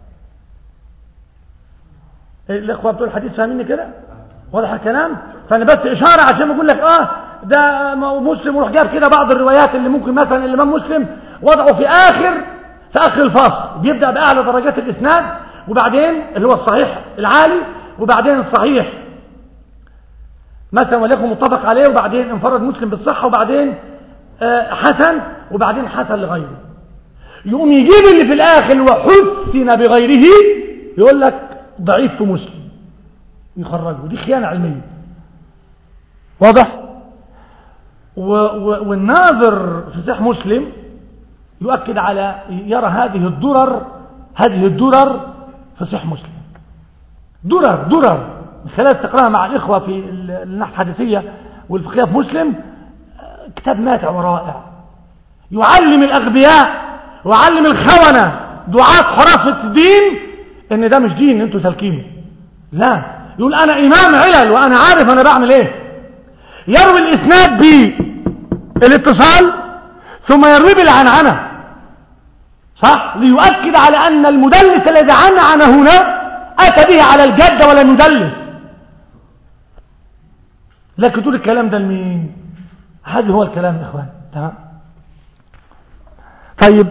الاخوه بتوع الحديث فاهميني كده؟ واضح الكلام؟ فانا بس اشاره عشان بقول لك ده مسلم وروح جاب كده بعض الروايات اللي ممكن مثلا الامام مسلم وضعه في اخر الفصل، بيبدا باعلى درجات الاسناد وبعدين اللي هو الصحيح العالي وبعدين الصحيح مثلا وليكن متفق عليه وبعدين انفرد مسلم بالصحه وبعدين حسن وبعدين حسن لغيره. يقوم يجيب اللي في الاخر وحسن بغيره يقول لك ضعيف في مسلم يخرجه. دي خيانه علميه. واضح؟ والناظر في صحيح مسلم يؤكد على يرى هذه الدرر في صحيح مسلم، درر من خلال استقراءها مع الإخوة في الناحية الحديثية والفقهية في مسلم. كتاب ماتع ورائع، يعلم الأغبياء ويعلم الخونة دعاة حراسة الدين ان ده مش دين انتوا سالكينه، لا، يقول انا امام علل وانا عارف انا بعمل ايه. يروي الاسناد بالاتصال ثم يروي بالعنعنة، صح، ليؤكد على ان المدلس الذي عنعن هنا اتى به على الجد ولم يدلس. لكن تقول الكلام ده لمين؟ هذا هو الكلام يا اخوان. تمام. طيب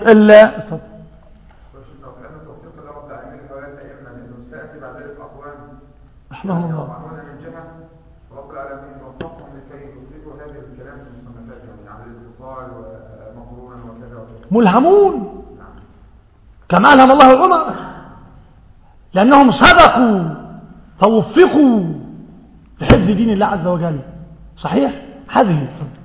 رحمه الله من جهة رب العالمين وفقهم لكي يثبتوا هذا الكلام في المصنفات، يعني عن الاتصال ومقرونا وكذا ملهمون كما ألهم الله الأمر، لأنهم صدقوا فوفقوا لحفظ دين الله عز وجل. صحيح هذه.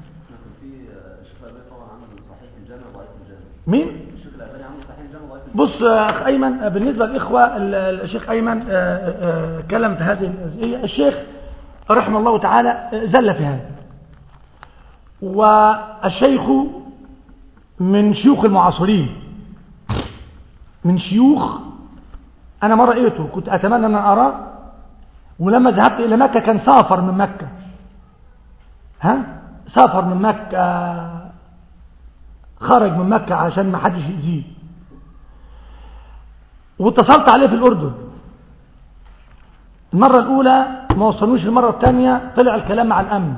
مين؟ بص أخ أيمن، بالنسبة للإخوة الشيخ أيمن كلم في هذه الجزئية. الشيخ رحمه الله تعالى زل في هذا، والشيخ من شيوخ المعاصرين، من شيوخ أنا ما رأيته، كنت أتمنى أن أراه، ولما ذهبت إلى مكة كان سافر من مكة، سافر من مكة، خرج من مكة عشان ما حدش يأذيه، واتصلت عليه في الأردن. المرة الأولى ما وصلوش، المرة الثانية طلع الكلام مع الأمن،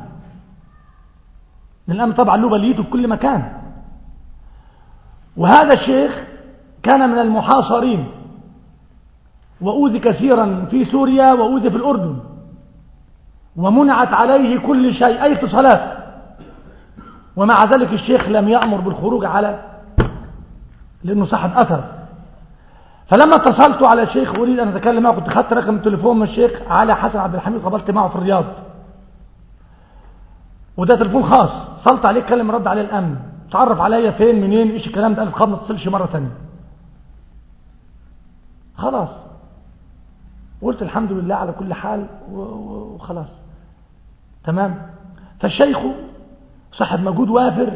الأمن طبعا له بليته في كل مكان. وهذا الشيخ كان من المحاصرين وأوذي كثيرا في سوريا وأوذي في الأردن، ومنعت عليه كل شيء، أي اتصالات، ومع ذلك الشيخ لم يأمر بالخروج لأنه صاحب أثر. فلما اتصلت على الشيخ أريد أن أتكلم معه، كنت خدت رقم التليفون من الشيخ على حسن عبد الحميد، قابلت معه في الرياض، وده تليفون خاص، اتصلت عليه اتكلم، رد عليه الأمن، تعرف عليا فين منين ايش الكلام ده، قال خلاص ما تتصلش مرة ثانية. خلاص قلت الحمد لله على كل حال وخلاص تمام. فالشيخ صاحب مجهود وافر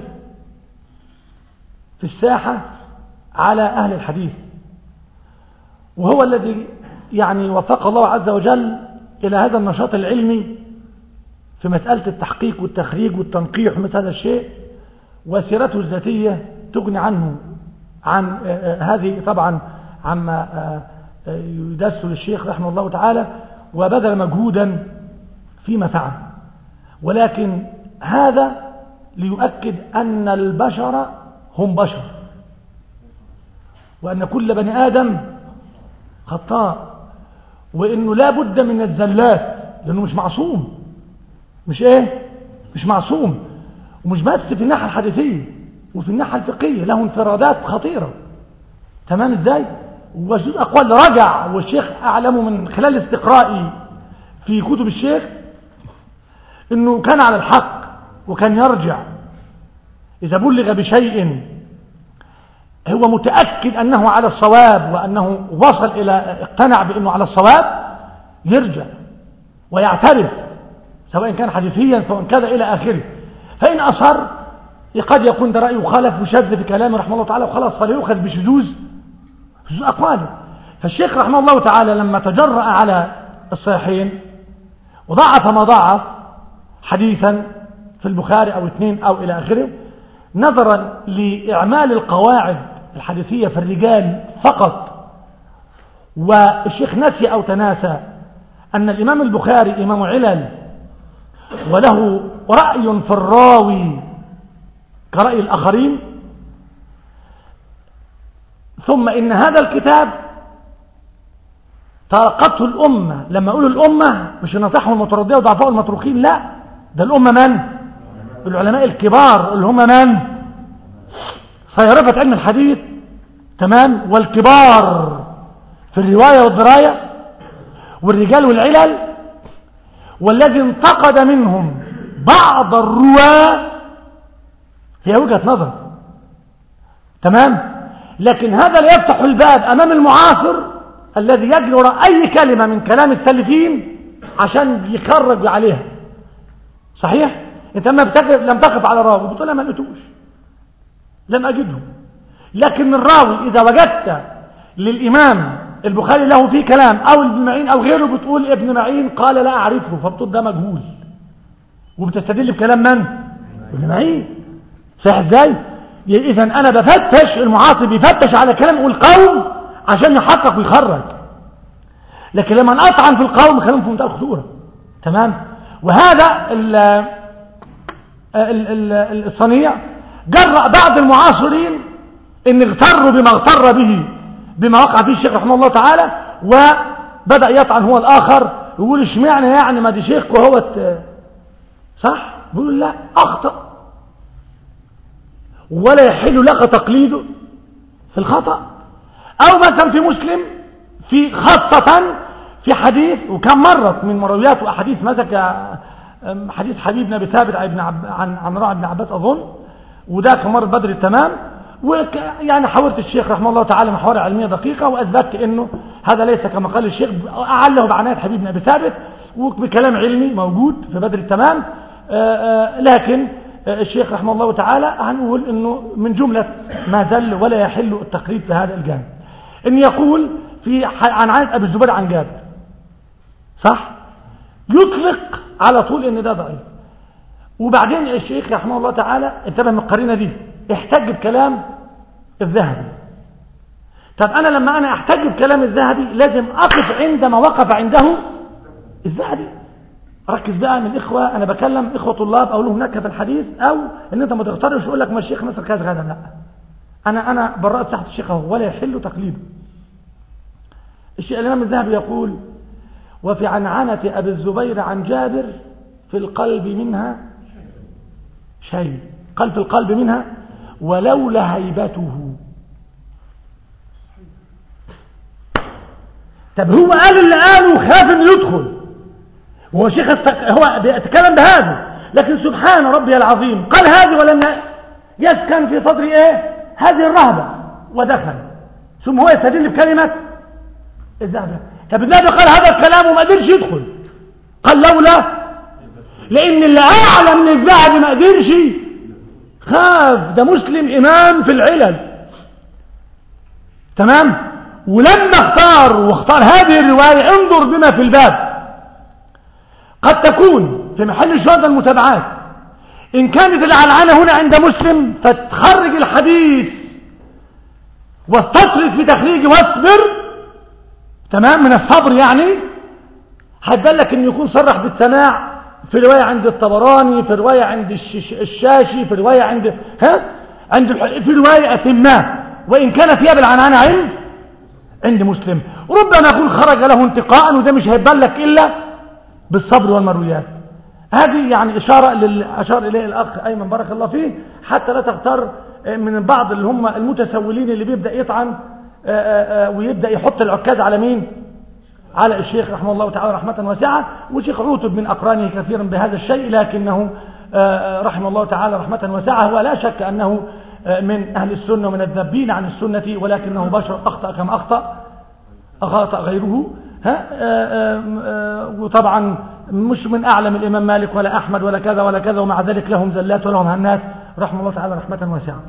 في الساحة على أهل الحديث، وهو الذي يعني وفق الله عز وجل إلى هذا النشاط العلمي في مسألة التحقيق والتخريج والتنقيح ومثل هذا الشيء، وسيرته الذاتية تغني عنه عن هذه طبعا عما يدس للشيخ رحمه الله تعالى، وبذل مجهودا فيما فعل. ولكن هذا ليؤكد أن البشر هم بشر، وأن كل بني آدم خطاء، وأنه لا بد من الزلات، لأنه مش معصوم، مش معصوم. ومش بس في الناحية الحديثية، وفي الناحية الفقهية له انفرادات خطيرة. تمام ازاي؟ وجود أقوال رجع، والشيخ أعلم من خلال استقرائي في كتب الشيخ أنه كان على الحق، وكان يرجع إذا بلغ بشيء هو متأكد أنه على الصواب، وأنه وصل إلى اقتنع بأنه على الصواب، يرجع ويعترف، سواء كان حديثيا سواء كذا إلى آخره. فإن أصر قد يكون ده رأيه وخالف وشذ في كلامه رحمه الله تعالى، وخلاص فليؤخذ بشذوذ أقواله. فالشيخ رحمه الله تعالى لما تجرأ على الصحيحين وضعف ما ضعف حديثا في البخاري أو اثنين أو إلى آخره، نظرا لإعمال القواعد الحديثية في الرجال فقط، والشيخ نسي أو تناسى أن الإمام البخاري إمام علل، وله رأي في الراوي كرأي الآخرين. ثم إن هذا الكتاب تلقته الأمة، لما يقولوا الأمة مش نصحهم المتردية وضعفاء المتروكين، لا، ده الأمة من؟ العلماء الكبار اللي هم من؟ صيرفة علم الحديث، تمام، والكبار في الرواية والدراية والرجال والعلل، والذي انتقد منهم بعض الرواة هي وجهة نظر، تمام. لكن هذا لا يفتح الباب أمام المعاصر الذي يجري وراء أي كلمة من كلام السلفين عشان يخرج عليها. صحيح؟ انت لم تقف على راوي بتقول ما لقيتوش، لم أجده. لكن الراوي إذا وجدت للإمام البخاري له فيه كلام أو ابن معين أو غيره بتقول ابن معين قال لا أعرفه، فبتقول ده مجهول، وبتستدل بكلام من؟ ابن معين. صحيح ازاي؟ إذا أنا بفتش، المعاصر بيفتش على كلام القوم عشان يحقق ويخرج. لكن لما نقطعن في القوم كلام في منتهى الخطورة. تمام. وهذا الصنيع جرأ بعض المعاصرين ان اغتروا بما اغتر به، بما وقع فيه الشيخ رحمه الله تعالى، وبدأ يطعن هو الآخر يقول اشمعنى يعني ما دي شيخك وهو صح؟ بيقول لا، أخطأ ولا يحل لك تقليده في الخطأ. أو مثلا في مسلم في خاصة في حديث، وكم مرت من مرويات وأحاديث مسك حديث حبيب بن أبي ثابت عن راعي بن عباس أظن، وده كمر بدر التمام. ويعني حاولت الشيخ رحمه الله تعالى محاورة علمية دقيقة وأثبتت أنه هذا ليس كما قال الشيخ، أعله بعناية حبيب بن أبي ثابت وبكلام علمي موجود في بدر التمام. لكن الشيخ رحمه الله تعالى هنقول أنه من جملة ما زل ولا يحل التقليد في هذا الجانب، أن يقول في عن عائد أبي الزبير عن جابر، صح؟ يطلق على طول أن ده ضعيف. وبعدين الشيخ رحمه الله تعالى انتبه من القرينة دي، احتج بكلام الذهبي. طب أنا لما أنا احتج بكلام الذهبي لازم أقف عندما وقف عنده الذهبي. ركز بقى من الإخوة، أنا بكلم إخوة طلاب أقول لهم هناك في الحديث، أو إن أنت ما تختارش يقول لك ما الشيخ مثل كذا غدا، لا، أنا برأت تحت الشيخ أهو ولا يحل تقليده. الإمام الذهبي يقول وفي عنعنة أبي الزبير عن جابر في القلب منها شيء، قال في القلب منها ولولا هيبته. طب هو قال اللي قاله خاف انه يدخل، وهو شيخ هو بيتكلم بهذا، لكن سبحان ربي العظيم قال هذه ولم يسكن في صدري ايه هذه الرهبة ودخل، ثم هو يستدل بكلمة الذهبي. طب الذهبي قال هذا الكلام وما قدرش يدخل، قال لولا، لان اللي اعلى من الذهبي ما قدرش، خاف، ده مسلم امام في العلل. تمام. ولما واختار هذه الرواية، انظر بما في الباب، قد تكون في محل شهادة المتابعات. إن كانت العنعنة هنا عند مسلم فتخرج الحديث واستطرد في تخريجه واصبر، تمام، من الصبر يعني، هتبلك أن يكون صرح بالسماع في رواية عند الطبراني، في رواية عند الشاشي، في رواية في رواية أتماه، وإن كان فيها بالعنعنة عند مسلم، وربما يكون خرج له انتقاء، وده مش هيبلك إلا بالصبر والمرويات. هذه يعني أشار إليه الأخ أيمن بارك الله فيه، حتى لا تغتر من بعض اللي هم المتسولين اللي بيبدأ يطعن ويبدأ يحط العكاز على مين؟ على الشيخ رحمه الله تعالى رحمة واسعة. والشيخ عوتب من أقرانه كثيرا بهذا الشيء، لكنه رحمه الله تعالى رحمة واسعة هو لا شك أنه من أهل السنة ومن الذبين عن السنة، ولكنه بشر أخطأ كما أخطأ غيره. وطبعا مش من أعلم الإمام مالك ولا أحمد ولا كذا ولا كذا، ومع ذلك لهم زلات ولهم هنات رحمه الله تعالى رحمة واسعة.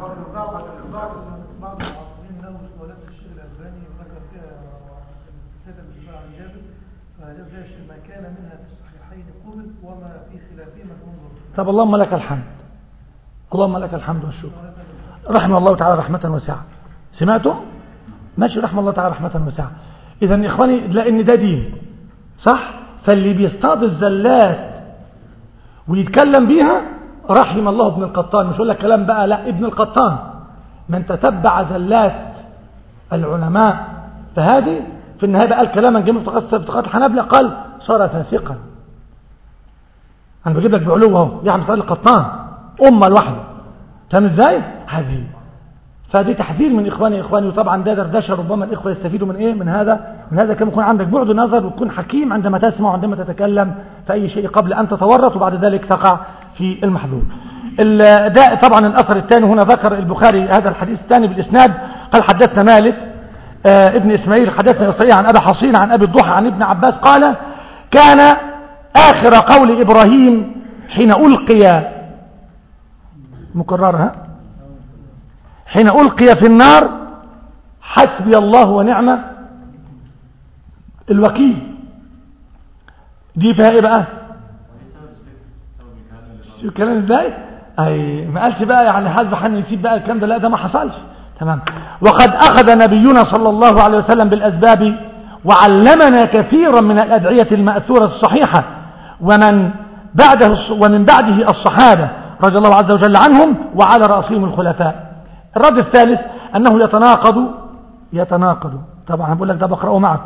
طب اللهم لك الحمد، اللهم لك الحمد والشكر، رحمه الله تعالى رحمة واسعة. سمعتم؟ ماشي، رحمه الله تعالى رحمة واسعة. إذن إخواني، لأن ده دين صح، فاللي بيصطاد الزلات ويتكلم بيها رحم الله ابن القطان. مش أقول لك كلام بقى، لا، ابن القطان من تتبع زلات العلماء فهذه في النهاية بقى الكلام من جميع افتقاد الحنابلة، قال صار فاسقا. أنا بجيب لك بعلوه اهو، يعني مسألة القطان أمة لوحده، فاهم ازاي؟ هذه فدي تحذير من إخواني. وطبعا ده دردشة ربما الإخوة يستفيدوا من إيه؟ من هذا كما يكون عندك بعد نظر، وتكون حكيم عندما تسمع وعندما تتكلم في أي شيء قبل أن تتورط وبعد ذلك تقع في المحظور. ده طبعا الأثر الثاني هنا ذكر البخاري هذا الحديث الثاني بالإسناد قال حدثنا مالك ابن إسماعيل حدثنا صحيح عن أبي حصين عن أبي الضحى عن ابن عباس قال كان آخر قول إبراهيم حين ألقي مكررها حين ألقي في النار حسبي الله ونعم الوكيل. دي فيها ايه بقى؟ شو الكلام ازاي؟ اي ما قالش بقى يعني حسب حن يسيب بقى الكلام ده، لا ده ما حصلش. تمام. وقد اخذ نبينا صلى الله عليه وسلم بالاسباب وعلمنا كثيرا من الادعيه الماثوره الصحيحه ومن بعده الصحابه رضي الله عز وجل عنهم وعلى راسهم الخلفاء. الرد الثالث انه يتناقض طبعا بقول لك ده بقراه معكم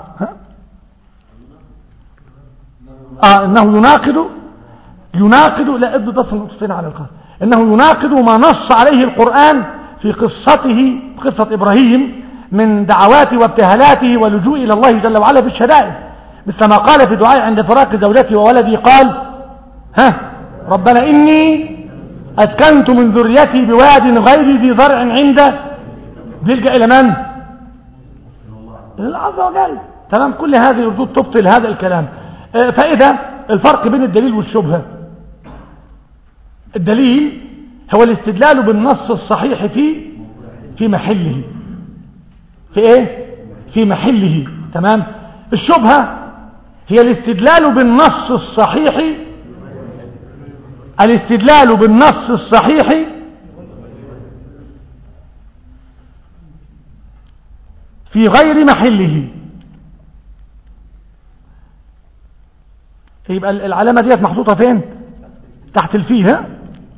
انه يناقض لا ادوا بس نقطتين على القرآن. انه يناقض ما نص عليه القرآن في قصة ابراهيم من دعواته وابتهالاته ولجوء الى الله جل وعلا في الشدائد، مثل ما قال في دعاء عند فراق زوجتي وولدي قال ربنا اني اسكنت من ذريتي بواد غير ذي زرع عند بيلجأ الى من؟ الى الله عز وجل. تمام. كل هذه الردود تبطل هذا الكلام. فإذا الفرق بين الدليل والشبهة، الدليل هو الاستدلال بالنص الصحيح في محله، في ايه؟ في محله. تمام. الشبهة هي الاستدلال بالنص الصحيح في غير محله. يبقى العلامة ديت محطوطة فين؟ تحت الفيه.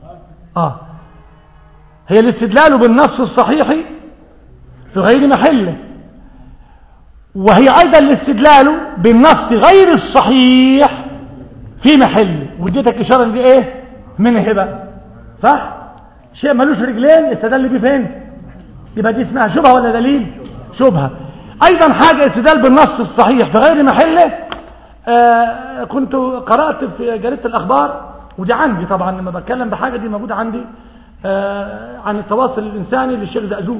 هي الاستدلال بالنص الصحيح في غير محله، وهي ايضا الاستدلال بالنص غير الصحيح في محله. واديتك اشاره دي ايه منه بقى؟ صح؟ شيء ملوش رجلين استدل بيه فين؟ يبقى دي اسمها شبهه ولا دليل؟ شبهه. ايضا حاجه استدلال بالنص الصحيح في غير محله. كنت قرأت في جريدة الأخبار، ودي عندي طبعا لما بتكلم بحاجة دي موجودة عندي، عن التواصل الإنساني للشيخ زقزوق.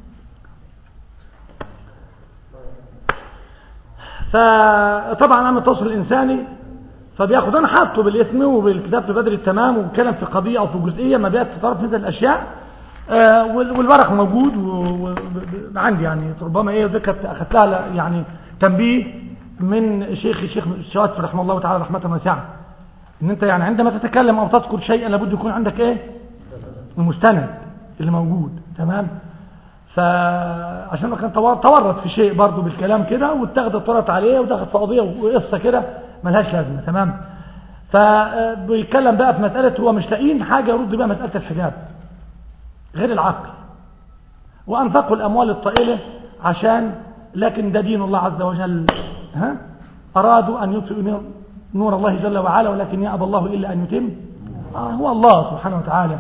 فطبعا عن التواصل الإنساني فبياخد أنا حاطه بالاسم وبالكتاب بدري التمام وبكلم في قضية أو في جزئية ما بيتطرف مثل الأشياء، والورق موجود وعندي يعني ربما ايه ذكرت أخذت لها يعني تنبيه من الشيخ الشواتفي رحمه الله تعالى رحمة واسعة، ان انت يعني عندما تتكلم او تذكر شيئا لابد يكون عندك ايه المستند اللي موجود. تمام. فعشان ما كان تورط في شيء برضه بالكلام كده واتخذ طرت عليه ودخل في قضيه وقصه كده ملهاش لازمه. تمام. فبيتكلم بقى في مساله هو مش لاقيين حاجه يرد بقى مساله الحجاب غير العقل، وانفقوا الاموال الطائله عشان، لكن ده دين الله عز وجل. أرادوا أن يطفئوا نور الله جل وعلا ولكن يأبى الله إلا أن يتم. هو الله سبحانه وتعالى.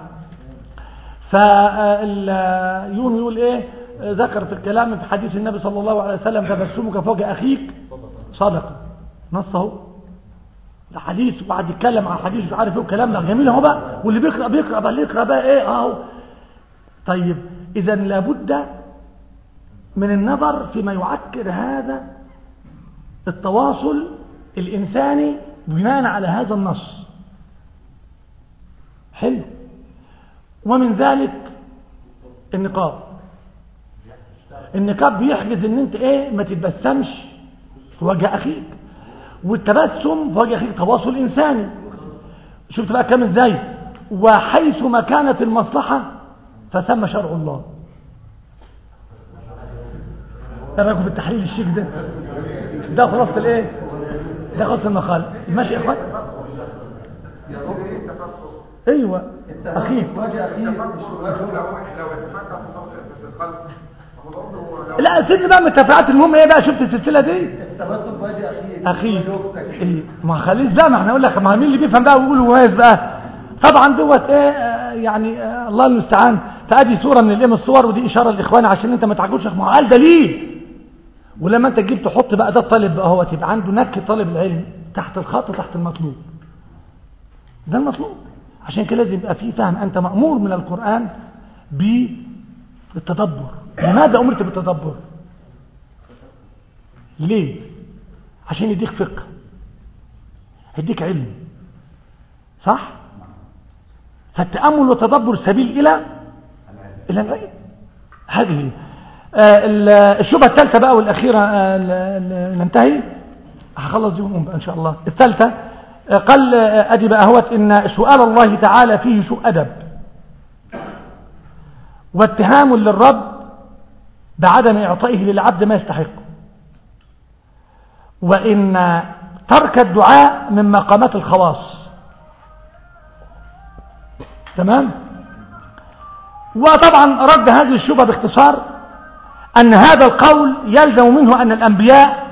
يقول إيه ذكر في الكلام في حديث النبي صلى الله عليه وسلم تبسمك فوق أخيك صدقة، نصه ده حديث وقعد يتكلم عن حديث مش عارف ايه وكلام ده جميل اهو بقى، واللي بيقرأ بقى اللي يقرأ بقى ايه اهو. طيب إذا لابد من النظر فيما يعكر هذا التواصل الإنساني بناء على هذا النص. حلو. ومن ذلك النقاب بيحجز ان انت ايه ما تتبسمش في وجه اخيك، والتبسم في وجه اخيك تواصل انساني. شفت بقى كام ازاي؟ وحيث ما كانت المصلحة فثم شرع الله. ايه رايكم في التحليل الشيك ده خلاص الايه؟ ده خلاص المقال ماشي يا اخوان. ايوه اخيك لا سيبني بقى من التفاعلات. المهم ايه بقى؟ شفت السلسله دي التبسم بوجه اخيك ايه ما خليش بقى، ما احنا نقول لك ما مين اللي بيفهم بقى ويقول مميز بقى طبعا دوت ايه يعني الله المستعان. فادي صوره من الصور ودي اشاره للاخوان عشان انت ما تعجبش ما قال دليل. ولما انت تجيب تحط بقى ده الطالب بقى هو تبقى عنده نك طالب العلم تحت الخط تحت المطلوب. ده المطلوب. عشان كده لازم يبقى فيه فهم. أنت مأمور من القرآن بالتدبر. لماذا أمرت بالتدبر؟ ليه؟ عشان يديك فقه، يديك علم، صح؟ فالتأمل والتدبر سبيل إلى العلم. هذه الشبهة الثالثة بقى والأخيرة ننتهي، هخلص دي ونقوم إن شاء الله. الثالثة قال أدي بقى هوت إن سؤال الله تعالى فيه سوء أدب واتهام للرب بعدم إعطائه للعبد ما يستحق، وإن ترك الدعاء من مقامات الخواص. تمام. وطبعا رد هذه الشبهة باختصار أن هذا القول يلزم منه أن الأنبياء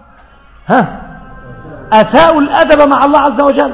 أساءوا الأدب مع الله عز وجل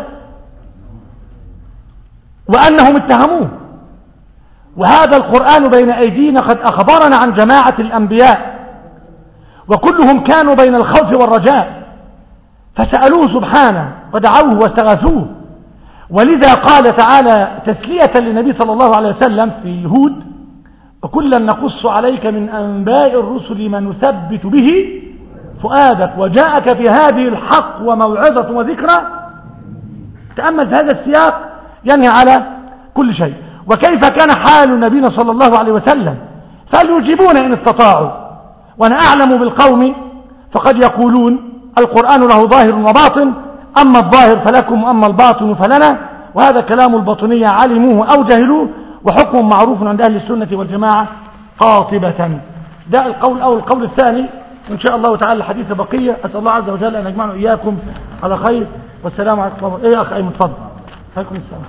وأنهم اتهموه. وهذا القرآن بين أيدينا قد أخبرنا عن جماعة الأنبياء وكلهم كانوا بين الخوف والرجاء، فسألوه سبحانه ودعوه واستغاثوه. ولذا قال تعالى تسلية للنبي صلى الله عليه وسلم في هود: وكلا نقص عليك من أنباء الرسل ما نثبت به فؤادك وجاءك في هذه الحق وموعظة وذكرى. تأمل في هذا السياق ينهي على كل شيء. وكيف كان حال نبينا صلى الله عليه وسلم؟ فليجيبون إن استطاعوا. وأنا أعلم بالقوم فقد يقولون القرآن له ظاهر وباطن، أما الظاهر فلكم وأما الباطن فلنا. وهذا كلام الباطنية علموه أو جهلوه، وحكم معروف عند أهل السنة والجماعة قاطبة. ده القول أو القول الثاني. إن شاء الله تعالى الحديث بقية. أسأل الله عز وجل أن يجمعنا إياكم على خير. والسلام عليكم. إيه يا أخي أيمن تفضل. عليكم السلام.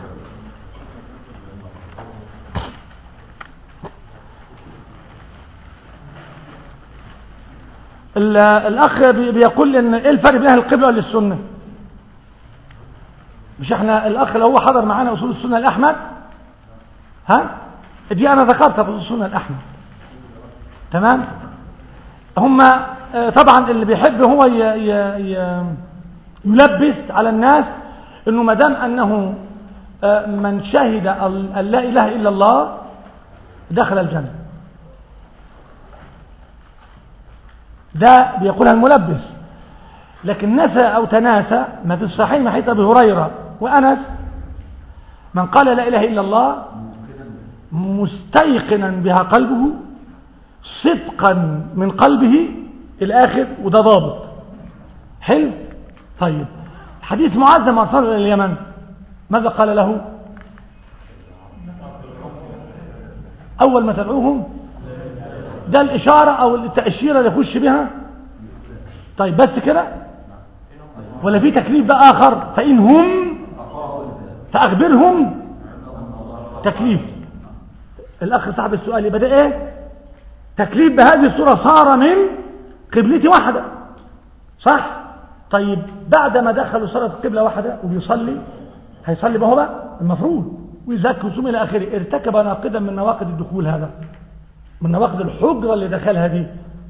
الأخ بيقول إن إيه الفرق بين أهل القبلة والسنة؟ مش إحنا الأخ لو هو حضر معانا أصول السنة الأحمد، دي أنا ذكرتها في أصول السنة الأحمد. تمام. هم طبعا اللي بيحب هو يلبس على الناس إنه ما دام أنه من شهد أن لا إله إلا الله دخل الجنة. ده بيقولها الملبس. لكن نسى أو تناسى ما في الصحيح من حديث أبي هريرة وأنس: من قال لا إله إلا الله مستيقنا بها قلبه صدقا من قلبه الآخر. وده ضابط حلو. طيب حديث معاذ لما أرسل إلى اليمن ماذا قال له؟ أول ما تدعوهم، ده الإشارة أو التأشيرة اللي يخش بها. طيب بس كده ولا في تكليف بقى آخر؟ فإنهم فأخبرهم تكليف. الأخ صاحب السؤال يبقى ده إيه؟ تكليف بهذه الصورة صار من قبلتي واحدة، صح؟ طيب بعد ما دخلوا صلاة قبلة واحدة وبيصلي، هيصلي بقى هو بقى المفروض ويزكي ويصوم إلى آخره، ارتكب ناقدا من نواقض الدخول، هذا من نواقض الحجرة اللي دخلها دي.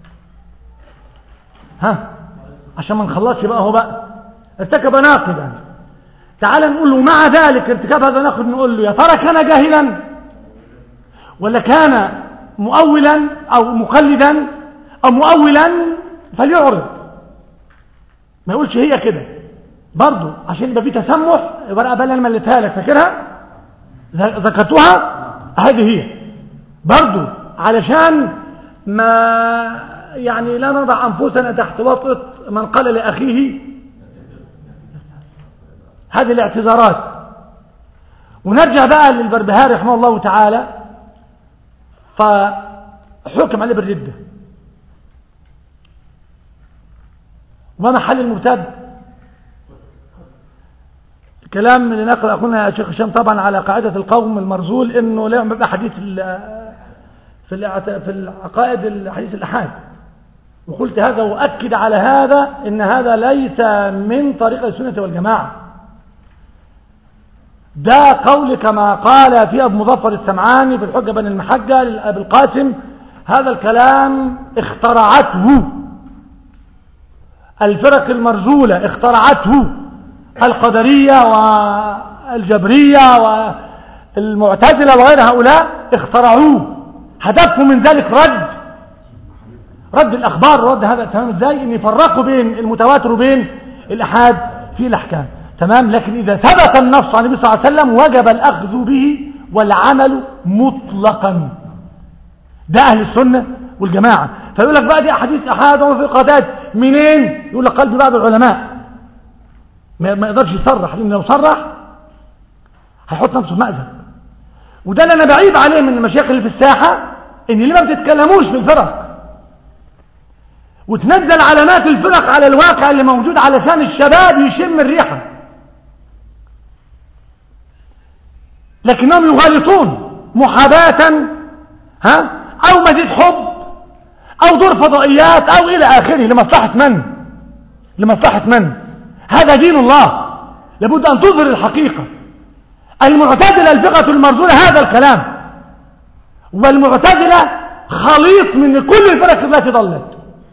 عشان ما نخلطش بقى هو بقى ارتكب ناقدا. تعال نقول له مع ذلك ارتكاب هذا ناقد، نقول له يا ترى كان جاهلا ولا كان مؤولا أو مقلدا أو مؤولا؟ فليعرض، ما يقولش هي كده برضو عشان يبقى في تسمح. ورقة بقى اللي مليتها لك فاكرها ذكرتوها، هذه هي برضو علشان ما يعني لا نضع أنفسنا تحت وطأة من قال لأخيه هذه الاعتذارات. ونرجع بقى للبربهاري رحمه الله تعالى، فحكم عليه بالردة. وما حل المرتد؟ الكلام اللي نقل أخونا الشيخ هشام طبعا على قاعدة القوم المرزول إنه لا يبقى حديث في العقائد الحديث الأحاد. وقلت هذا وأكد على هذا إن هذا ليس من طريق السنة والجماعة. ده قول كما قال في أبو مظفر السمعاني في الحجة بن المحجة لأبي القاسم، هذا الكلام اخترعته الفرق المرزولة، اخترعته القدرية والجبرية والمعتزلة وغير هؤلاء اخترعوه. هدفهم من ذلك رد الأخبار، رد هذا. تمام ازاي؟ ان يفرقوا بين المتواتر وبين الأحاد في الأحكام. تمام. لكن إذا ثبت النص عن النبي صلى الله عليه وسلم وجب الأخذ به والعمل مطلقا. ده أهل السنة والجماعة. فيقول لك بقى دي أحاديث أحاد وفقادات منين؟ يقول لك قلب بعض العلماء ما يقدرش يصرح، لأن لو صرح هيحط نفسه في مأزق. وده اللي أنا بعيب عليه من المشايخ اللي في الساحة، إن اللي ما بتتكلموش في الفرق وتنزل علامات الفرق على الواقع اللي موجود على لسان الشباب يشم الريحة، لكنهم يغالطون محاباة أو مزيد حب أو دور فضائيات أو إلى آخره. لمصلحة من؟ هذا دين الله، لابد أن تظهر الحقيقة. المعتزلة الفقة المرزولة هذا الكلام، والمعتزلة خليط من كل الفرق التي ضلت.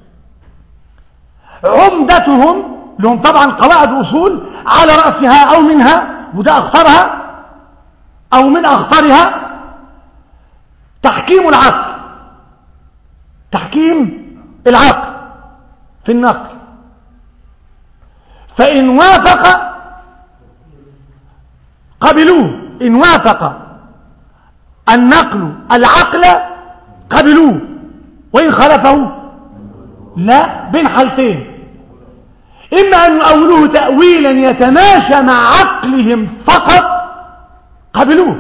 عمدتهم لهم طبعا قواعد وأصول على رأسها أو منها، وده أخطرها أو من أخطرها تحكيم العقل في النقل. فإن وافق قبلوه، إن وافق النقل العقل قبلوه، وإن خلفه لا، بين حالتين: إما أن يؤولوه تأويلا يتماشى مع عقلهم فقط قبلوه،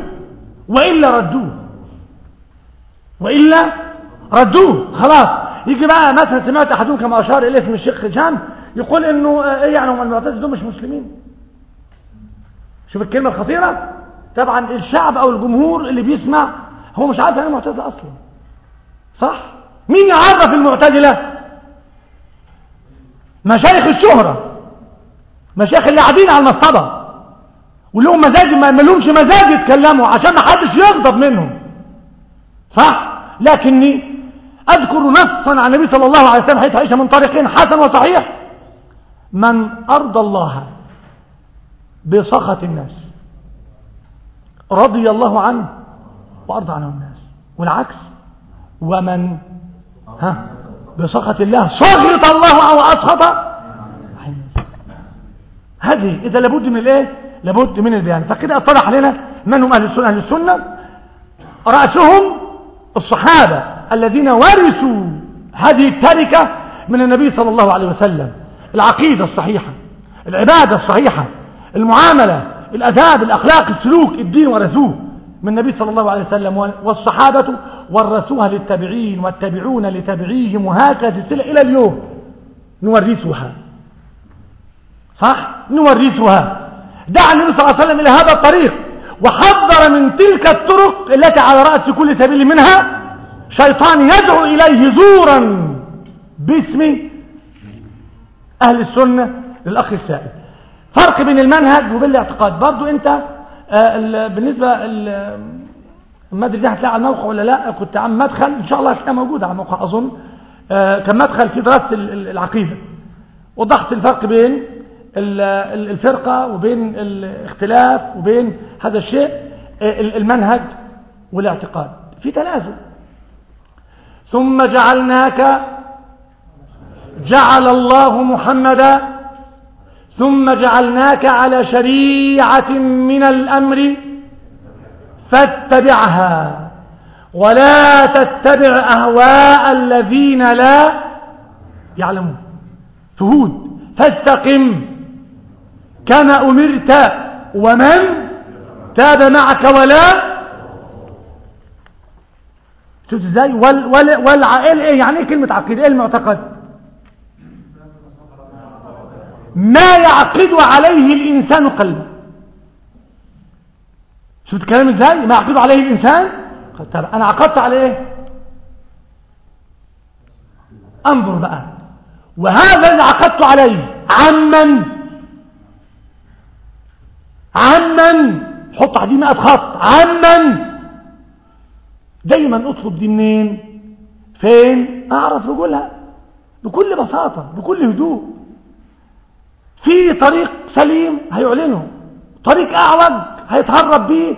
وإلا ردوه خلاص. يجي بقى مثلا سمعت أحدهم كما أشار إليه اسم الشيخ جان يقول إنه إيه يعني هم المعتزلة دول مش مسلمين. شوف الكلمة الخطيرة. طبعا الشعب أو الجمهور اللي بيسمع هو مش عارف يعني المعتزلة أصلا، صح؟ مين يعرف المعتزلة؟ مشايخ الشهرة، مشايخ اللي قاعدين على المصطبة ولهم مزاج، ما لهمش مزاج يتكلموا عشان ما حدش يغضب منهم، صح؟ لكني أذكر نصا عن النبي صلى الله عليه وسلم حيث عيش من طريقين حسن وصحيح: من أرضى الله بسخط الناس رضي الله عنه وأرضى عنه الناس، والعكس: ومن بسخط الله سخط الله وأسخط. هذه إذا لابد من الإيه؟ لابد من البيان. فكده اتضح لنا من هم أهل السنة. رأسهم الصحابة الذين ورثوا هذه التركة من النبي صلى الله عليه وسلم: العقيدة الصحيحة، العبادة الصحيحة، المعاملة، الأداب، الأخلاق، السلوك، الدين ورثوه من النبي صلى الله عليه وسلم. والصحابة ورثوها للتابعين والتابعون لتابعيهم، وهكذا السلسلة إلى اليوم نورثها، صح؟ نورثها. دعا النبي صلى الله عليه وسلم إلى هذا الطريق، وحذر من تلك الطرق التي على رأس كل سبيل منها شيطان يدعو إليه زورا باسم أهل السنة. للأخ السائل، فرق بين المنهج وبين الاعتقاد. برضو أنت بالنسبة ما أدري دي هتلاقي على الموقع ولا لا، كنت عم مدخل إن شاء الله هتلاقيها موجودة على الموقع أظن، كان مدخل في دراسة العقيدة، وضحت الفرق بين الفرقة وبين الاختلاف وبين هذا الشيء المنهج والاعتقاد في تلازم. ثم جعل الله محمدا ثم جعلناك على شريعة من الأمر فاتبعها ولا تتبع أهواء الذين لا يعلمون. فهود: فاستقم كما أمرت ومن تاب معك ولا. شوف ازاي. والعقل ايه يعني؟ ايه كلمة عقيدة؟ ايه المعتقد؟ ما يعقد عليه الإنسان قلبه. شوف الكلام ازاي. ما يعقد عليه الإنسان. طب انا عقدت على ايه؟ انظر بقى. وهذا اللي عقدت عليه عمن حط عليه 100 خط. عمن دايما اطلب دي منين؟ فين؟ اعرف رجولها بكل بساطة بكل هدوء. في طريق سليم هيعلنه، طريق أعوج هيتهرب بيه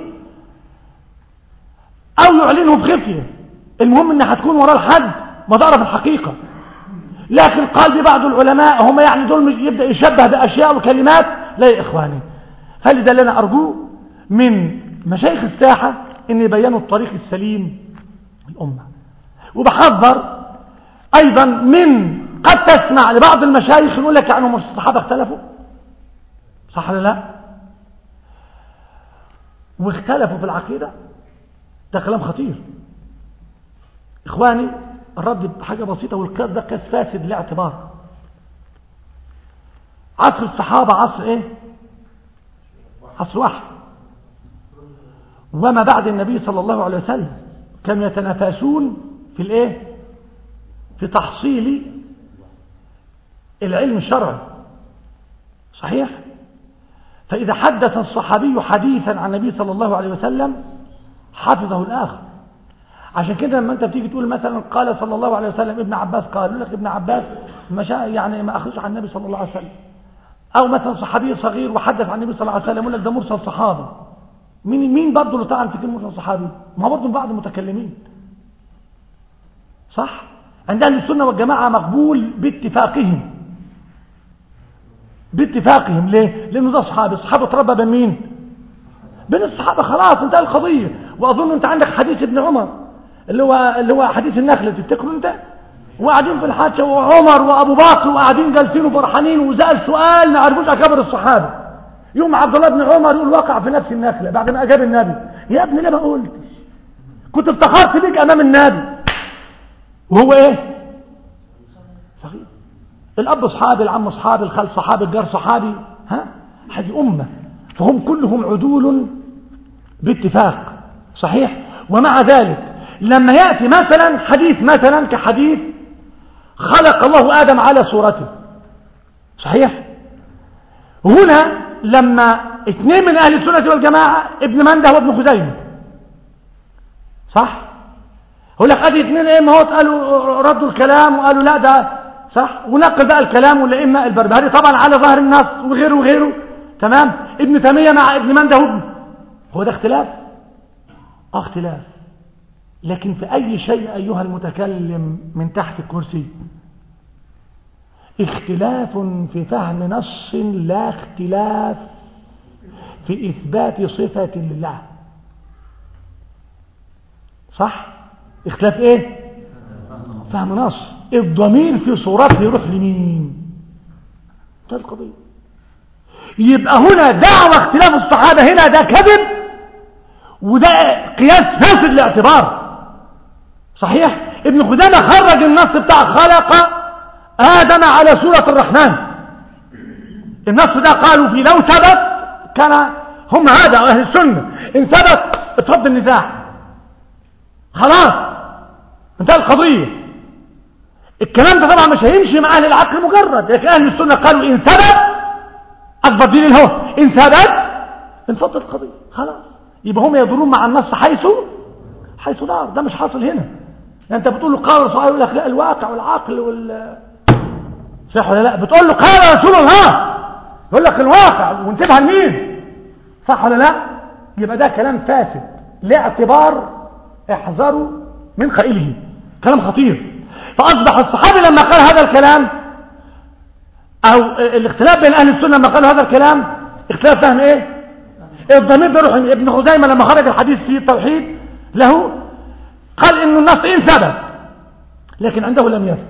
أو يعلنه في خفية، المهم إن هتكون وراء الحد ما تعرف الحقيقة. لكن قال ببعض العلماء هم يعني دول يبدأ يشبه بأشياء وكلمات، لا يا إخواني. فلذا لنا أرجو من مشايخ الساحة إن يبينوا الطريق السليم للأمة. وبحذر أيضا من قد تسمع لبعض المشايخ يقول لك يعني الصحابة اختلفوا، صح ولا لا؟ واختلفوا في العقيدة، ده كلام خطير إخواني. الرد بحاجة بسيطة، والقياس ده قياس فاسد لاعتبار. عصر الصحابة عصر ايه؟ عصر واحد، وما بعد النبي صلى الله عليه وسلم كانوا يتنافسون في الايه؟ في تحصيل العلم الشرعي، صحيح؟ فإذا حدث الصحابي حديثا عن النبي صلى الله عليه وسلم حفظه الآخر. عشان كده لما انت بتيجي تقول مثلا قال صلى الله عليه وسلم ابن عباس قال، يقول لك ابن عباس يعني ما اخرج عن النبي صلى الله عليه وسلم. او مثلا صحابي صغير وحدث عن النبي صلى الله عليه وسلم، يقول لك ده مرسل صحابي. مين برضه اللي طعن في كلمه مرسل صحابي؟ ما هو برضه بعض المتكلمين، صح؟ عند اهل السنه والجماعه مقبول باتفاقهم. ليه؟ لانه ده صحابي. الصحابه اتربى بين مين؟ بين الصحابه، خلاص انتهى القضيه. واظن انت عندك حديث ابن عمر اللي هو حديث النخله، تفتكروا انت؟ وقاعدين في الحادثه وعمر وابو بكر وقاعدين جالسين وفرحانين، وسال سؤال ما عرفوش اكبر الصحابه. يوم عبد الله بن عمر يقول وقع في نفس النخله بعد ما اجاب النبي. يا ابني ليه ما قلتش؟ كنت افتخرت بيك امام النبي. وهو ايه؟ صغير. الاب صحابي، العم صحابي، الخال صحابي، الجار صحابي، هذه امه، فهم كلهم عدول باتفاق، صحيح؟ ومع ذلك لما يأتي مثلا حديث مثلا كحديث خلق الله آدم على صورته، صحيح؟ هنا لما اثنين من أهل السنة والجماعة، ابن منده وابن خزيمة، صح؟ يقول لك ادي اثنين ايه، ما هو قالوا ردوا الكلام وقالوا لا ده صح، ونقل بقى الكلام والائمه البربهاري طبعا على ظهر النص وغيره تمام. ابن تيميه مع ابن منده وابن، هو ده اختلاف؟ اختلاف، لكن في أي شيء أيها المتكلم من تحت الكرسي اختلاف في فهم نص، لا اختلاف في إثبات صفة لله، صح؟ اختلاف ايه؟ فهم نص. الضمير في صورته يروح لمين؟ ده القضية. يبقى هنا دعوة اختلاف الصحابة هنا ده كذب، وده قياس فاسد لاعتبار، صحيح؟ ابن خزيمة خرج النص بتاع خلق آدم على سورة الرحمن. النص ده قالوا فيه لو ثبت كان هم هذا أهل السنة، إن ثبت اتفضل النزاع، خلاص انتهى القضية. الكلام ده طبعا مش هيمشي مع أهل العقل مجرد، لكن أهل السنة قالوا إن ثبت أكبر دليل هو إن ثبت انفضت القضية، خلاص. يبقى هم يدورون مع النص حيث دار. ده مش حاصل هنا. يعني انت بتقول له قال رسول الله، يقول لك لا الواقع والعقل صح ولا لا؟ بتقول له قال رسول الله، يقول لك الواقع، وانتبه لمين؟ صح ولا لا؟ يبقى ده كلام فاسد لاعتبار، احذروا من قائله، كلام خطير. فاصبح الصحابي لما قال هذا الكلام، او الاختلاف بين اهل السنه لما قالوا هذا الكلام اختلاف فهم ايه؟ الضمير ده روح. ابن خزيمة لما خرج الحديث في التوحيد له قال إن النص إن ثبت، لكن عنده لم يثبت،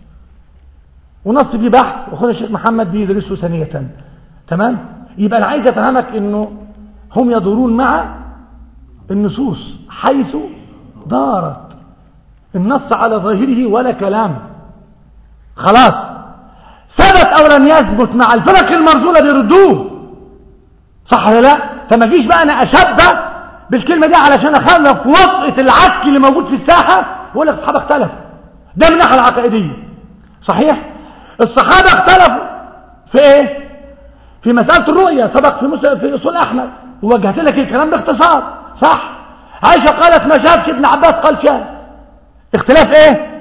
ونص فيه بحث، وخذ الشيخ محمد بيدرسه ثانية، تمام. يبقى أنا عايز أفهمك إنه هم يدورون مع النصوص حيث دارت، النص على ظاهره ولا كلام، خلاص. ثبت أو لم يثبت مع الفرق المرذولة بيردوه، صح ولا لا؟ فما فيش بقى انا اشبه بالكلمه دي علشان اخلف وطئه العك اللي موجود في الساحه ويقول لك الصحابه اختلفوا. ده من الناحيه العقائديه، صحيح؟ الصحابه اختلفوا في ايه؟ في مساله الرؤيه، سبق في اصول احمد، ووجهت لك الكلام باختصار، صح؟ عائشه قالت ما شافش، ابن عباس قال شاف. اختلاف ايه؟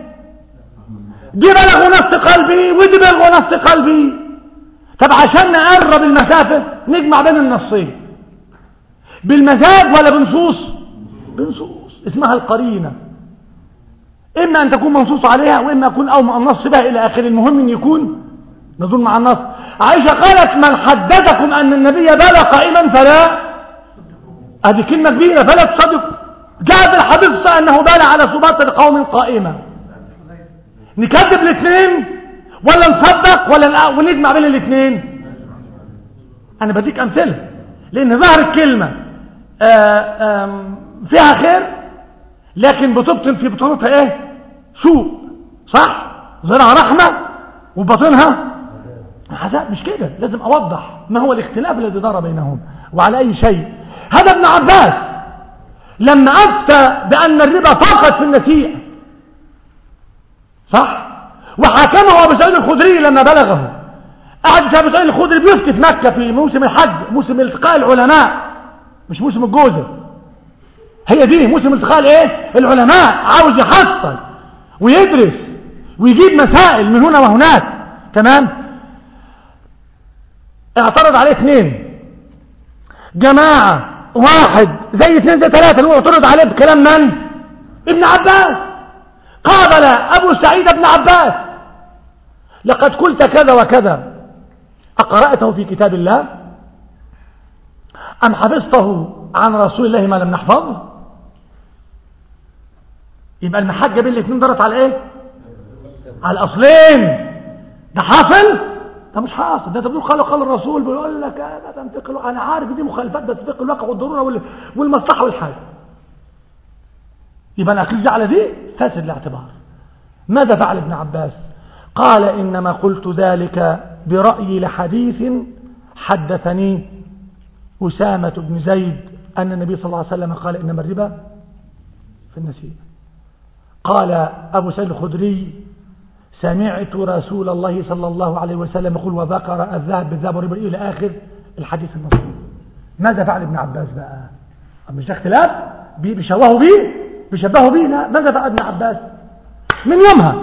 دي بلغوا نص قلبي ودي بلغوا نص قلبي. طب عشان نقرب المسافه نجمع بين النصين، بالمزاج ولا بنصوص؟ بنصوص، اسمها القرينة، إما أن تكون منصوص عليها وإما أكون أو النص بها إلى آخر. المهم أن يكون ندور مع النص. عائشة قالت من حدثكم أن النبي بال قائما فلا، هذه كلمة كبيرة، فلا تصدق. جاء بالحديث أنه بال على سباط قوم قائمة. نكذب الاثنين ولا نصدق ولا ونجمع بين الاثنين؟ أنا بديك أمثلة لأن ظهر الكلمة فيها خير لكن بتبطن في بطنتها ايه؟ سوء، صح؟ ظهرها رحمة وبطنها عذاب. مش كده، لازم أوضح ما هو الاختلاف الذي دار بينهم وعلى أي شيء. هذا ابن عباس لما أفتى بأن الربا فقط في النسيئة، صح؟ وحكمه أبو سعيد الخدري لما بلغه. قعد أبو سعيد الخدري بيفتي في مكة في موسم الحج، موسم التقاء العلماء، مش موسم الجوزة، هي دي موسم التقاء الايه؟ العلماء. عاوز يحصل ويدرس ويجيب مسائل من هنا وهناك. تمام. اعترض عليه اثنين، جماعة، واحد زي اثنين زي ثلاثة، اللي هو اعترض عليه بكلام من؟ ابن عباس. قابل أبو سعيد ابن عباس: لقد قلت كذا وكذا، أقرأته في كتاب الله أم حفظته عن رسول الله ما لم نحفظه؟ يبقى المحجة بين الاثنين دارت على ايه؟ على الأصلين. ده حاصل؟ ده مش حاصل. ده انت بتقول قال الرسول، بيقول لك ما تنتقل. انا عارف دي مخالفات بس فقه الواقع والضروره والمصلحه والحاجه. يبقى انا اخذ على دي فاسد الاعتبار. ماذا فعل ابن عباس؟ قال انما قلت ذلك برأيي لحديث حدثني أسامة بن زيد أن النبي صلى الله عليه وسلم قال إنما الربا في النسيئة. قال أبو سعيد الخدري: سمعت رسول الله صلى الله عليه وسلم يقول وذكر الذهب بالذهب والربا إلى آخر الحديث المصري. ماذا فعل ابن عباس بقى؟ مش ده اختلاف بيشبهوا بيه؟ لا. ماذا فعل ابن عباس؟ من يومها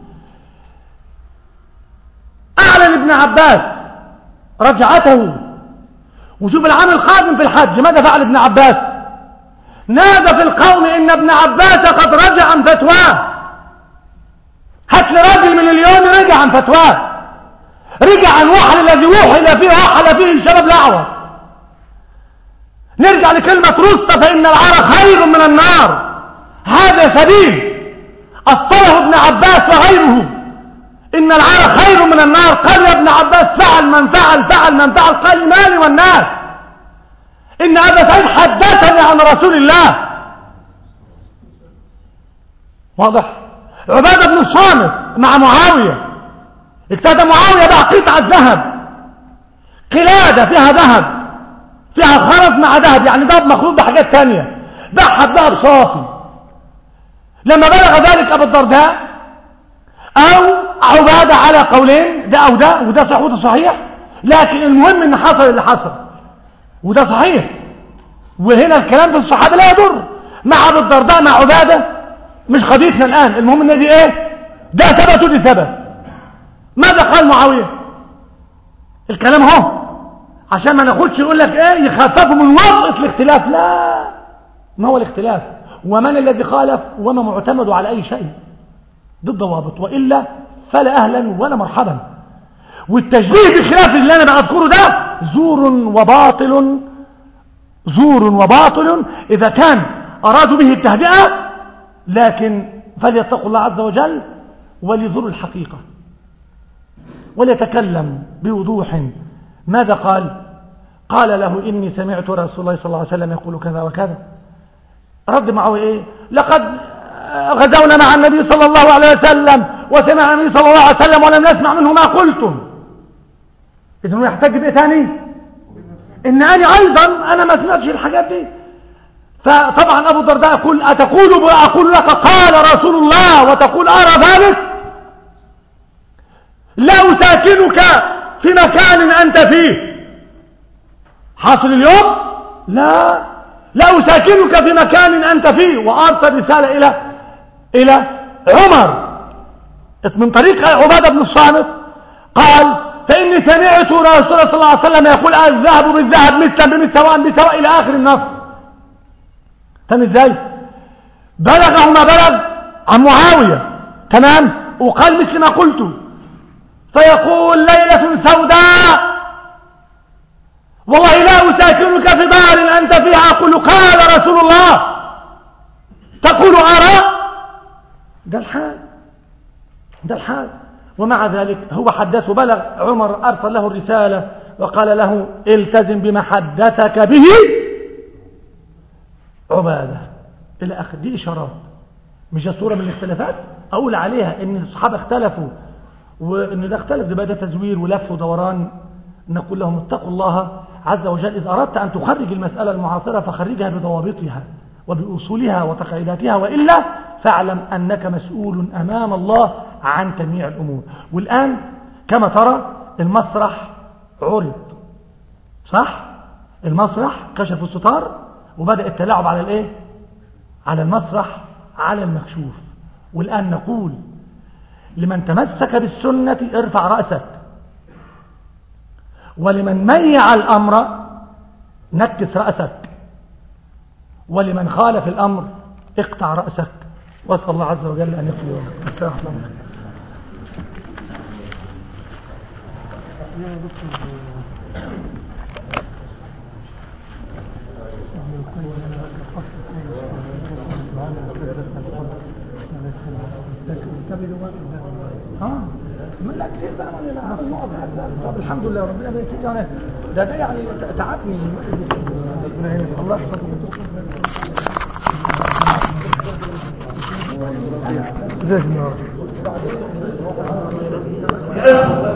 أعلن ابن عباس رجعته. وشوف العام القادم في الحج ماذا فعل ابن عباس؟ نادى في القوم إن ابن عباس قد رجع عن فتواه. هات لي راجل من اليوم رجع عن فتواه، رجع عن وحل الذي وحل فيه الشباب الأعور. نرجع لكلمة رسطة: فإن العار خير من النار. هذا سبيل أصله ابن عباس وغيره. إن العار خير من النار. قال يا ابن عباس: فعل من فعل. قال مالي والناس، إن أبا سعيد حدثني عن رسول الله. واضح؟ عبادة بن الصامت مع معاوية، اجتهد معاوية بقى قطعة ذهب، قلادة فيها ذهب، فيها خرز مع ذهب، يعني ذهب مخلوط بحاجات تانية، باعها بذهب صافي. لما بلغ ذلك أبو الدرداء أو عبادة على قولين، ده أو ده، وده صحيح وده صحيح، لكن المهم إن حصل اللي حصل وده صحيح. وهنا الكلام في الصحابة لا يضر. مع أبو الدرداء مع عبادة مش حديثنا الآن، المهم إن دي إيه؟ ده ثبت ودي ثبت. ماذا قال معاوية؟ الكلام هو عشان ما ناخدش يقول لك إيه يخففوا من وطأة الاختلاف. لا، ما هو الاختلاف؟ ومن الذي خالف وما معتمد على أي شيء ضد ضوابط، وإلا فلا أهلا ولا مرحبا. والتشبيه بخلاف اللي أنا بذكره ده زور وباطل إذا كان أرادوا به التهدئة، لكن فليتقوا الله عز وجل وليظهروا الحقيقة وليتكلم بوضوح. ماذا قال؟ قال له: إني سمعت رسول الله صلى الله عليه وسلم يقول كذا وكذا. رد معه إيه؟ لقد غزونا مع النبي صلى الله عليه وسلم وسمع النبي صلى الله عليه وسلم ولم نسمع منه ما قلتم. إذن هو يحتاج بإيه ثاني؟ إن أنا ما سمعتش الحاجات دي. فطبعا أبو الدرداء يقول: أقول لك قال رسول الله وتقول أرى ذلك؟ لا أساكنك في مكان أنت فيه. حاصل اليوم؟ لا أساكنك في مكان أنت فيه. وأرسل رسالة إلى عمر من طريق عبادة بن الصامت، قال: فإني سمعت رسول الله صلى الله عليه وسلم يقول الذهب بالذهب مثلا بمثل سواء بسواء إلى آخر النص. فهم ازاي؟ بلغه ما بلغ عن معاوية، تمام، وقال مثل ما قلت، فيقول ليلة سوداء والله لا أساكنك في دار أنت فيها، أقول قال رسول الله تقول أرى. ده الحال. ومع ذلك هو حدثه، بلغ عمر أرسل له الرسالة وقال له التزم بما حدثك به عبادة إلى آخر. دي إشارات، مش صورة من الاختلافات أقول عليها إن الصحابة اختلفوا وإن ده اختلف، ده بقى ده تزوير ولف ودوران. نقول لهم اتقوا الله عز وجل، إذا أردت أن تخرج المسألة المعاصرة فخرجها بضوابطها وبأصولها وتقعيداتها، وإلا فاعلم أنك مسؤول أمام الله عن جميع الأمور. والآن كما ترى المسرح عرض، صح؟ المسرح كشف الستار وبدأ التلاعب على الايه؟ على المسرح، على المكشوف. والآن نقول لمن تمسك بالسنة ارفع رأسك، ولمن ميع الأمر نكس رأسك، ولمن خالف الأمر اقطع رأسك. واسأل الله عز وجل أن يغفر لك. السلام عليكم. من لا كثير بقى طب الحمد لله ربنا يبارك يعني ده يعني تعبني الله يحفظك.